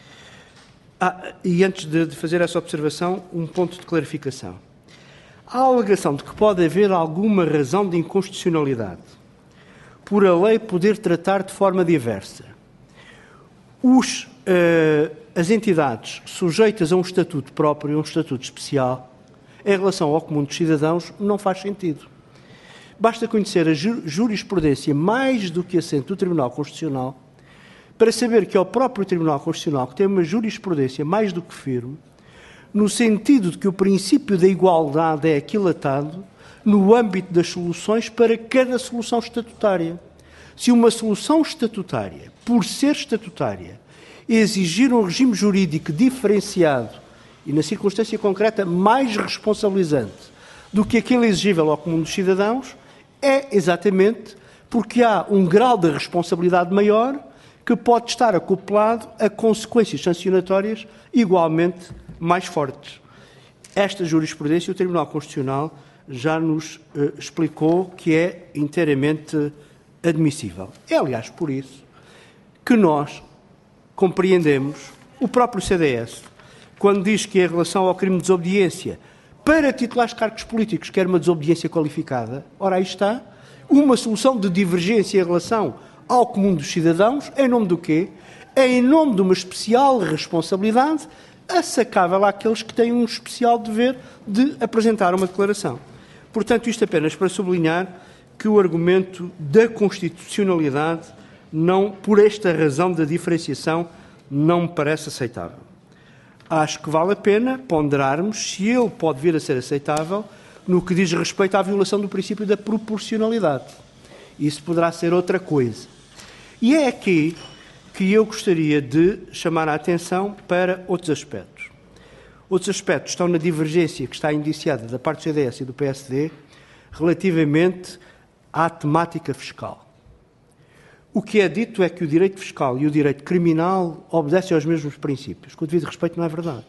ah, e antes de, de fazer essa observação, um ponto de clarificação. Há a alegação de que pode haver alguma razão de inconstitucionalidade por a lei poder tratar de forma diversa os, uh, as entidades sujeitas a um estatuto próprio, um estatuto especial, em relação ao comum dos cidadãos, não faz sentido. Basta conhecer a jurisprudência mais do que assente do Tribunal Constitucional para saber que é o próprio Tribunal Constitucional que tem uma jurisprudência mais do que firme, no sentido de que o princípio da igualdade é aquilatado no âmbito das soluções para cada solução estatutária. Se uma solução estatutária, por ser estatutária, exigir um regime jurídico diferenciado e, na circunstância concreta, mais responsabilizante do que aquele exigível ao comum dos cidadãos, é exatamente porque há um grau de responsabilidade maior que pode estar acoplado a consequências sancionatórias igualmente mais fortes. Esta jurisprudência, o Tribunal Constitucional já nos uh, explicou que é inteiramente admissível. É, aliás, por isso que nós compreendemos o próprio C D S, quando diz que em relação ao crime de desobediência, para titulares de cargos políticos, quer uma desobediência qualificada, ora, aí está, uma solução de divergência em relação ao comum dos cidadãos, em nome do quê? Em nome de uma especial responsabilidade assacável àqueles que têm um especial dever de apresentar uma declaração. Portanto, isto apenas para sublinhar que o argumento da constitucionalidade, não, por esta razão da diferenciação, não me parece aceitável. Acho que vale a pena ponderarmos se ele pode vir a ser aceitável no que diz respeito à violação do princípio da proporcionalidade. Isso poderá ser outra coisa. E é aqui que eu gostaria de chamar a atenção para outros aspectos. Outros aspectos estão na divergência que está indiciada da parte do C D S e do P S D relativamente à temática fiscal. O que é dito é que o direito fiscal e o direito criminal obedecem aos mesmos princípios. Com o devido respeito, não é verdade.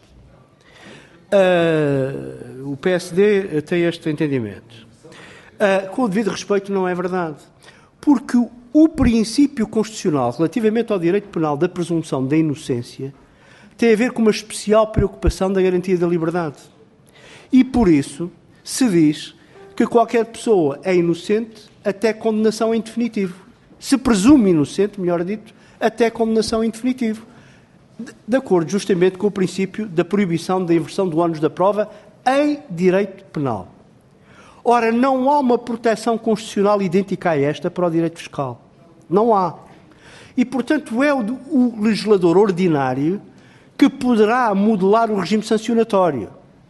Uh, o P S D tem este entendimento. Uh, com o devido respeito, não é verdade. Porque o, o princípio constitucional relativamente ao direito penal da presunção da inocência tem a ver com uma especial preocupação da garantia da liberdade. E por isso se diz que qualquer pessoa é inocente até condenação em definitivo. Se presume inocente, melhor dito, até condenação em definitivo. De acordo justamente com o princípio da proibição da inversão do ónus da prova em direito penal. Ora, não há uma proteção constitucional idêntica a esta para o direito fiscal. Não há. E, portanto, é o, o legislador ordinário que poderá modelar o regime sancionatório.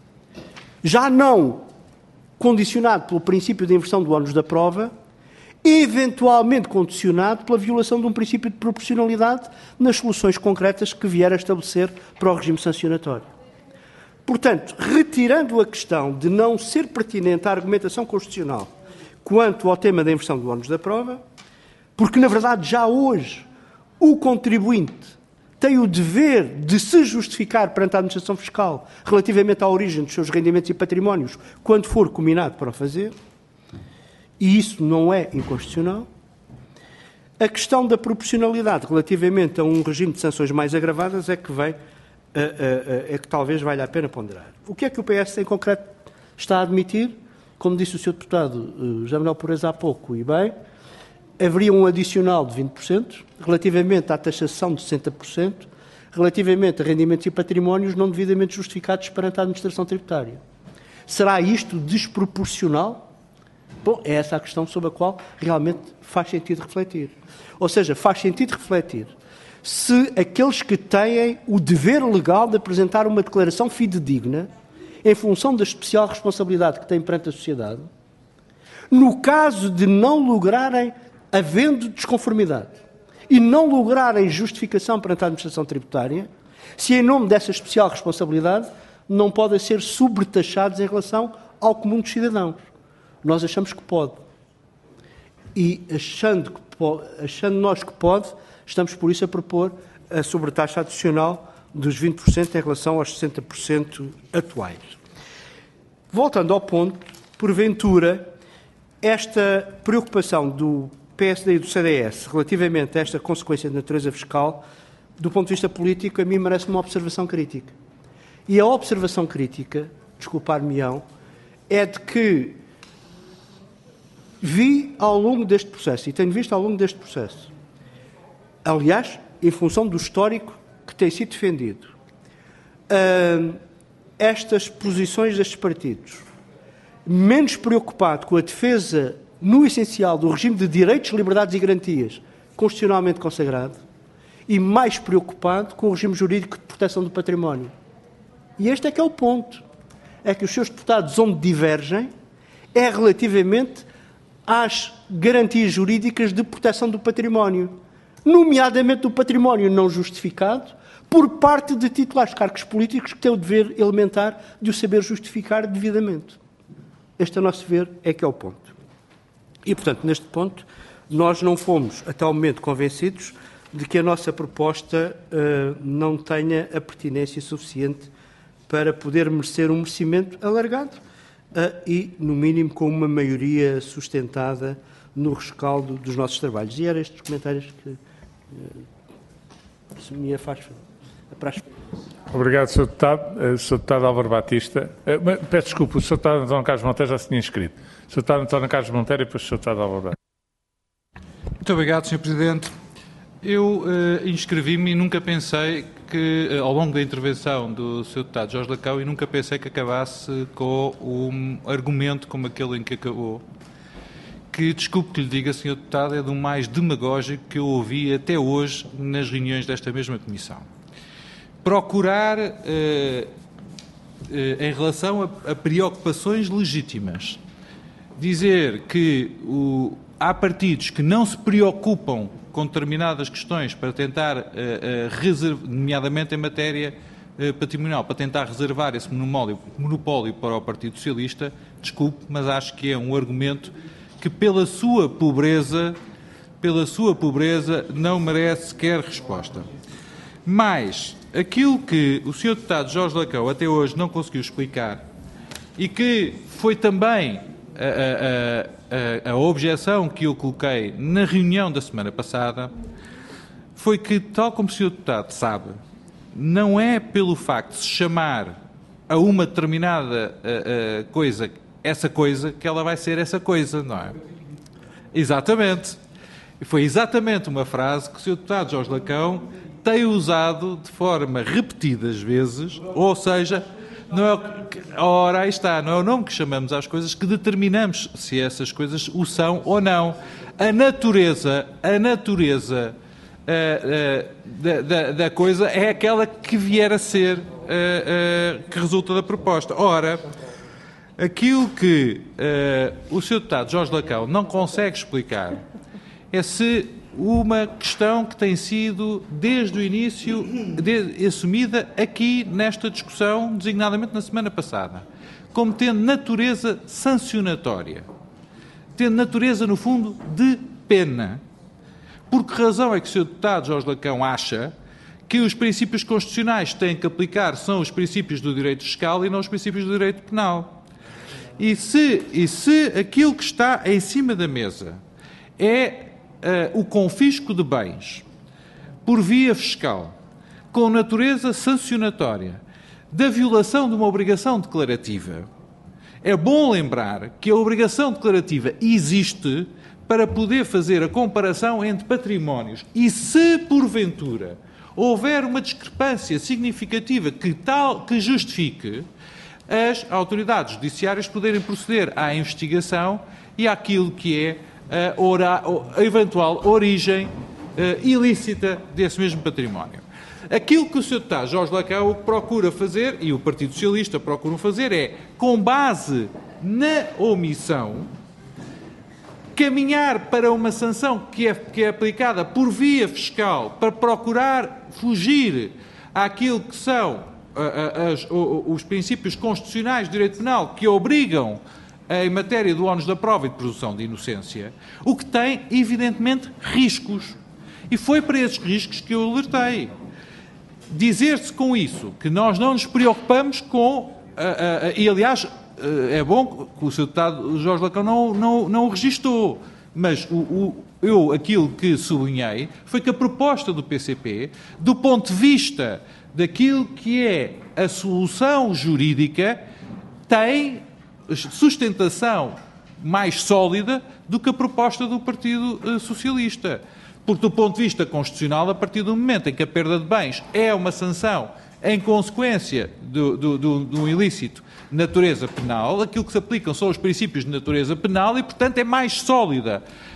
Já não condicionado pelo princípio da inversão do ónus da prova, eventualmente condicionado pela violação de um princípio de proporcionalidade nas soluções concretas que vier a estabelecer para o regime sancionatório. Portanto, retirando a questão de não ser pertinente a argumentação constitucional quanto ao tema da inversão do ónus da prova, porque, na verdade, já hoje o contribuinte tem o dever de se justificar perante a administração fiscal relativamente à origem dos seus rendimentos e patrimónios quando for combinado para o fazer, e isso não é inconstitucional. A questão da proporcionalidade relativamente a um regime de sanções mais agravadas é que vem, é que talvez valha a pena ponderar. O que é que o P S em concreto está a admitir? Como disse o senhor deputado José Manuel Pureza há pouco, e bem, haveria um adicional de vinte por cento relativamente à taxação de sessenta por cento, relativamente a rendimentos e patrimónios não devidamente justificados perante a administração tributária. Será isto desproporcional? Bom, é essa a questão sobre a qual realmente faz sentido refletir. Ou seja, faz sentido refletir se aqueles que têm o dever legal de apresentar uma declaração fidedigna em função da especial responsabilidade que têm perante a sociedade, no caso de não lograrem, havendo desconformidade, e não lograrem justificação perante a administração tributária, se em nome dessa especial responsabilidade não podem ser sobretaxados em relação ao comum dos cidadãos. Nós achamos que pode. E achando, que pode, achando nós que pode, estamos por isso a propor a sobretaxa adicional dos vinte por cento em relação aos sessenta por cento atuais. Voltando ao ponto, porventura, esta preocupação do P S D e do C D S relativamente a esta consequência de natureza fiscal, do ponto de vista político, a mim merece uma observação crítica. E a observação crítica, desculpar-me-ão, é de que vi ao longo deste processo, e tenho visto ao longo deste processo, aliás, em função do histórico que tem sido defendido, uh, estas posições destes partidos, menos preocupado com a defesa, no essencial, do regime de direitos, liberdades e garantias constitucionalmente consagrado, e mais preocupado com o regime jurídico de proteção do património. E este é que é o ponto. É que os seus deputados onde divergem é relativamente às garantias jurídicas de proteção do património, nomeadamente do património não justificado, por parte de titulares de cargos políticos que têm o dever elementar de o saber justificar devidamente. Este, a nosso ver, é que é o ponto. E, portanto, neste ponto, nós não fomos, até ao momento, convencidos de que a nossa proposta uh, não tenha a pertinência suficiente para poder merecer um merecimento alargado uh, e, no mínimo, com uma maioria sustentada no rescaldo dos nossos trabalhos. E eram estes comentários que uh, se me faz apraz. Obrigado, senhor Deputado. Uh, senhor Deputado Álvaro Batista. Uh, peço desculpa, o senhor Deputado António Carlos Monteiro já se tinha inscrito. O senhor Deputado António Carlos Monteiro e depois o senhor Deputado Álvaro Batista. Muito obrigado, senhor Presidente. Eu uh, inscrevi-me e nunca pensei que, uh, ao longo da intervenção do senhor Deputado Jorge Lacão, e nunca pensei que acabasse com um argumento como aquele em que acabou, que, desculpe que lhe diga, senhor Deputado, é do mais demagógico que eu ouvi até hoje nas reuniões desta mesma Comissão. Procurar, uh, uh, em relação a, a preocupações legítimas, dizer que o, há partidos que não se preocupam com determinadas questões para tentar, uh, uh, reserv... nomeadamente em matéria uh, patrimonial, para tentar reservar esse monopólio, monopólio para o Partido Socialista, desculpe, mas acho que é um argumento que, pela sua pobreza, pela sua pobreza, não merece sequer resposta. Mas aquilo que o senhor Deputado Jorge Lacão até hoje não conseguiu explicar e que foi também A, a, a, a objeção que eu coloquei na reunião da semana passada foi que, tal como o senhor Deputado sabe, não é pelo facto de se chamar a uma determinada a, a coisa essa coisa que ela vai ser essa coisa, não é? Exatamente. Foi exatamente uma frase que o senhor Deputado Jorge Lacão tem usado de forma repetidas vezes, ou seja, não é, ora, aí está, não é o nome que chamamos às coisas que determinamos se essas coisas o são ou não. A natureza, a natureza uh, uh, da, da, da coisa é aquela que vier a ser, uh, uh, que resulta da proposta. Ora, aquilo que uh, o senhor Deputado Jorge Lacão não consegue explicar é se uma questão que tem sido, desde o início, de, assumida aqui nesta discussão, designadamente na semana passada, como tendo natureza sancionatória, tendo natureza, no fundo, de pena. Por que razão é que o senhor Deputado Jorge Lacão acha que os princípios constitucionais que têm que aplicar são os princípios do direito fiscal e não os princípios do direito penal? E se, e se aquilo que está em cima da mesa é Uh, o confisco de bens por via fiscal, com natureza sancionatória, da violação de uma obrigação declarativa, é bom lembrar que a obrigação declarativa existe para poder fazer a comparação entre patrimónios e, se porventura houver uma discrepância significativa que, tal, que justifique, as autoridades judiciárias poderem proceder à investigação e àquilo que é A, ora, a eventual origem uh, ilícita desse mesmo património. Aquilo que o senhor Deputado Jorge Lacão procura fazer, e o Partido Socialista procura fazer, é, com base na omissão, caminhar para uma sanção que é, que é aplicada por via fiscal para procurar fugir àquilo que são uh, uh, as, uh, os princípios constitucionais de direito penal que obrigam em matéria do ónus da prova e de presunção de inocência, o que tem, evidentemente, riscos. E foi para esses riscos que eu alertei. Dizer-se com isso que nós não nos preocupamos com... Uh, uh, uh, e, aliás, uh, é bom que o senhor Deputado Jorge Lacão não, não, não o registou, mas o, o, eu aquilo que sublinhei foi que a proposta do P C P, do ponto de vista daquilo que é a solução jurídica, tem sustentação mais sólida do que a proposta do Partido Socialista. Porque, do ponto de vista constitucional, a partir do momento em que a perda de bens é uma sanção em consequência do, do, do, do ilícito de natureza penal, aquilo que se aplicam são os princípios de natureza penal e, portanto, é mais sólida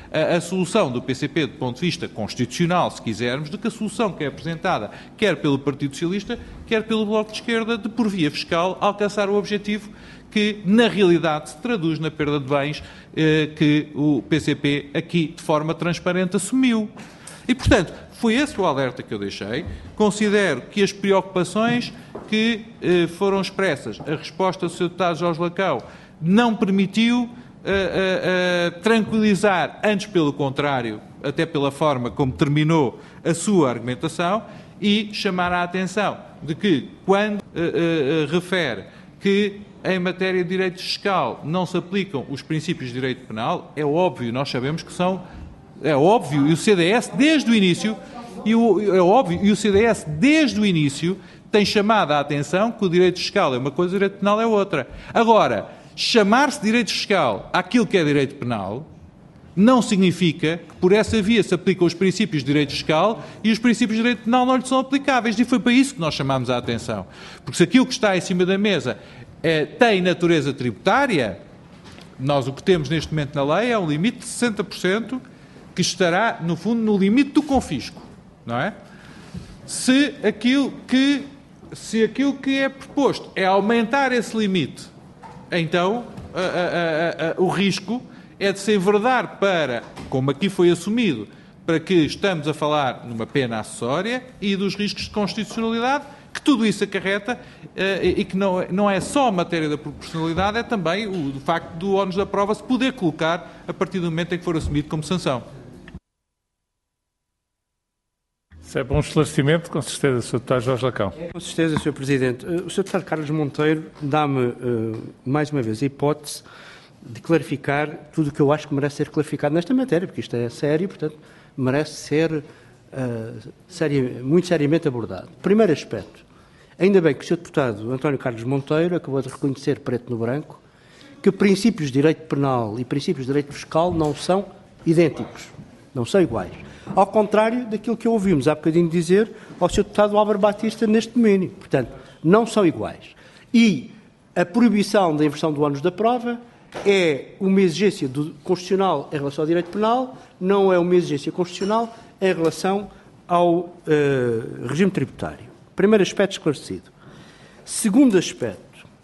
a, a solução do P C P do ponto de vista constitucional, se quisermos, do que a solução que é apresentada quer pelo Partido Socialista, quer pelo Bloco de Esquerda, de, por via fiscal, alcançar o objetivo que, na realidade, se traduz na perda de bens eh, que o P C P aqui, de forma transparente, assumiu. E, portanto, foi esse o alerta que eu deixei. Considero que as preocupações que eh, foram expressas, a resposta do senhor Deputado Jorge Lacão, não permitiu eh, eh, eh, tranquilizar, antes pelo contrário, até pela forma como terminou a sua argumentação, e chamar a atenção de que, quando eh, eh, refere que em matéria de direito fiscal não se aplicam os princípios de direito penal, é óbvio, nós sabemos que são, é óbvio, e o C D S desde o início, e o, é óbvio, e o C D S desde o início tem chamado a atenção que o direito fiscal é uma coisa e o direito penal é outra. Agora, chamar-se direito fiscal àquilo que é direito penal não significa que por essa via se aplicam os princípios de direito fiscal e os princípios de direito penal não lhe são aplicáveis. E foi para isso que nós chamámos a atenção. Porque se aquilo que está em cima da mesa é, tem natureza tributária, nós o que temos neste momento na lei é um limite de sessenta por cento que estará, no fundo, no limite do confisco, não é? Se aquilo que, se aquilo que é proposto é aumentar esse limite, então a, a, a, a, o risco é de se enverdar para, como aqui foi assumido, para que estamos a falar numa pena acessória e dos riscos de constitucionalidade, que tudo isso acarreta e que não, não é só a matéria da proporcionalidade, é também o, o facto do ónus da prova se poder colocar a partir do momento em que for assumido como sanção. Se é bom esclarecimento, com certeza, senhor Deputado Jorge Lacão. Com certeza, senhor Presidente. O senhor Deputado Carlos Monteiro dá-me, uh, mais uma vez, a hipótese de clarificar tudo o que eu acho que merece ser clarificado nesta matéria, porque isto é sério, portanto, merece ser uh, seri- muito seriamente abordado. Primeiro aspecto. Ainda bem que o senhor Deputado António Carlos Monteiro acabou de reconhecer, preto no branco, que princípios de direito penal e princípios de direito fiscal não são idênticos, não são iguais. Ao contrário daquilo que ouvimos há bocadinho dizer ao senhor Deputado Álvaro Batista neste domínio. Portanto, não são iguais. E a proibição da inversão do ónus da prova é uma exigência do constitucional em relação ao direito penal, não é uma exigência constitucional em relação ao uh, regime tributário. Primeiro aspecto esclarecido. Segundo aspecto.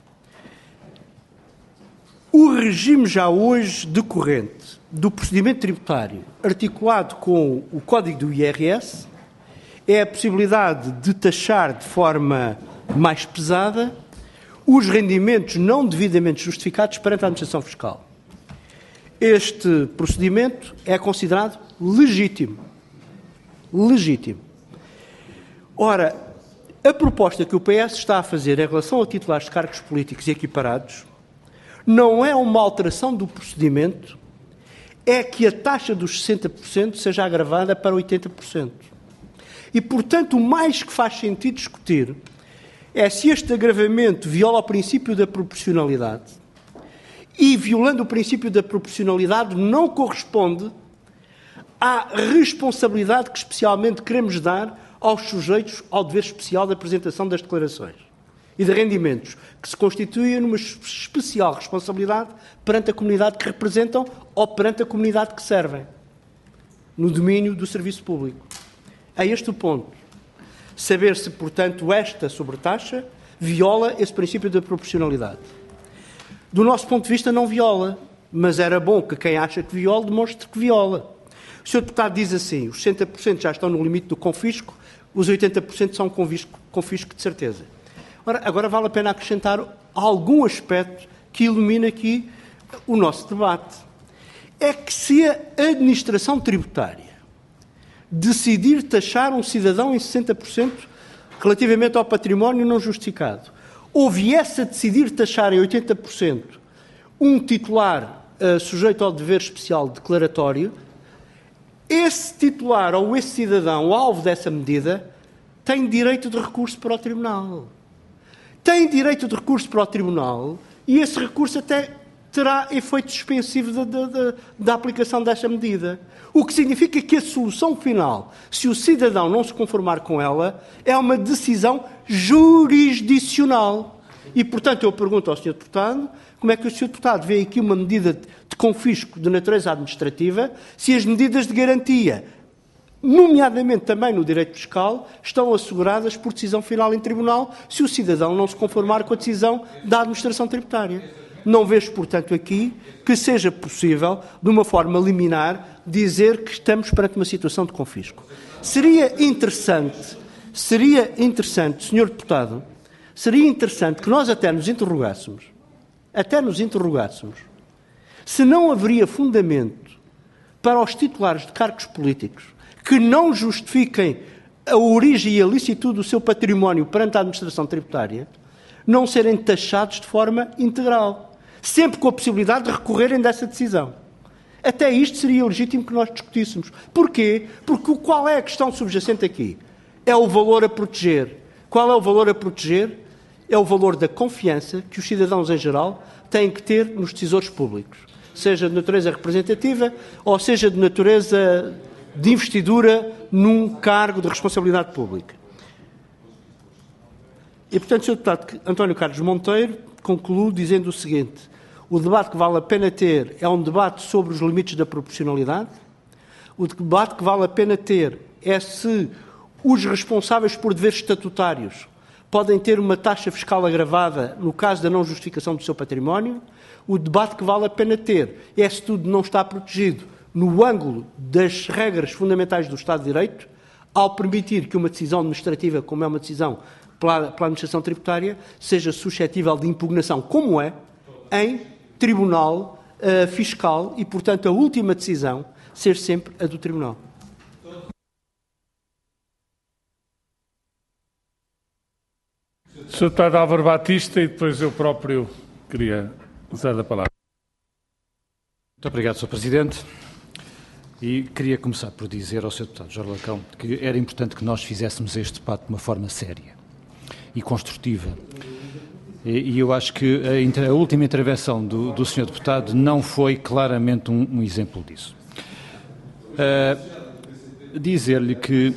O regime já hoje decorrente do procedimento tributário articulado com o Código do I R S é a possibilidade de taxar de forma mais pesada os rendimentos não devidamente justificados perante a administração fiscal. Este procedimento é considerado legítimo. Legítimo. Ora, a proposta que o P S está a fazer em relação a titulares de cargos políticos e equiparados não é uma alteração do procedimento, é que a taxa dos sessenta por cento seja agravada para oitenta por cento. E, portanto, o mais que faz sentido discutir é se este agravamento viola o princípio da proporcionalidade e, violando o princípio da proporcionalidade, não corresponde à responsabilidade que especialmente queremos dar aos sujeitos ao dever especial da apresentação das declarações e de rendimentos, que se constituem numa especial responsabilidade perante a comunidade que representam ou perante a comunidade que servem, no domínio do serviço público. É este o ponto. Saber se, portanto, esta sobretaxa viola esse princípio da proporcionalidade. Do nosso ponto de vista, não viola, mas era bom que quem acha que viola demonstre que viola. O senhor Deputado diz assim, os sessenta por cento já estão no limite do confisco, os oitenta por cento são confisco, confisco de certeza. Ora, agora vale a pena acrescentar algum aspecto que ilumina aqui o nosso debate. É que se a administração tributária decidir taxar um cidadão em sessenta por cento relativamente ao património não justificado, ou viesse a decidir taxar em oitenta por cento um titular uh, sujeito ao dever especial declaratório, esse titular ou esse cidadão, alvo dessa medida, tem direito de recurso para o Tribunal. Tem direito de recurso para o Tribunal e esse recurso até terá efeito suspensivo da, da, da, da aplicação desta medida. O que significa que a solução final, se o cidadão não se conformar com ela, é uma decisão jurisdicional. E, portanto, eu pergunto ao senhor Deputado como é que o senhor Deputado vê aqui uma medida de de confisco de natureza administrativa se as medidas de garantia, nomeadamente também no direito fiscal, estão asseguradas por decisão final em tribunal se o cidadão não se conformar com a decisão da administração tributária. Não vejo, portanto, aqui que seja possível, de uma forma liminar, dizer que estamos perante uma situação de confisco. Seria interessante, seria interessante, senhor Deputado, seria interessante que nós até nos interrogássemos, até nos interrogássemos, se não haveria fundamento para os titulares de cargos políticos que não justifiquem a origem e a licitude do seu património perante a administração tributária, não serem taxados de forma integral, sempre com a possibilidade de recorrerem dessa decisão. Até isto seria legítimo que nós discutíssemos. Porquê? Porque qual é a questão subjacente aqui? É o valor a proteger. Qual é o valor a proteger? É o valor da confiança que os cidadãos em geral têm que ter nos decisores públicos, seja de natureza representativa ou seja de natureza de investidura num cargo de responsabilidade pública. E, portanto, senhor Deputado António Carlos Monteiro, concluo dizendo o seguinte: o debate que vale a pena ter é um debate sobre os limites da proporcionalidade. O debate que vale a pena ter é se os responsáveis por deveres estatutários podem ter uma taxa fiscal agravada no caso da não justificação do seu património. O debate que vale a pena ter é se tudo não está protegido no ângulo das regras fundamentais do Estado de Direito, ao permitir que uma decisão administrativa, como é uma decisão pela, pela administração tributária, seja suscetível de impugnação, como é, em tribunal uh, fiscal e, portanto, a última decisão ser sempre a do tribunal. senhor Deputado Álvaro Batista e depois eu próprio queria usar a palavra. Muito obrigado, senhor Presidente. E queria começar por dizer ao senhor Deputado Jorge Lacão que era importante que nós fizéssemos este debate de uma forma séria e construtiva. E eu acho que a, a última intervenção do, do senhor Deputado não foi claramente um, um exemplo disso. Uh, dizer-lhe que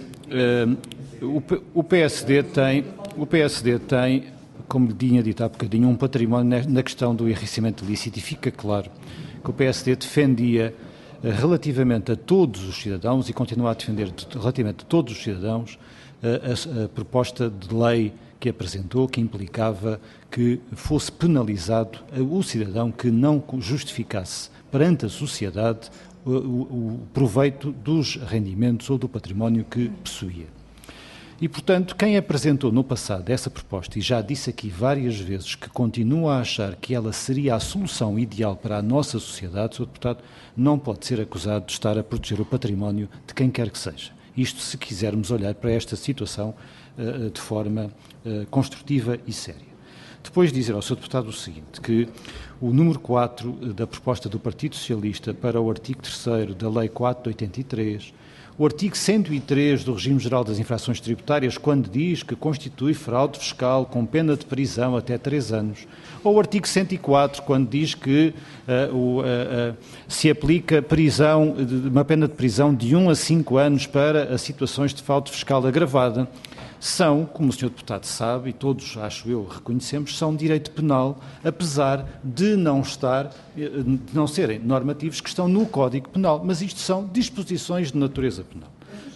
uh, o, o P S D tem, o P S D tem, como lhe tinha dito há bocadinho, um património na questão do enriquecimento ilícito, e fica claro que o P S D defendia uh, relativamente a todos os cidadãos e continua a defender relativamente a todos os cidadãos uh, a, a proposta de lei que apresentou, que implicava que fosse penalizado o cidadão que não justificasse perante a sociedade o, o, o proveito dos rendimentos ou do património que possuía. E, portanto, quem apresentou no passado essa proposta, e já disse aqui várias vezes que continua a achar que ela seria a solução ideal para a nossa sociedade, senhor Deputado, não pode ser acusado de estar a proteger o património de quem quer que seja. Isto se quisermos olhar para esta situação uh, de forma uh, construtiva e séria. Depois dizer ao senhor Deputado o seguinte, que o número quatro da proposta do Partido Socialista para o artigo terceiro da Lei quatro de oitenta e três, o artigo cento e três do Regime Geral das Infrações Tributárias, quando diz que constitui fraude fiscal com pena de prisão até três anos, ou o artigo cento e quatro, quando diz que uh, o, uh, uh, se aplica prisão, uma pena de prisão de um a cinco anos para as situações de fraude fiscal agravada, são, como o senhor Deputado sabe, e todos, acho eu, reconhecemos, são direito penal, apesar de não estar, de não serem normativos que estão no Código Penal, mas isto são disposições de natureza penal.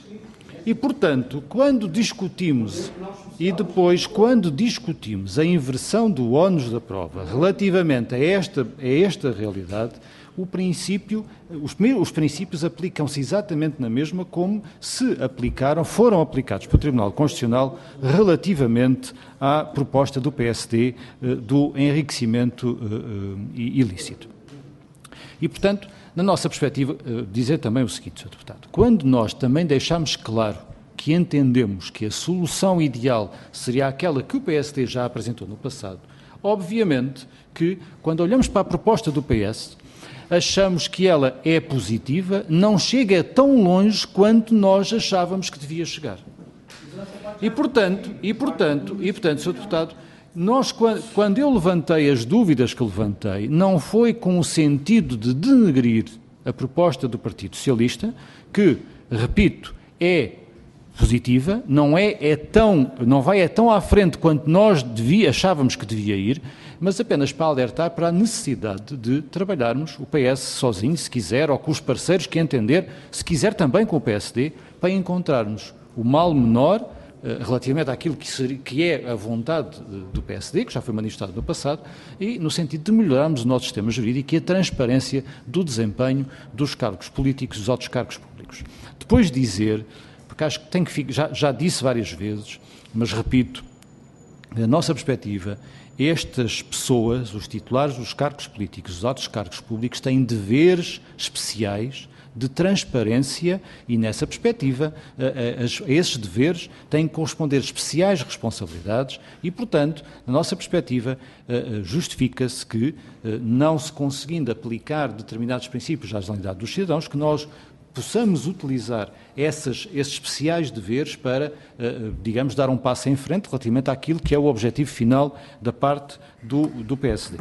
E, portanto, quando discutimos, e depois, quando discutimos a inversão do ónus da prova relativamente a esta, a esta realidade, o princípio, os, os princípios aplicam-se exatamente na mesma como se aplicaram, foram aplicados pelo Tribunal Constitucional relativamente à proposta do P S D uh, do enriquecimento uh, uh, ilícito. E, portanto, na nossa perspectiva, uh, dizer também o seguinte, senhor Deputado, quando nós também deixamos claro que entendemos que a solução ideal seria aquela que o P S D já apresentou no passado, obviamente que, quando olhamos para a proposta do P S, achamos que ela é positiva, não chega tão longe quanto nós achávamos que devia chegar. E, portanto, e, portanto, e, portanto, senhor Deputado, nós, quando eu levantei as dúvidas que levantei, não foi com o sentido de denegrir a proposta do Partido Socialista, que, repito, é positiva, não, é, é tão, não vai é tão à frente quanto nós devia, achávamos que devia ir, mas apenas para alertar para a necessidade de trabalharmos o P S sozinho, se quiser, ou com os parceiros que entender, se quiser também com o P S D, para encontrarmos o mal menor relativamente àquilo que, seria, que é a vontade do P S D, que já foi manifestado no passado, e no sentido de melhorarmos o nosso sistema jurídico e a transparência do desempenho dos cargos políticos e dos altos cargos públicos. Depois dizer, porque acho que tem que já, já disse várias vezes, mas repito, da nossa perspectiva, estas pessoas, os titulares dos cargos políticos, os altos cargos públicos, têm deveres especiais de transparência e, nessa perspectiva, a, a, a esses deveres têm que corresponder especiais responsabilidades e, portanto, na nossa perspectiva, justifica-se que, não se conseguindo aplicar determinados princípios à legalidade dos cidadãos, que nós possamos utilizar essas, esses especiais deveres para, digamos, dar um passo em frente relativamente àquilo que é o objetivo final da parte do, do P S D.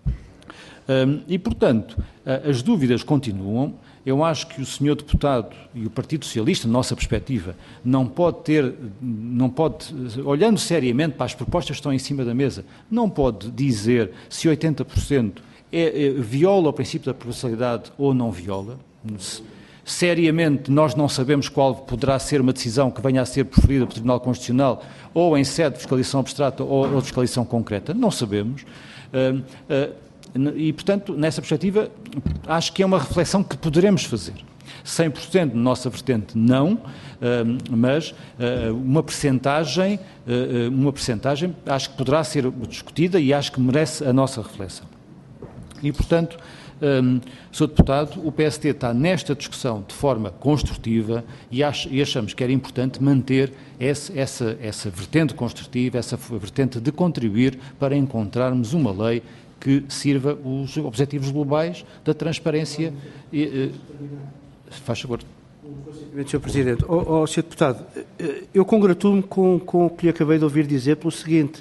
E, portanto, as dúvidas continuam. Eu acho que o senhor deputado e o Partido Socialista, na nossa perspectiva, não pode ter, não pode, olhando seriamente para as propostas que estão em cima da mesa, não pode dizer se oitenta por cento é, é, viola o princípio da proporcionalidade ou não viola. Seriamente, nós não sabemos qual poderá ser uma decisão que venha a ser preferida pelo Tribunal Constitucional ou em sede de fiscalização abstrata ou, ou de fiscalização concreta. Não sabemos. Uh, uh, E, portanto, nessa perspectiva, acho que é uma reflexão que poderemos fazer. cem por cento na nossa vertente, não, mas uma percentagem, uma percentagem acho que poderá ser discutida e acho que merece a nossa reflexão. E, portanto, senhor Deputado, o P S D está nesta discussão de forma construtiva e, acho, e achamos que era importante manter esse, essa, essa vertente construtiva, essa vertente de contribuir para encontrarmos uma lei que sirva os objetivos globais da transparência. E, faz favor. senhor Presidente. Oh, oh, senhor Deputado, eu congratulo-me com, com o que lhe acabei de ouvir dizer pelo seguinte.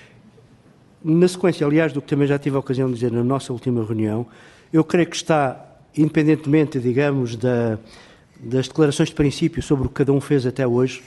Na sequência, aliás, do que também já tive a ocasião de dizer na nossa última reunião, eu creio que está, independentemente, digamos, da, das declarações de princípio sobre o que cada um fez até hoje,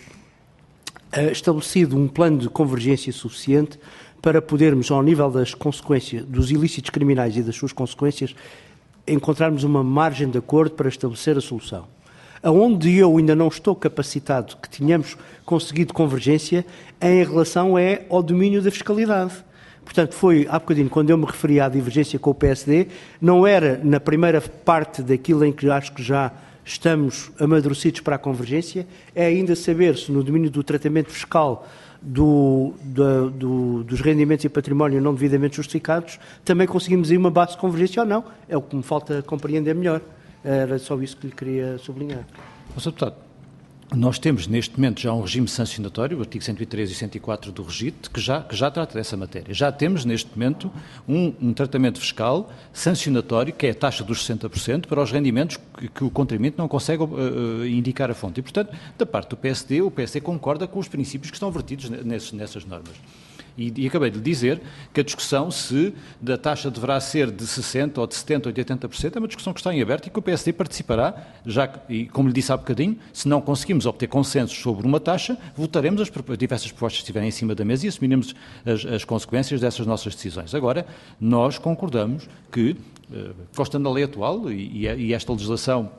estabelecido um plano de convergência suficiente para podermos, ao nível das consequências, dos ilícitos criminais e das suas consequências, encontrarmos uma margem de acordo para estabelecer a solução. Aonde eu ainda não estou capacitado que tenhamos conseguido convergência em relação é ao domínio da fiscalidade. Portanto, foi há bocadinho, quando eu me referi à divergência com o P S D, não era na primeira parte daquilo em que acho que já estamos amadurecidos para a convergência, é ainda saber se no domínio do tratamento fiscal Do, do, do, dos rendimentos e património não devidamente justificados, também conseguimos aí uma base de convergência ou não. É o que me falta compreender melhor. Era só isso que lhe queria sublinhar. senhor Deputado, nós temos neste momento já um regime sancionatório, o artigo cento e três e cento e quatro do REGIT, que já, que já trata dessa matéria. Já temos neste momento um, um tratamento fiscal sancionatório, que é a taxa dos sessenta por cento, para os rendimentos que, que o contribuinte não consegue uh, indicar a fonte. E, portanto, da parte do P S D, o P S D concorda com os princípios que estão vertidos nesses, nessas normas. E, e acabei de lhe dizer que a discussão se da taxa deverá ser de sessenta por cento ou de setenta por cento ou de oitenta por cento é uma discussão que está em aberto e que o P S D participará, já que, e como lhe disse há bocadinho, se não conseguimos obter consensos sobre uma taxa, votaremos as diversas propostas que estiverem em cima da mesa e assumiremos as, as consequências dessas nossas decisões. Agora, nós concordamos que, constando da lei atual e, e esta legislação,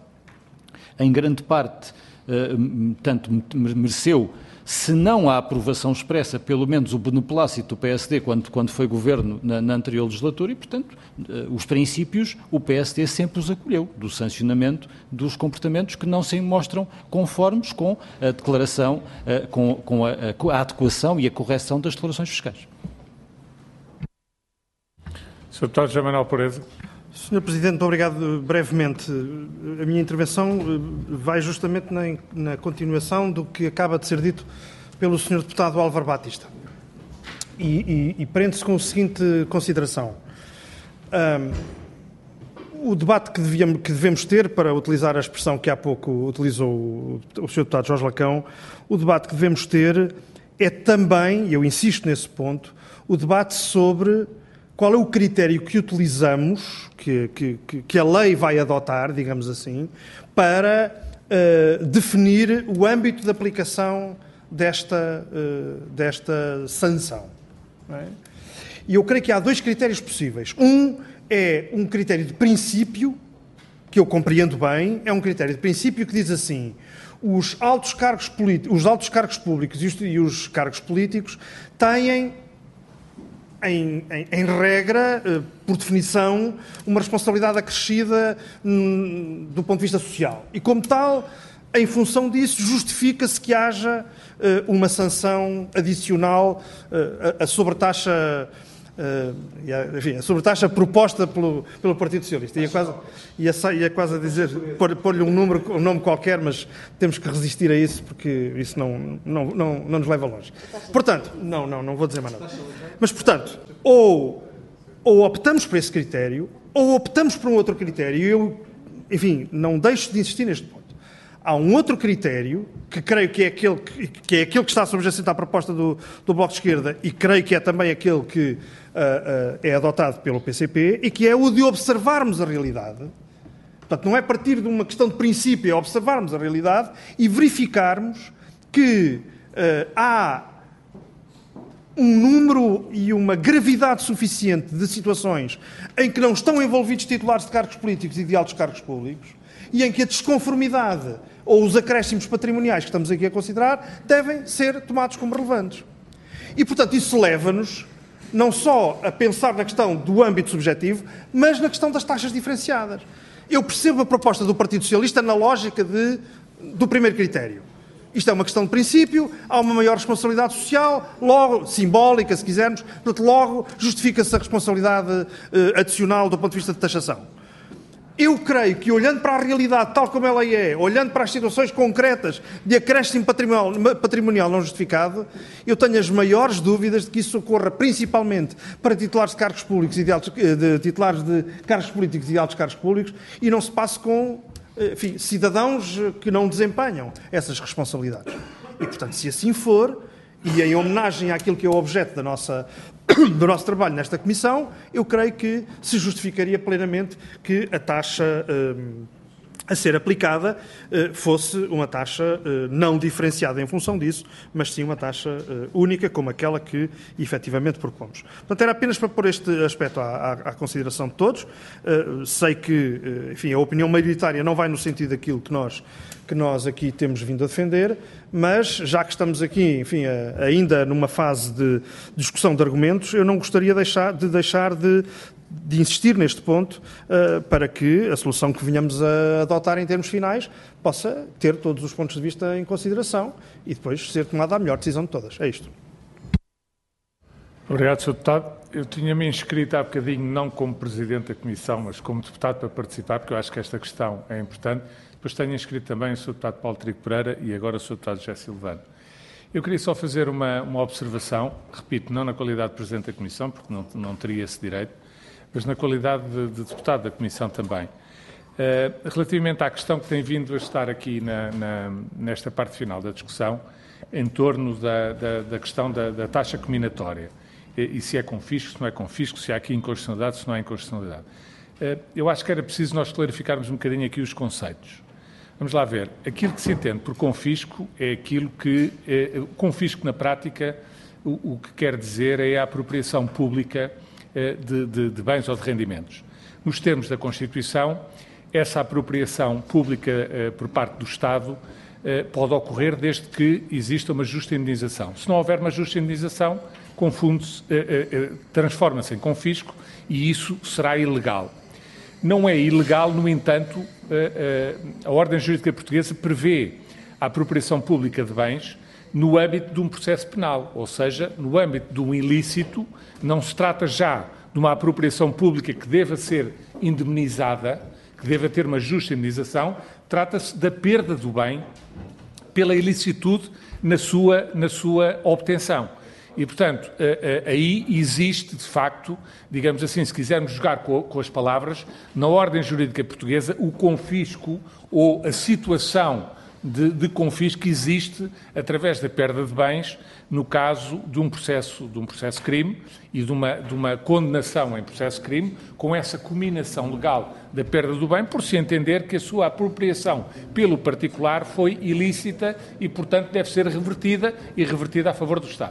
em grande parte, tanto mereceu, se não a aprovação expressa, pelo menos o beneplácito do P S D quando, quando foi governo na, na anterior legislatura e, portanto, os princípios o P S D sempre os acolheu, do sancionamento dos comportamentos que não se mostram conformes com a declaração, com, com a, a adequação e a correção das declarações fiscais. senhor Deputado José Manuel Pereira. senhor Presidente, muito obrigado. Brevemente, a minha intervenção vai justamente na, na continuação do que acaba de ser dito pelo senhor Deputado Álvaro Batista. E, e, e prende-se com a seguinte consideração. Um, o debate que, devíamos, que devemos ter, para utilizar a expressão que há pouco utilizou o, o senhor Deputado Jorge Lacão, o debate que devemos ter é também, e eu insisto nesse ponto, o debate sobre qual é o critério que utilizamos, que, que, que a lei vai adotar, digamos assim, para uh, definir o âmbito de aplicação desta, uh, desta sanção. Não é? E eu creio que há dois critérios possíveis. Um é um critério de princípio, que eu compreendo bem, é um critério de princípio que diz assim: os altos cargos, os altos cargos públicos e os, e os cargos políticos têm, em, em, em regra, eh, por definição, uma responsabilidade acrescida hum, do ponto de vista social. E, como tal, em função disso, justifica-se que haja eh, uma sanção adicional eh, a, a sobretaxa. Uh, enfim, a sobretaxa proposta pelo, pelo Partido Socialista. Ia quase, ia, ia quase a dizer, pôr-lhe um, número, um nome qualquer, mas temos que resistir a isso, porque isso não, não, não, não nos leva longe. Portanto, não, não, não vou dizer mais nada. Mas, portanto, ou, ou optamos por esse critério, ou optamos por um outro critério, e eu, enfim, não deixo de insistir neste ponto. Há um outro critério, que creio que é aquele que, que, é aquele que está subjacente à proposta do, do Bloco de Esquerda, e creio que é também aquele que uh, uh, é adotado pelo P C P, e que é o de observarmos a realidade. Portanto, não é partir de uma questão de princípio, é observarmos a realidade e verificarmos que uh, há um número e uma gravidade suficiente de situações em que não estão envolvidos titulares de cargos políticos e de altos cargos públicos, e em que a desconformidade ou os acréscimos patrimoniais que estamos aqui a considerar devem ser tomados como relevantes. E, portanto, isso leva-nos não só a pensar na questão do âmbito subjetivo, mas na questão das taxas diferenciadas. Eu percebo a proposta do Partido Socialista na lógica de, do primeiro critério. Isto é uma questão de princípio, há uma maior responsabilidade social, logo, simbólica, se quisermos, portanto, logo justifica-se a responsabilidade eh, adicional do ponto de vista de taxação. Eu creio que, olhando para a realidade tal como ela é, olhando para as situações concretas de acréscimo patrimonial, patrimonial não justificado, eu tenho as maiores dúvidas de que isso ocorra principalmente para titulares de cargos públicos e de, altos, de titulares de cargos políticos e de altos cargos públicos, e não se passe com, enfim, cidadãos que não desempenham essas responsabilidades. E, portanto, se assim for, e em homenagem àquilo que é o objeto da nossa, do nosso trabalho nesta Comissão, eu creio que se justificaria plenamente que a taxa hum, a ser aplicada uh, fosse uma taxa uh, não diferenciada em função disso, mas sim uma taxa uh, única, como aquela que efetivamente propomos. Portanto, era apenas para pôr este aspecto à, à, à consideração de todos. Uh, sei que, uh, enfim, a opinião maioritária não vai no sentido daquilo que nós, que nós aqui temos vindo a defender, mas, já que estamos aqui, enfim, a, ainda numa fase de discussão de argumentos, eu não gostaria deixar, de deixar de de insistir neste ponto uh, para que a solução que venhamos a adotar em termos finais possa ter todos os pontos de vista em consideração e depois ser tomada a melhor decisão de todas. É isto. Obrigado, senhor Deputado. Eu tinha-me inscrito há bocadinho, não como Presidente da Comissão, mas como Deputado para participar, porque eu acho que esta questão é importante. Depois tenho inscrito também o senhor Deputado Paulo Trigo Pereira e agora o senhor Deputado José Silvano. Eu queria só fazer uma, uma observação, repito, não na qualidade de Presidente da Comissão, porque não, não teria esse direito, mas na qualidade de, de deputado da Comissão também. Uh, relativamente à questão que tem vindo a estar aqui na, na, nesta parte final da discussão, em torno da, da, da questão da, da taxa combinatória, e, e se é confisco, se não é confisco, se há aqui inconstitucionalidade, se não há inconstitucionalidade. Uh, eu acho que era preciso nós clarificarmos um bocadinho aqui os conceitos. Vamos lá ver. Aquilo que se entende por confisco é aquilo que... É, confisco, na prática, o, o que quer dizer é a apropriação pública De, de, de bens ou de rendimentos. Nos termos da Constituição, essa apropriação pública eh, por parte do Estado eh, pode ocorrer desde que exista uma justa indenização. Se não houver uma justa indenização, confunde-se, eh, eh, transforma-se em confisco e isso será ilegal. Não é ilegal, no entanto, eh, eh, a ordem jurídica portuguesa prevê a apropriação pública de bens no âmbito de um processo penal, ou seja, no âmbito de um ilícito. Não se trata já de uma apropriação pública que deva ser indemnizada, que deva ter uma justa indemnização, trata-se da perda do bem pela ilicitude na sua, na sua obtenção. E, portanto, aí existe, de facto, digamos assim, se quisermos jogar com as palavras, na ordem jurídica portuguesa, o confisco ou a situação de, de confisco que existe através da perda de bens no caso de um processo de um processo crime e de uma, de uma condenação em processo crime, com essa combinação legal da perda do bem, por se entender que a sua apropriação pelo particular foi ilícita e, portanto, deve ser revertida e revertida a favor do Estado.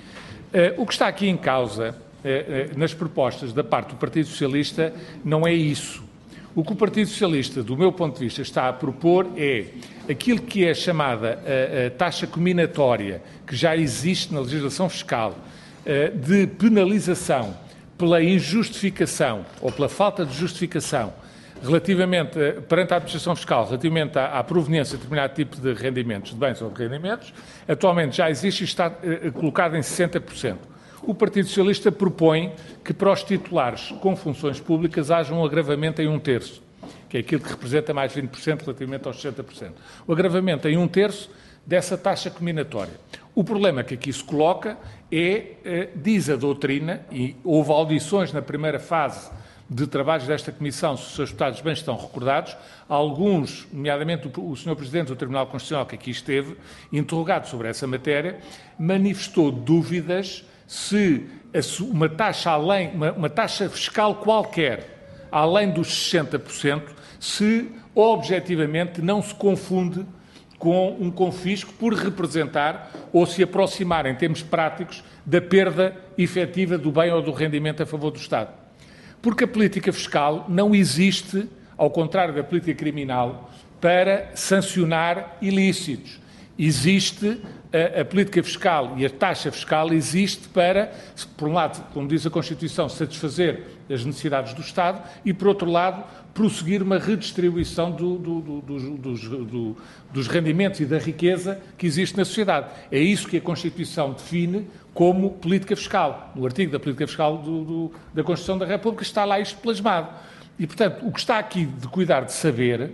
Uh, o que está aqui em causa, uh, uh, nas propostas da parte do Partido Socialista, não é isso. O que o Partido Socialista, do meu ponto de vista, está a propor é aquilo que é chamada a, a taxa combinatória, que já existe na legislação fiscal, a, de penalização pela injustificação ou pela falta de justificação relativamente, a, perante a administração fiscal, relativamente à, à proveniência de determinado tipo de rendimentos, de bens ou de rendimentos, atualmente já existe e está a, colocado em sessenta por cento. O Partido Socialista propõe que para os titulares com funções públicas haja um agravamento em um terço, que é aquilo que representa mais vinte por cento relativamente aos sessenta por cento. O agravamento em um terço dessa taxa combinatória. O problema que aqui se coloca é, diz a doutrina, e houve audições na primeira fase de trabalhos desta Comissão, se os seus deputados bem estão recordados, alguns, nomeadamente o senhor Presidente do Tribunal Constitucional que aqui esteve, interrogado sobre essa matéria, manifestou dúvidas se uma taxa, além, uma, uma taxa fiscal qualquer, além dos sessenta por cento, se objetivamente não se confunde com um confisco por representar ou se aproximar, em termos práticos, da perda efetiva do bem ou do rendimento a favor do Estado. Porque a política fiscal não existe, ao contrário da política criminal, para sancionar ilícitos. Existe a, a política fiscal e a taxa fiscal existe para, por um lado, como diz a Constituição, satisfazer as necessidades do Estado e, por outro lado, prosseguir uma redistribuição do, do, do, dos, do, dos rendimentos e da riqueza que existe na sociedade. É isso que a Constituição define como política fiscal. No artigo da política fiscal do, do, da Constituição da República está lá isto plasmado. E, portanto, o que está aqui de cuidar de saber,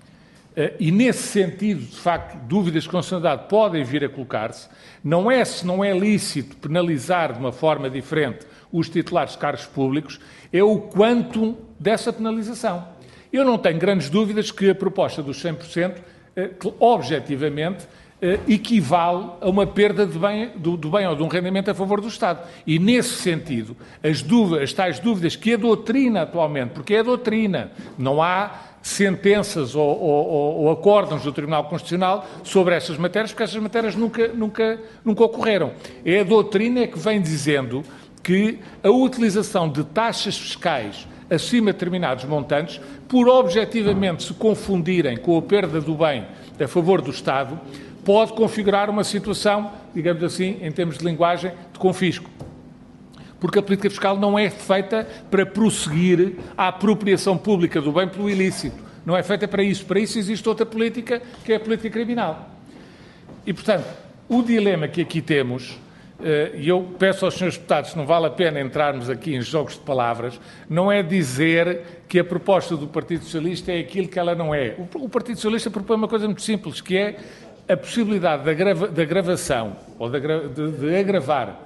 e nesse sentido, de facto, dúvidas de constitucionalidade podem vir a colocar-se, não é se não é lícito penalizar de uma forma diferente os titulares de cargos públicos, é o quantum dessa penalização. Eu não tenho grandes dúvidas que a proposta dos cem por cento, que, objetivamente, equivale a uma perda de bem, do, do bem ou de um rendimento a favor do Estado. E, nesse sentido, as, dúvidas, as tais dúvidas que a doutrina atualmente, porque é a doutrina, não há sentenças ou, ou, ou acórdãos do Tribunal Constitucional sobre estas matérias, porque estas matérias nunca, nunca, nunca ocorreram. É a doutrina que vem dizendo que a utilização de taxas fiscais acima de determinados montantes, por objetivamente se confundirem com a perda do bem a favor do Estado, pode configurar uma situação, digamos assim, em termos de linguagem, de confisco. Porque a política fiscal não é feita para prosseguir a apropriação pública do bem pelo ilícito. Não é feita para isso. Para isso existe outra política, que é a política criminal. E, portanto, o dilema que aqui temos, e eu peço aos senhores deputados, não vale a pena entrarmos aqui em jogos de palavras, não é dizer que a proposta do Partido Socialista é aquilo que ela não é. O Partido Socialista propõe uma coisa muito simples, que é a possibilidade de, agrava, de agravação, ou de, de, de agravar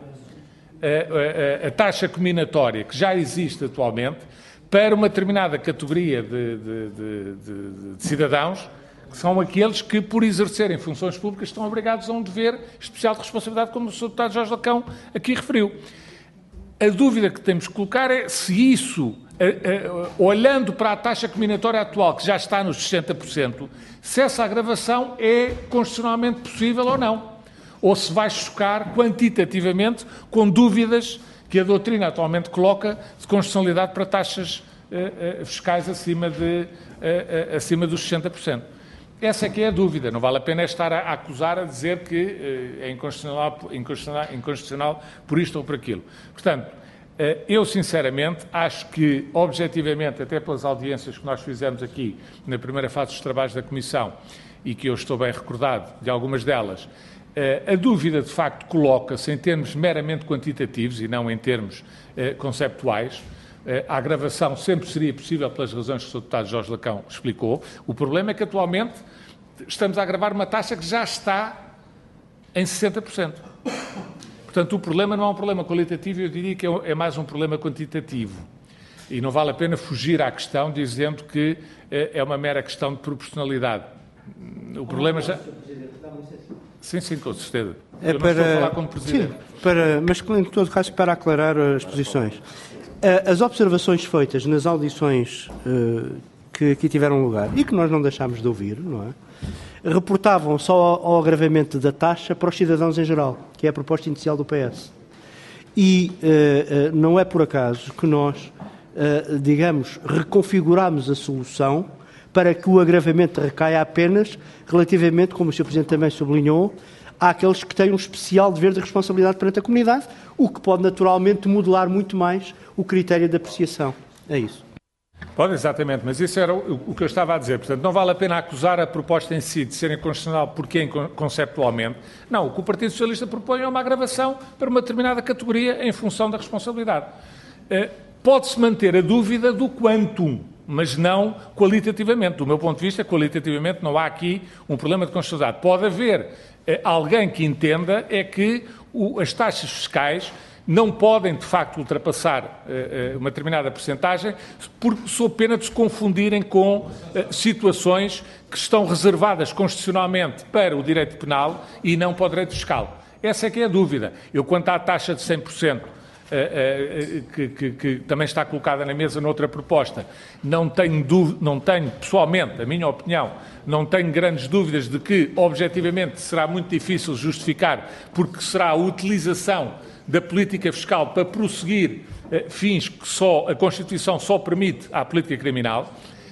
A, a, a taxa combinatória que já existe atualmente para uma determinada categoria de, de, de, de, de cidadãos, que são aqueles que, por exercerem funções públicas, estão obrigados a um dever especial de responsabilidade, como o senhor deputado Jorge Lacão aqui referiu. A dúvida que temos que colocar é se isso, a, a, olhando para a taxa combinatória atual, que já está nos sessenta por cento, se essa agravação é constitucionalmente possível ou não. Ou se vai chocar quantitativamente com dúvidas que a doutrina atualmente coloca de constitucionalidade para taxas uh, uh, fiscais acima, de, uh, uh, acima dos sessenta por cento. Essa é que é a dúvida. Não vale a pena estar a, a acusar, a dizer que uh, é inconstitucional, inconstitucional, inconstitucional por isto ou por aquilo. Portanto, uh, eu sinceramente acho que, objetivamente, até pelas audiências que nós fizemos aqui na primeira fase dos trabalhos da Comissão, e que eu estou bem recordado de algumas delas, a dúvida, de facto, coloca-se em termos meramente quantitativos e não em termos eh, conceptuais. Eh, a agravação sempre seria possível pelas razões que o senhor deputado Jorge Lacão explicou. O problema é que, atualmente, estamos a agravar uma taxa que já está em sessenta por cento. Portanto, o problema não é um problema qualitativo, eu diria que é mais um problema quantitativo. E não vale a pena fugir à questão dizendo que eh, é uma mera questão de proporcionalidade. o problema já... Sim, sim, com certeza. É Eu para... não estou a falar como Presidente. Sim, para... mas em todo caso para aclarar as posições. As observações feitas nas audições uh, que aqui tiveram lugar e que nós não deixámos de ouvir, não é? Reportavam só ao, ao agravamento da taxa para os cidadãos em geral, que é a proposta inicial do P S. E uh, uh, não é por acaso que nós, uh, digamos, reconfiguramos a solução para que o agravamento recaia apenas relativamente, como o senhor Presidente também sublinhou, àqueles que têm um especial dever de responsabilidade perante a comunidade, o que pode naturalmente modelar muito mais o critério de apreciação. É isso. Pode, exatamente, mas isso era o, o que eu estava a dizer. Portanto, não vale a pena acusar a proposta em si de ser inconstitucional porque é conceptualmente. Não, o que o Partido Socialista propõe é uma agravação para uma determinada categoria em função da responsabilidade. Uh, Pode-se manter a dúvida do quantum, mas não qualitativamente. Do meu ponto de vista, qualitativamente não há aqui um problema de constitucionalidade. Pode haver uh, alguém que entenda é que o, as taxas fiscais não podem, de facto, ultrapassar uh, uma determinada percentagem, por, sob pena de se confundirem com uh, situações que estão reservadas constitucionalmente para o direito penal e não para o direito fiscal. Essa é que é a dúvida. Eu, quanto à taxa de cem por cento, uh, uh, que, que, que também está colocada na mesa noutra proposta, não tenho, dúvida, não tenho, pessoalmente, a minha opinião, não tenho grandes dúvidas de que, objetivamente, será muito difícil justificar, porque será a utilização da política fiscal para prosseguir eh, fins que só a Constituição só permite à política criminal.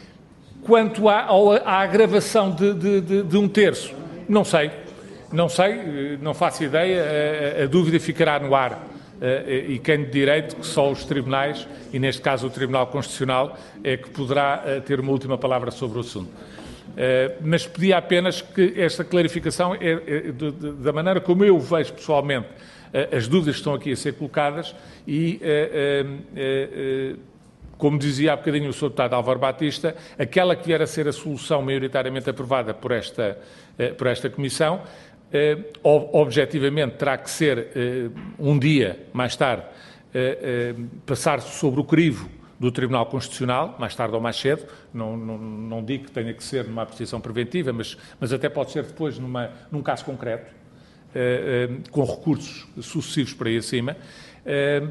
Quanto à, à agravação de, de, de, de um terço, não sei, não sei, não faço ideia, a, a dúvida ficará no ar eh, e quem de direito que só os tribunais, e neste caso o Tribunal Constitucional, é que poderá eh, ter uma última palavra sobre o assunto. Uh, mas pedi apenas que esta clarificação, é, é, de, de, da maneira como eu vejo pessoalmente uh, as dúvidas que estão aqui a ser colocadas e, uh, uh, uh, como dizia há bocadinho o senhor Deputado Álvaro Batista, aquela que vier a ser a solução maioritariamente aprovada por esta, uh, por esta Comissão, uh, objetivamente terá que ser uh, um dia mais tarde uh, uh, passar-se sobre o crivo do Tribunal Constitucional, mais tarde ou mais cedo, não, não, não digo que tenha que ser numa apreciação preventiva, mas, mas até pode ser depois numa, num caso concreto, eh, eh, com recursos sucessivos para aí acima, eh,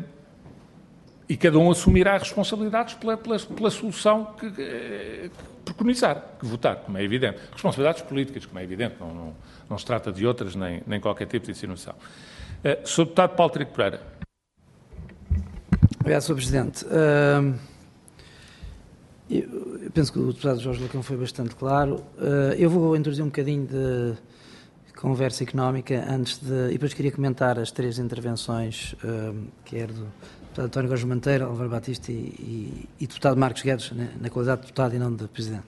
e cada um assumirá responsabilidades pela, pela, pela solução que, que preconizar, que votar, como é evidente. Responsabilidades políticas, como é evidente, não, não, não se trata de outras, nem, nem qualquer tipo de insinuação. Eh, senhor Deputado Paulo Trigo Pereira. Obrigado, senhor Presidente. Uh, eu, eu penso que o deputado Jorge Lacão foi bastante claro. Uh, eu vou introduzir um bocadinho de conversa económica antes de... E depois queria comentar as três intervenções, uh, quer do deputado António Góes Monteiro, Álvaro Batista e, e, e deputado Marcos Guedes, né, na qualidade de deputado e não de Presidente.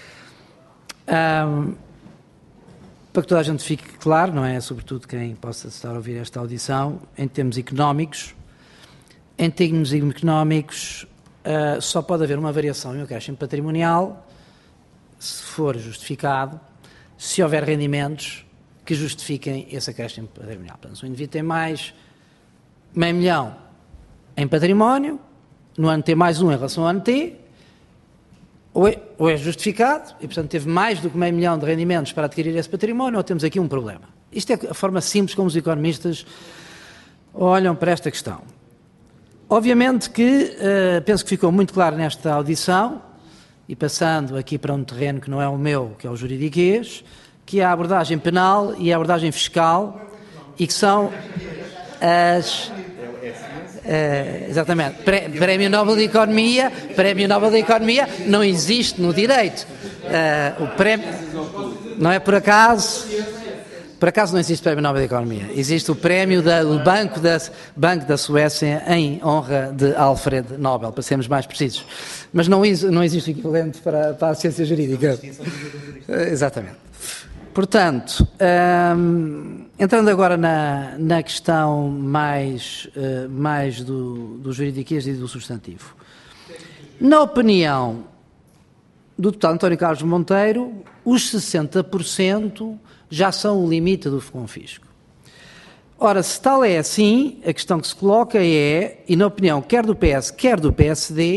Uh, para que toda a gente fique claro, não é? Sobretudo quem possa estar a ouvir esta audição, em termos económicos, Em termos económicos, uh, só pode haver uma variação em um acréscimo patrimonial, se for justificado, se houver rendimentos que justifiquem esse acréscimo patrimonial. Portanto, se o indivíduo tem mais meio milhão em património, no ano tem mais um em relação ao ano T, ou é, ou é justificado, e portanto teve mais do que meio milhão de rendimentos para adquirir esse património, ou temos aqui um problema. Isto é a forma simples como os economistas olham para esta questão. Obviamente que, uh, penso que ficou muito claro nesta audição, e passando aqui para um terreno que não é o meu, que é o juridiquês, que é a abordagem penal e a abordagem fiscal, e que são as... Uh, exatamente, Prémio Nobel de Economia, Prémio Nobel de Economia não existe no direito. Uh, o prémio, não é por acaso... Por acaso não existe Prémio Nobel de Economia. Existe o prémio da, do Banco da, Banco da Suécia em honra de Alfred Nobel, para sermos mais precisos. Mas não, não existe equivalente para, para a ciência jurídica. Exatamente. Portanto, hum, entrando agora na, na questão mais, uh, mais do, do juridiquês e do substantivo. Na opinião do deputado António Carlos Monteiro, os sessenta por cento já são o limite do confisco. Ora, se tal é assim, a questão que se coloca é, e na opinião quer do P S, quer do P S D,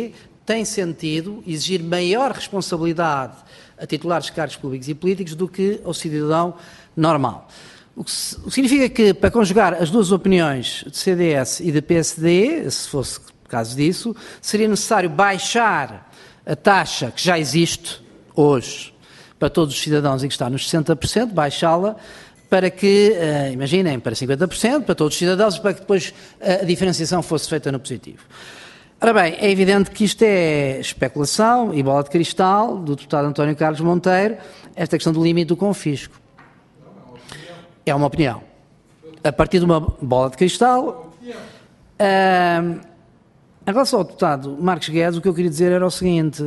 tem sentido exigir maior responsabilidade a titulares de cargos públicos e políticos do que ao cidadão normal. O que, se, o que significa que, para conjugar as duas opiniões de C D S e de P S D, se fosse caso disso, seria necessário baixar a taxa que já existe hoje para todos os cidadãos e que está nos sessenta por cento, baixá-la para que, uh, imaginem, para cinquenta por cento, para todos os cidadãos, para que depois a diferenciação fosse feita no positivo. Ora bem, é evidente que isto é especulação e bola de cristal do deputado António Carlos Monteiro, esta questão do limite do confisco. É uma opinião. A partir de uma bola de cristal, uh, em relação ao deputado Marcos Guedes, o que eu queria dizer era o seguinte,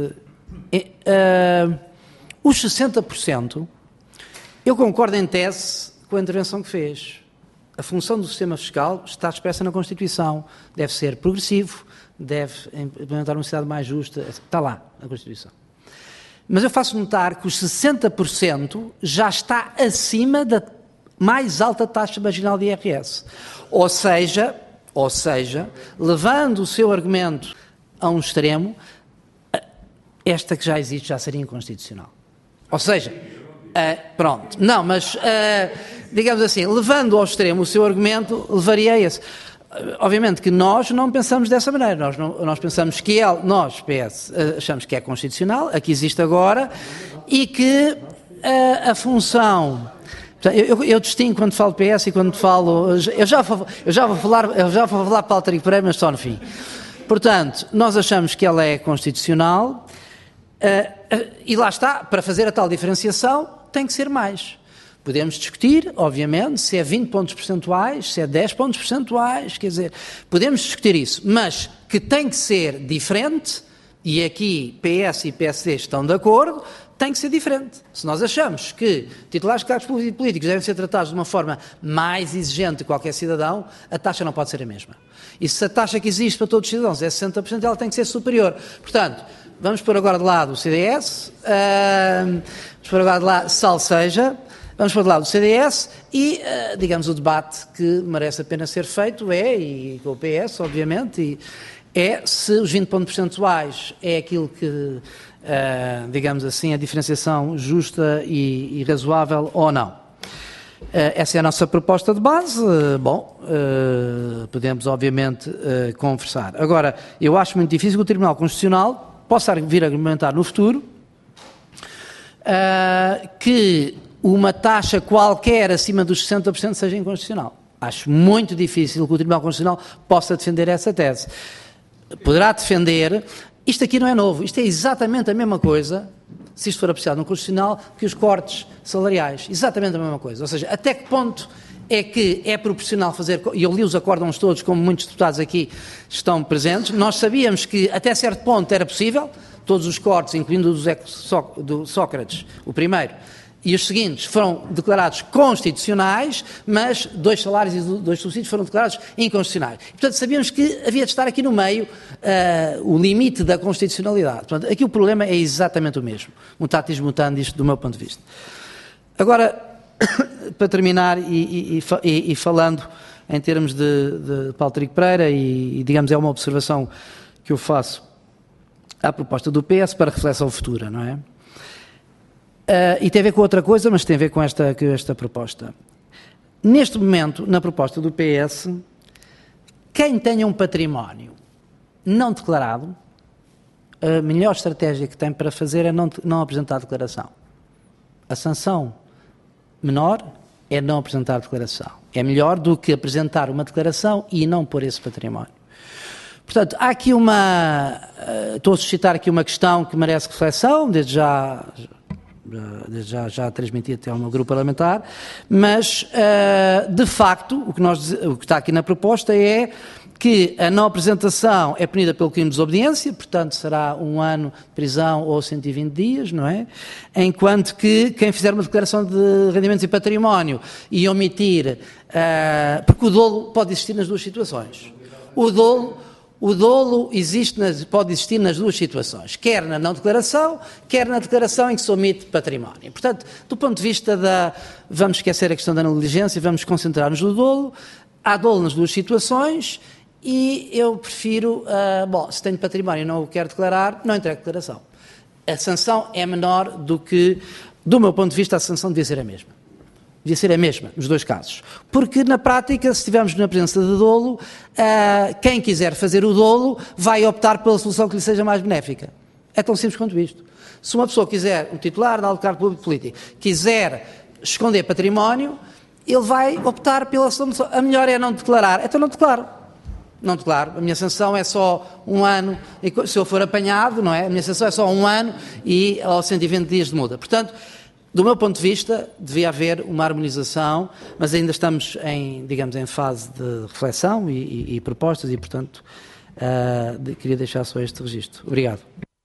uh, os sessenta por cento, eu concordo em tese com a intervenção que fez. A função do sistema fiscal está expressa na Constituição, deve ser progressivo, deve implementar uma sociedade mais justa, está lá na Constituição. Mas eu faço notar que os sessenta por cento já está acima da mais alta taxa marginal de I R S. Ou seja, ou seja, levando o seu argumento a um extremo, esta que já existe já seria inconstitucional. Ou seja, uh, pronto, não, mas, uh, digamos assim, levando ao extremo o seu argumento, levaria a esse. Obviamente que nós não pensamos dessa maneira, nós, não, nós pensamos que ele, nós, P S, achamos que é constitucional, a que existe agora, e que uh, a função... Eu, eu, eu distingo quando falo P S e quando falo... Eu já vou, eu já vou falar, eu já vou falar para o Altair Pereira, mas só no fim. Portanto, nós achamos que ela é constitucional uh, uh, e lá está, para fazer a tal diferenciação, tem que ser mais. Podemos discutir, obviamente, se é vinte pontos percentuais, se é dez pontos percentuais, quer dizer, podemos discutir isso, mas que tem que ser diferente, e aqui P S e P S D estão de acordo, tem que ser diferente. Se nós achamos que titulares de cargos políticos devem ser tratados de uma forma mais exigente que qualquer cidadão, a taxa não pode ser a mesma. E se a taxa que existe para todos os cidadãos é sessenta por cento, ela tem que ser superior. Portanto, vamos pôr agora de lado o C D S, uh, vamos pôr agora de lado, sal seja, vamos pôr de lado o C D S e, uh, digamos, o debate que merece a pena ser feito é, e com o P S, obviamente, e é se os vinte pontos percentuais é aquilo que, uh, digamos assim, a diferenciação justa e, e razoável ou não. Uh, essa é a nossa proposta de base. Uh, bom, uh, podemos, obviamente, uh, conversar. Agora, eu acho muito difícil que o Tribunal Constitucional possa vir a argumentar no futuro uh, que uma taxa qualquer acima dos sessenta por cento seja inconstitucional. Acho muito difícil que o Tribunal Constitucional possa defender essa tese. Poderá defender, isto aqui não é novo, isto é exatamente a mesma coisa, se isto for apreciado no Constitucional, que os cortes salariais, exatamente a mesma coisa. Ou seja, até que ponto é que é proporcional fazer, e eu li os acórdãos todos, como muitos deputados aqui estão presentes, nós sabíamos que até certo ponto era possível, todos os cortes, incluindo o do Sócrates, o primeiro, e os seguintes foram declarados constitucionais, mas dois salários e dois subsídios foram declarados inconstitucionais. E, portanto, sabíamos que havia de estar aqui no meio uh, o limite da constitucionalidade. Portanto, aqui o problema é exatamente o mesmo. Mutatis mutandis, do meu ponto de vista. Agora, para terminar, e, e, e, e falando em termos de, de Paulo Trigo Pereira, e, e digamos, é uma observação que eu faço à proposta do P S para reflexão futura, não é? Uh, e tem a ver com outra coisa, mas tem a ver com esta, com esta proposta. Neste momento, na proposta do P S, quem tenha um património não declarado, a melhor estratégia que tem para fazer é não, não apresentar a declaração. A sanção menor é não apresentar a declaração. É melhor do que apresentar uma declaração e não pôr esse património. Portanto, há aqui uma... Uh, estou a suscitar aqui uma questão que merece reflexão, desde já... Desde já, já transmiti até ao meu grupo parlamentar, mas, uh, de facto, o que, nós, o que está aqui na proposta é que a não apresentação é punida pelo crime de desobediência, portanto será um ano de prisão ou cento e vinte dias, não é? Enquanto que quem fizer uma declaração de rendimentos e património e omitir, uh, porque o dolo pode existir nas duas situações. O dolo... O dolo existe nas, pode existir nas duas situações, quer na não declaração, quer na declaração em que se omite património. Portanto, do ponto de vista da... Vamos esquecer a questão da negligência, vamos concentrar-nos no dolo. Há dolo nas duas situações e eu prefiro, uh, bom, se tenho património e não o quero declarar, não entrego declaração. A sanção é menor do que, do meu ponto de vista, a sanção devia ser a mesma. Devia ser a mesma, nos dois casos. Porque, na prática, se estivermos na presença de dolo, uh, quem quiser fazer o dolo vai optar pela solução que lhe seja mais benéfica. É tão simples quanto isto. Se uma pessoa quiser, um titular de alto cargo público político, quiser esconder património, ele vai optar pela solução. A melhor é não declarar. Então não declaro. Não declaro. A minha sanção é só um ano, e se eu for apanhado, não é? A minha sanção é só um ano e aos cento e vinte dias de multa. Portanto, do meu ponto de vista, devia haver uma harmonização, mas ainda estamos em, digamos, em fase de reflexão e, e, e propostas e, portanto, uh, de, queria deixar só este registro. Obrigado.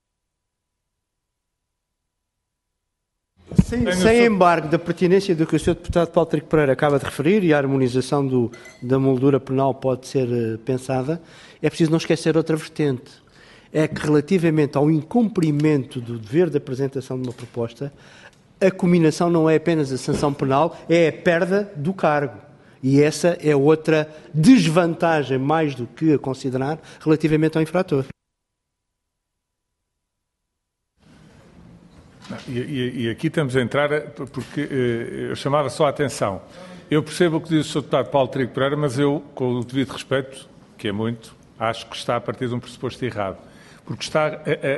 Sem, sem embargo da pertinência do que o senhor Deputado Paulo Trigo Pereira acaba de referir, e a harmonização do, da moldura penal pode ser uh, pensada, é preciso não esquecer outra vertente. É que, relativamente ao incumprimento do dever de apresentação de uma proposta, a cominação não é apenas a sanção penal, é a perda do cargo. E essa é outra desvantagem, mais do que a considerar, relativamente ao infrator. E, e, e aqui estamos a entrar, porque eh, eu chamava só a atenção. Eu percebo o que diz o senhor Deputado Paulo Trigo Pereira, mas eu, com o devido respeito, que é muito, acho que está a partir de um pressuposto errado. Porque está a, a,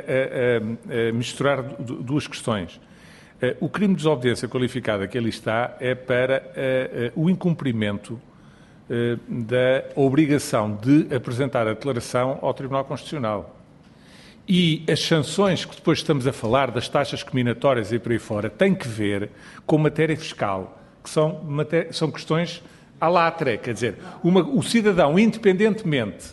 a, a misturar duas questões. O crime de desobediência qualificada que ali está é para uh, uh, o incumprimento uh, da obrigação de apresentar a declaração ao Tribunal Constitucional. E as sanções que depois estamos a falar, das taxas cominatórias e por aí fora, têm que ver com matéria fiscal, que são, matéria, são questões à latra, quer dizer, uma, o cidadão, independentemente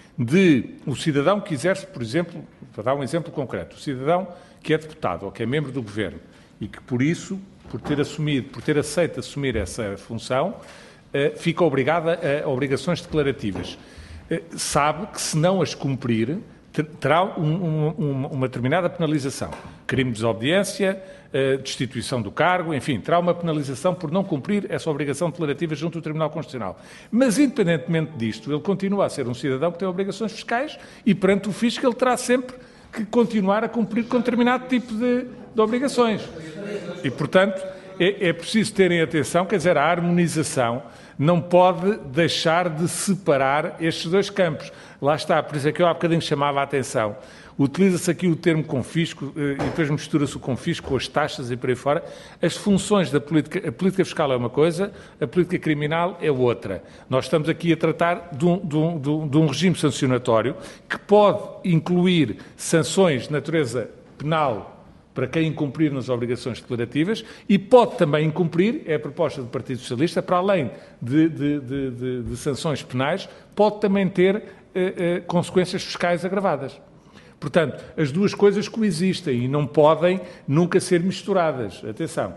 de o cidadão que exerce, por exemplo, para dar um exemplo concreto, o cidadão que é deputado ou que é membro do Governo, e que, por isso, por ter assumido, por ter aceito assumir essa função, eh, fica obrigada a obrigações declarativas. Eh, sabe que, se não as cumprir, terá um, um, uma determinada penalização. Crime de desobediência, eh, destituição do cargo, enfim, terá uma penalização por não cumprir essa obrigação declarativa junto ao Tribunal Constitucional. Mas, independentemente disto, ele continua a ser um cidadão que tem obrigações fiscais e, perante o fisco, ele terá sempre que continuar a cumprir com determinado tipo de, de obrigações. E, portanto, é, é preciso terem atenção, quer dizer, a harmonização não pode deixar de separar estes dois campos. Lá está, por isso é que eu há bocadinho chamava a atenção. Utiliza-se aqui o termo confisco e depois mistura-se o confisco com as taxas e por aí fora. As funções da política, a política fiscal é uma coisa, a política criminal é outra. Nós estamos aqui a tratar de um, de um, de um, de um regime sancionatório que pode incluir sanções de natureza penal para quem incumprir nas obrigações declarativas e pode também incumprir, é a proposta do Partido Socialista, para além de, de, de, de, de sanções penais, pode também ter eh, eh, consequências fiscais agravadas. Portanto, as duas coisas coexistem e não podem nunca ser misturadas. Atenção.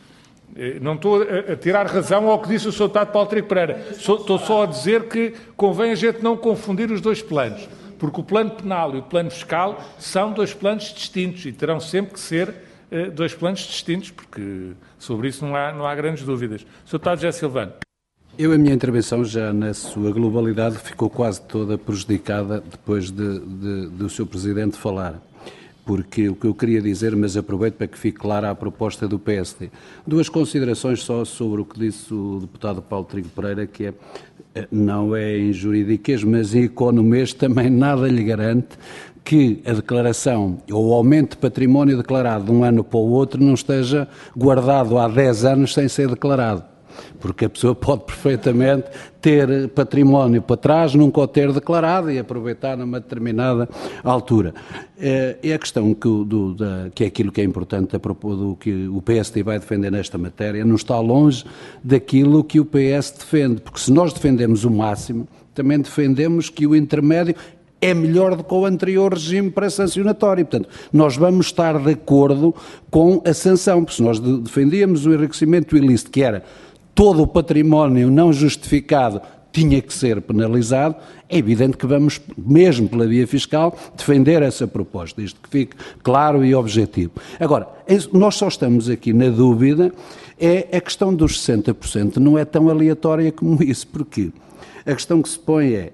Não estou a tirar razão ao que disse o senhor Deputado Paulo Trigo Pereira. Estou só a dizer que convém a gente não confundir os dois planos, porque o plano penal e o plano fiscal são dois planos distintos e terão sempre que ser dois planos distintos, porque sobre isso não há, não há grandes dúvidas. senhor Deputado José Silvano. Eu, a minha intervenção, já na sua globalidade, ficou quase toda prejudicada depois de, de, de o senhor Presidente falar. Porque o que eu queria dizer, mas aproveito para que fique clara a proposta do P S D. Duas considerações só sobre o que disse o deputado Paulo Trigo Pereira, que é, não é em juridiquês, mas em economês também nada lhe garante que a declaração ou o aumento de património declarado de um ano para o outro não esteja guardado há dez anos sem ser declarado. Porque a pessoa pode perfeitamente ter património para trás, nunca o ter declarado e aproveitar numa determinada altura. É a questão que, do, da, que é aquilo que é importante a propos do que o P S D vai defender nesta matéria, não está longe daquilo que o P S defende, porque se nós defendemos o máximo, também defendemos que o intermédio é melhor do que o anterior regime pré-sancionatório. Portanto, nós vamos estar de acordo com a sanção, porque se nós defendíamos o enriquecimento ilícito, que era todo o património não justificado tinha que ser penalizado, é evidente que vamos, mesmo pela via fiscal, defender essa proposta, isto que fique claro e objetivo. Agora, nós só estamos aqui na dúvida, é a questão dos sessenta por cento, não é tão aleatória como isso. Porquê? A questão que se põe é,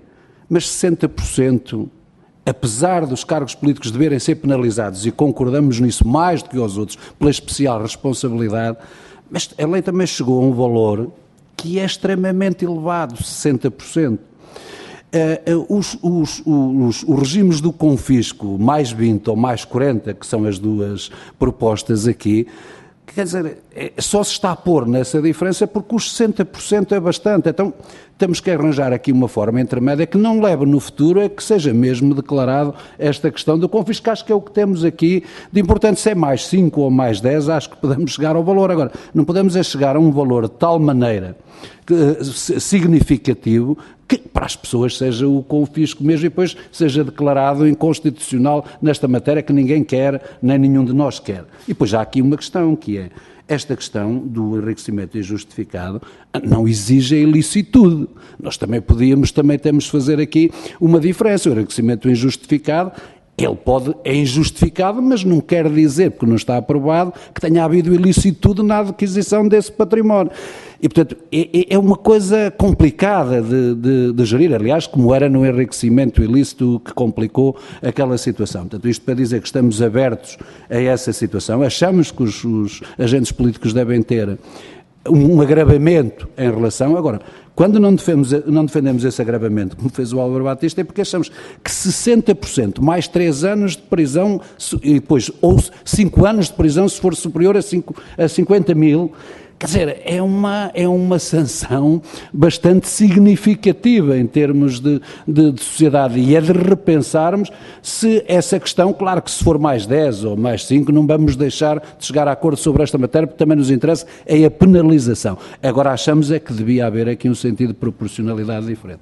mas sessenta por cento, apesar dos cargos políticos deverem ser penalizados, e concordamos nisso mais do que os outros, pela especial responsabilidade, mas a lei também chegou a um valor que é extremamente elevado, sessenta por cento. Uh, uh, os, os, os, os regimes do confisco, mais vinte ou mais quarenta, que são as duas propostas aqui, quer dizer, é, só se está a pôr nessa diferença porque os sessenta por cento é bastante. Então, temos que arranjar aqui uma forma intermédia que não leve no futuro a que seja mesmo declarado esta questão do confisco, acho que é o que temos aqui de importante. Se é mais cinco ou mais dez, acho que podemos chegar ao valor. Agora, não podemos é chegar a um valor de tal maneira que, significativo que para as pessoas seja o confisco mesmo e depois seja declarado inconstitucional nesta matéria que ninguém quer, nem nenhum de nós quer. E depois há aqui uma questão, que é esta questão do enriquecimento injustificado não exige a ilicitude. Nós também podíamos, também temos de fazer aqui uma diferença. O enriquecimento injustificado, ele pode, é injustificado, mas não quer dizer, porque não está aprovado, que tenha havido ilicitude na aquisição desse património. E, portanto, é, é uma coisa complicada de, de, de gerir, aliás, como era no enriquecimento ilícito que complicou aquela situação. Portanto, isto para dizer que estamos abertos a essa situação. Achamos que os, os agentes políticos devem ter um agravamento em relação... Agora, quando não defendemos, não defendemos esse agravamento, como fez o Álvaro Batista, é porque achamos que sessenta por cento mais três anos de prisão, e depois, ou cinco anos de prisão se for superior a, cinco, a cinquenta mil... Quer dizer, é uma, é uma sanção bastante significativa em termos de, de, de sociedade e é de repensarmos se essa questão, claro que se for mais dez ou mais cinco, não vamos deixar de chegar a acordo sobre esta matéria, porque também nos interessa é a penalização. Agora achamos é que devia haver aqui um sentido de proporcionalidade diferente.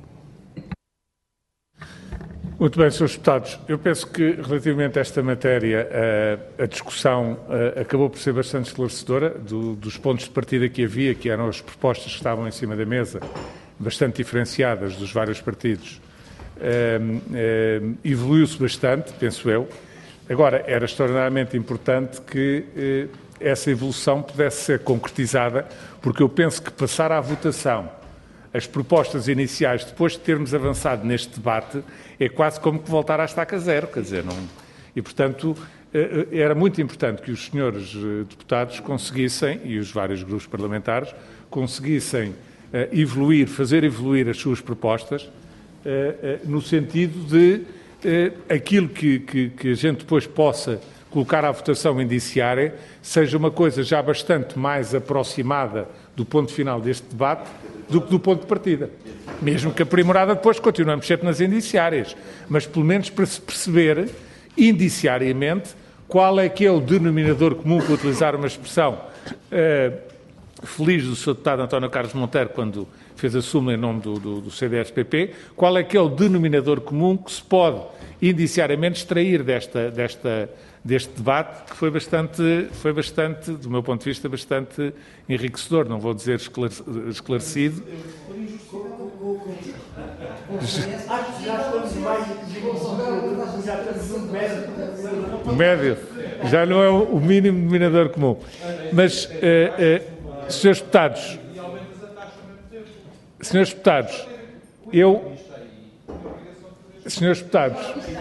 Muito bem, senhores Deputados. Eu penso que, relativamente a esta matéria, a, a discussão a, acabou por ser bastante esclarecedora do, dos pontos de partida que havia, que eram as propostas que estavam em cima da mesa, bastante diferenciadas dos vários partidos. Um, um, evoluiu-se bastante, penso eu. Agora, era extraordinariamente importante que uh, essa evolução pudesse ser concretizada, porque eu penso que passar à votação as propostas iniciais, depois de termos avançado neste debate, é quase como que voltar à estaca zero, quer dizer, não... E, portanto, era muito importante que os senhores deputados conseguissem, e os vários grupos parlamentares, conseguissem evoluir, fazer evoluir as suas propostas, no sentido de aquilo que, que, que a gente depois possa colocar à votação indiciária seja uma coisa já bastante mais aproximada do ponto final deste debate do que do ponto de partida. Mesmo que aprimorada depois continuamos sempre nas indiciárias, mas pelo menos para se perceber indiciariamente qual é que é o denominador comum, para utilizar uma expressão uh, feliz do senhor deputado António Carlos Monteiro quando fez a súmula em nome do, do, do C D S P P, qual é que é o denominador comum que se pode indiciariamente extrair desta, desta, deste debate, que foi bastante, foi bastante, do meu ponto de vista, bastante enriquecedor, não vou dizer esclarecido. O médio já não é o mínimo denominador comum. Mas, uh, uh, senhores deputados, senhores deputados, eu, senhores deputados,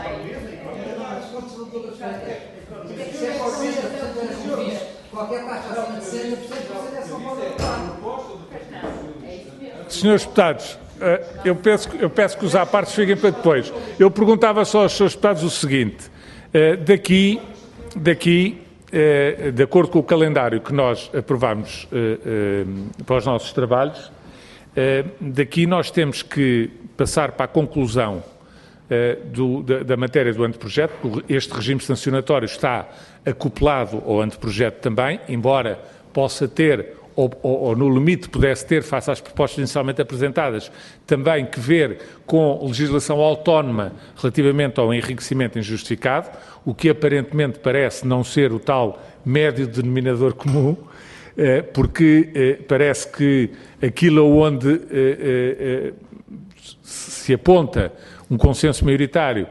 senhores deputados, eu peço, eu peço que os apartes fiquem para depois. Eu perguntava só aos senhores deputados o seguinte, daqui, daqui, de acordo com o calendário que nós aprovamos para os nossos trabalhos, daqui nós temos que passar para a conclusão do, da, da matéria do anteprojeto. Este regime sancionatório está acoplado ao anteprojeto também, embora possa ter, ou, ou, ou no limite pudesse ter, face às propostas inicialmente apresentadas, também que ver com legislação autónoma relativamente ao enriquecimento injustificado, o que aparentemente parece não ser o tal médio denominador comum, porque parece que aquilo onde se aponta um consenso maioritário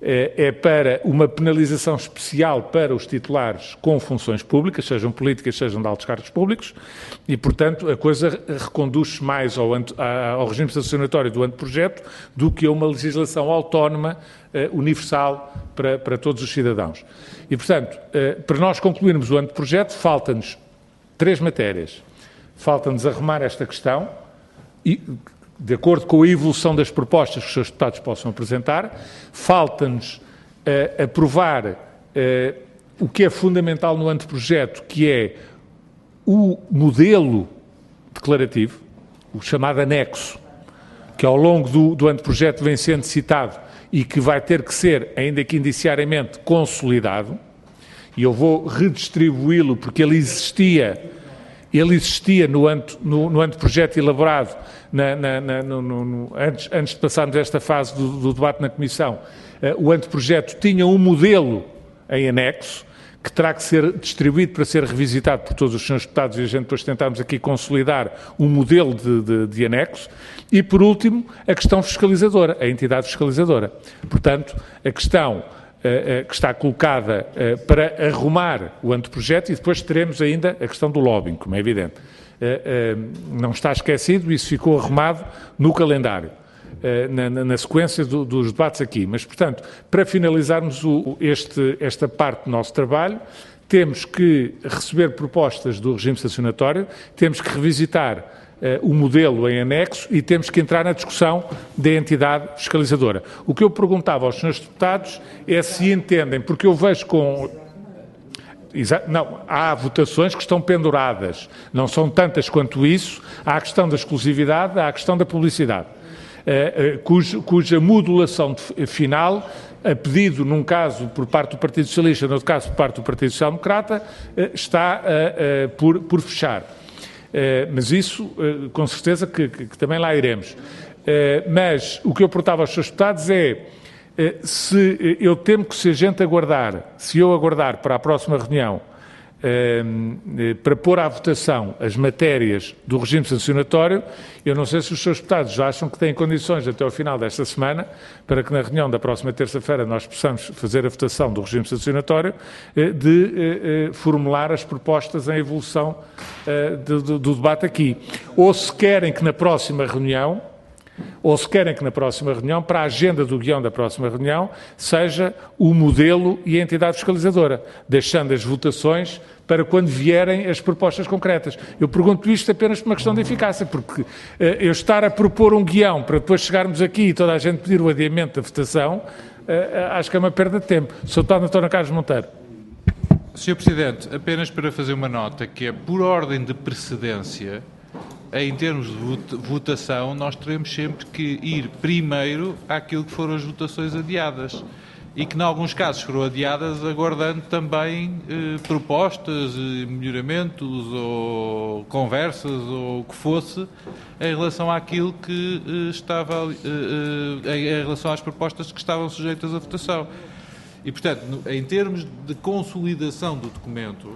é para uma penalização especial para os titulares com funções públicas, sejam políticas, sejam de altos cargos públicos, e, portanto, a coisa reconduz-se mais ao, ao regime sancionatório do anteprojeto do que a uma legislação autónoma, universal, para, para todos os cidadãos. E, portanto, para nós concluirmos o anteprojeto, falta-nos três matérias. Falta-nos arrumar esta questão, e, de acordo com a evolução das propostas que os seus deputados possam apresentar, falta-nos uh, aprovar uh, o que é fundamental no anteprojeto, que é o modelo declarativo, o chamado anexo, que ao longo do, do anteprojeto vem sendo citado e que vai ter que ser, ainda que indiciariamente, consolidado, e eu vou redistribuí-lo porque ele existia... Ele existia no, ante, no, no anteprojeto elaborado, na, na, na, no, no, antes, antes de passarmos esta fase do, do debate na Comissão. Uh, o anteprojeto tinha um modelo em anexo, que terá que ser distribuído para ser revisitado por todos os senhores deputados e a gente depois tentarmos aqui consolidar um modelo de, de, de anexo. E, por último, a questão fiscalizadora, a entidade fiscalizadora. Portanto, a questão... que está colocada para arrumar o anteprojeto, e depois teremos ainda a questão do lobbying, como é evidente. Não está esquecido, isso ficou arrumado no calendário, na, na sequência do, dos debates aqui. Mas, portanto, para finalizarmos o, este, esta parte do nosso trabalho, temos que receber propostas do regime sancionatório, temos que revisitar Uh, o modelo em anexo e temos que entrar na discussão da entidade fiscalizadora. O que eu perguntava aos senhores deputados é se entendem, porque eu vejo com... Não, há votações que estão penduradas, não são tantas quanto isso, há a questão da exclusividade, há a questão da publicidade, uh, uh, cuja, cuja modulação de, final, a pedido num caso por parte do Partido Socialista, no outro caso por parte do Partido Social Democrata, uh, está uh, uh, por, por fechar. Uh, mas isso, uh, com certeza, que, que, que também lá iremos. Uh, mas o que eu perguntava aos seus deputados é uh, se eu temo que se a gente aguardar, se eu aguardar para a próxima reunião, uh, uh, para pôr à votação as matérias do regime sancionatório, eu não sei se os seus deputados já acham que têm condições até ao final desta semana para que na reunião da próxima terça-feira nós possamos fazer a votação do regime sancionatório, uh, de uh, uh, formular as propostas em evolução uh, do, do, do debate aqui. Ou se querem que na próxima reunião, ou se querem que na próxima reunião, para a agenda do guião da próxima reunião, seja o modelo e a entidade fiscalizadora, deixando as votações para quando vierem as propostas concretas. Eu pergunto isto apenas por uma questão de eficácia, porque uh, eu estar a propor um guião para depois chegarmos aqui e toda a gente pedir o adiamento da votação, uh, acho que é uma perda de tempo. senhor Deputado António Carlos Monteiro. senhor Presidente, apenas para fazer uma nota, que é por ordem de precedência, em termos de votação, nós teremos sempre que ir primeiro àquilo que foram as votações adiadas. E que, em alguns casos, foram adiadas aguardando também eh, propostas, eh, melhoramentos ou conversas ou o que fosse em relação àquilo que eh, estava, eh, eh, em relação às propostas que estavam sujeitas à votação. E, portanto, no, em termos de consolidação do documento,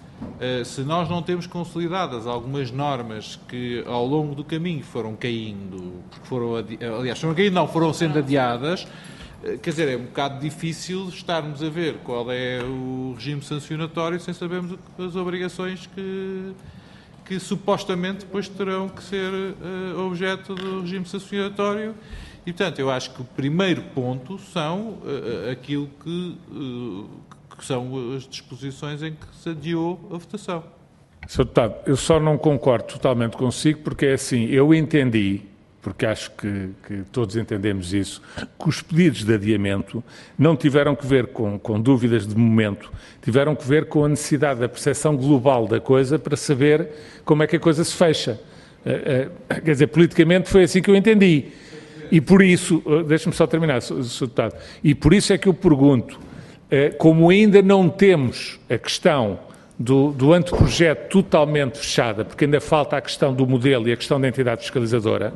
eh, se nós não temos consolidadas algumas normas que ao longo do caminho foram caindo, porque foram, adi- aliás, foram caindo, não, foram sendo adiadas. Quer dizer, é um bocado difícil estarmos a ver qual é o regime sancionatório sem sabermos as obrigações que, que supostamente depois terão que ser uh, objeto do regime sancionatório. E, portanto, eu acho que o primeiro ponto são uh, aquilo que, uh, que são as disposições em que se adiou a votação. senhor Deputado, eu só não concordo totalmente consigo, porque é assim, eu entendi, porque acho que, que todos entendemos isso, que os pedidos de adiamento não tiveram que ver com, com dúvidas de momento, tiveram que ver com a necessidade da percepção global da coisa para saber como é que a coisa se fecha. Uh, uh, quer dizer, politicamente foi assim que eu entendi. E por isso, uh, deixe-me só terminar, senhor Deputado, e por isso é que eu pergunto, uh, como ainda não temos a questão do, do anteprojeto totalmente fechada, porque ainda falta a questão do modelo e a questão da entidade fiscalizadora,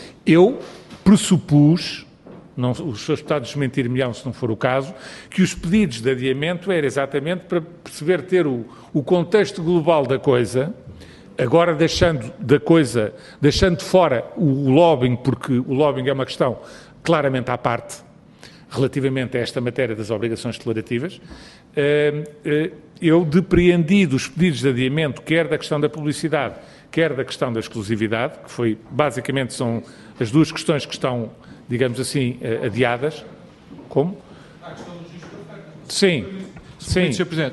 eu pressupus, não, os seus deputados desmentir-me-ão se não for o caso, que os pedidos de adiamento era exatamente para perceber ter o, o contexto global da coisa, agora deixando da coisa, deixando de fora o, o lobbying, porque o lobbying é uma questão claramente à parte, relativamente a esta matéria das obrigações declarativas. Eu depreendi dos pedidos de adiamento, quer da questão da publicidade, quer da questão da exclusividade, que foi, basicamente, são as duas questões que estão, digamos assim, adiadas. Como? A questão do registro de ofertas. Sim. Sim.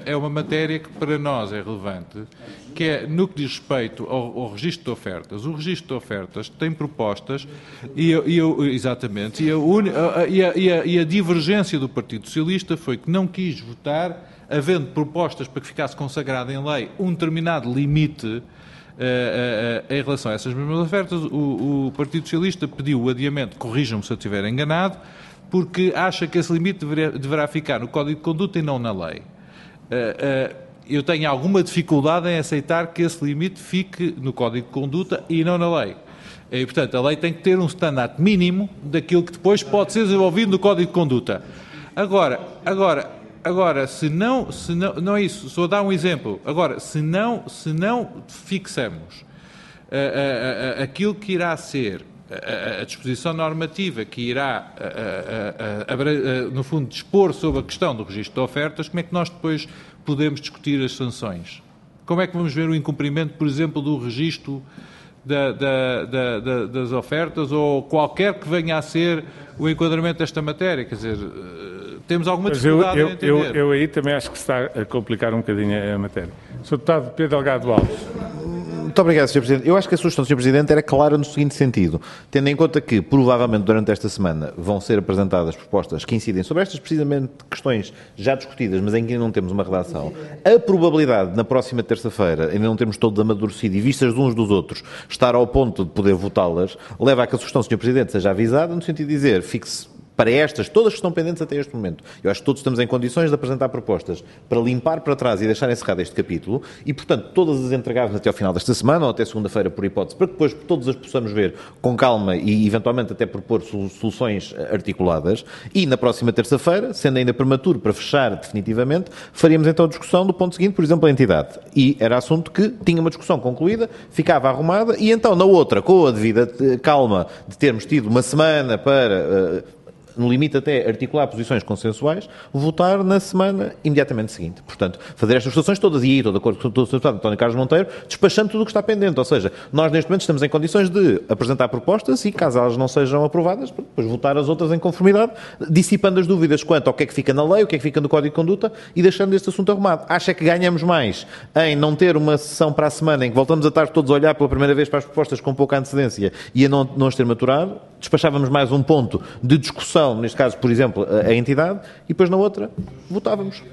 eu, eu, em entender. Eu, eu aí também acho que se está a complicar um bocadinho a matéria. senhor Deputado Pedro Delgado Alves. Muito obrigado, senhor Presidente. Eu acho que a sugestão do senhor Presidente era clara no seguinte sentido, tendo em conta que, provavelmente, durante esta semana vão ser apresentadas propostas que incidem sobre estas, precisamente, questões já discutidas, mas em que ainda não temos uma redação, a probabilidade, na próxima terça-feira, ainda não termos todos amadurecido e vistas de uns dos outros, estar ao ponto de poder votá-las, leva a que a sugestão do senhor Presidente seja avisada, no sentido de dizer, fixe para estas, todas que estão pendentes até este momento. Eu acho que todos estamos em condições de apresentar propostas para limpar para trás e deixar encerrado este capítulo e, portanto, todas as entregadas até ao final desta semana ou até segunda-feira, por hipótese, para que depois todas as possamos ver com calma e, eventualmente, até propor soluções articuladas. E, na próxima terça-feira, sendo ainda prematuro para fechar definitivamente, faríamos então a discussão do ponto seguinte, por exemplo, a entidade. E era assunto que tinha uma discussão concluída, ficava arrumada e, então, na outra, com a devida calma de termos tido uma semana para... Uh, no limite até articular posições consensuais, votar na semana imediatamente seguinte. Portanto, fazer estas votações todas, e aí estou de acordo com o senhor Deputado António Carlos Monteiro, despachando tudo o que está pendente. Ou seja, nós neste momento estamos em condições de apresentar propostas e, caso elas não sejam aprovadas, depois votar as outras em conformidade, dissipando as dúvidas quanto ao que é que fica na lei, o que é que fica no Código de Conduta e deixando este assunto arrumado. Acha que ganhamos mais em não ter uma sessão para a semana em que voltamos a estar todos a olhar pela primeira vez para as propostas com pouca antecedência e a não, não as ter maturado? Despachávamos mais um ponto de discussão, neste caso, por exemplo, a, a entidade, e depois na outra votávamos.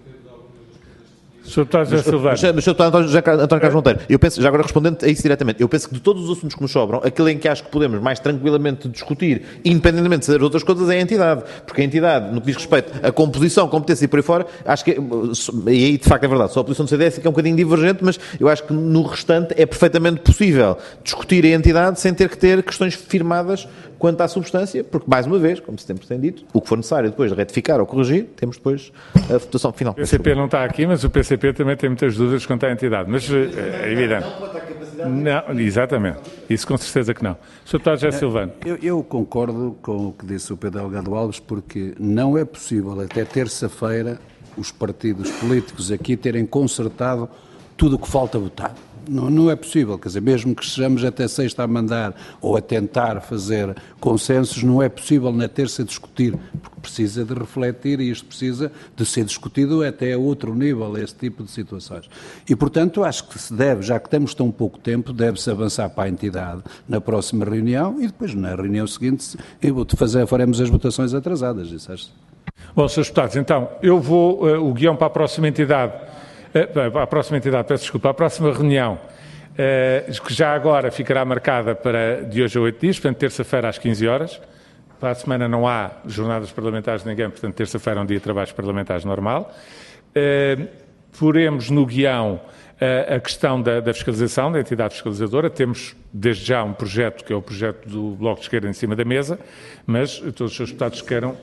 senhor Deputado José Silveira. senhor Deputado António Carlos Monteiro, eu penso, já agora respondendo a isso diretamente, eu penso que de todos os assuntos que nos sobram, aquele em que acho que podemos mais tranquilamente discutir, independentemente das outras coisas, é a entidade. Porque a entidade, no que diz respeito à composição, competência e por aí fora, acho que, e aí de facto é verdade, só a posição do C D S que é um bocadinho divergente, mas eu acho que no restante é perfeitamente possível discutir a entidade sem ter que ter questões firmadas quanto à substância, porque, mais uma vez, como sempre tem dito, o que for necessário depois de retificar ou corrigir, temos depois a votação final. O P C P não está aqui, mas o P C P também tem muitas dúvidas quanto à entidade, mas é evidente. Não, exatamente. Isso com certeza que não. senhor Deputado José Silvano. Eu, eu concordo com o que disse o Pedro Delgado Alves, porque não é possível até terça-feira os partidos políticos aqui terem consertado tudo o que falta votar. Não, não é possível, quer dizer, mesmo que estejamos até sexta a mandar ou a tentar fazer consensos, não é possível na terça discutir, porque precisa de refletir e isto precisa de ser discutido até a outro nível, esse tipo de situações. E, portanto, acho que se deve, já que temos tão pouco tempo, deve-se avançar para a entidade na próxima reunião e depois na reunião seguinte fazer, faremos as votações atrasadas, isso acho. Bom, senhores deputados, então, eu vou, uh, o guião para a próxima entidade, uh, a próxima entidade, peço desculpa, a próxima reunião, uh, que já agora ficará marcada para de hoje a oito dias, portanto, terça-feira às quinze horas. Para a semana não há jornadas parlamentares de ninguém, portanto, terça-feira é um dia de trabalhos parlamentares normal. Uh, poremos no guião uh, a questão da, da fiscalização, da entidade fiscalizadora. Temos, desde já, um projeto, que é o projeto do Bloco de Esquerda, em cima da mesa, mas todos os seus deputados queiram...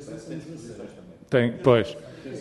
Tem, pois.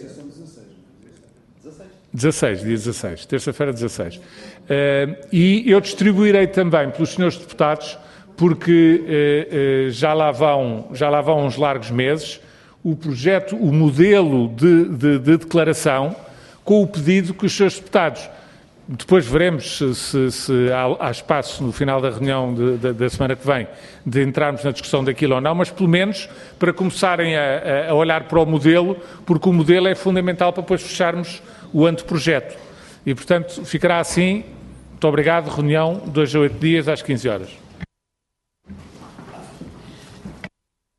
dezasseis, dia dezasseis, terça-feira dezasseis. Uh, e eu distribuirei também pelos senhores deputados, porque uh, uh, já, lá vão, já lá vão uns largos meses, o projeto, o modelo de, de, de declaração com o pedido que os seus deputados. Depois veremos se, se, se há, há espaço no final da reunião de, de, da semana que vem de entrarmos na discussão daquilo ou não, mas pelo menos para começarem a, a olhar para o modelo, porque o modelo é fundamental para depois fecharmos o anteprojeto. E, portanto, ficará assim. Muito obrigado. Reunião dois a oito dias às quinze horas.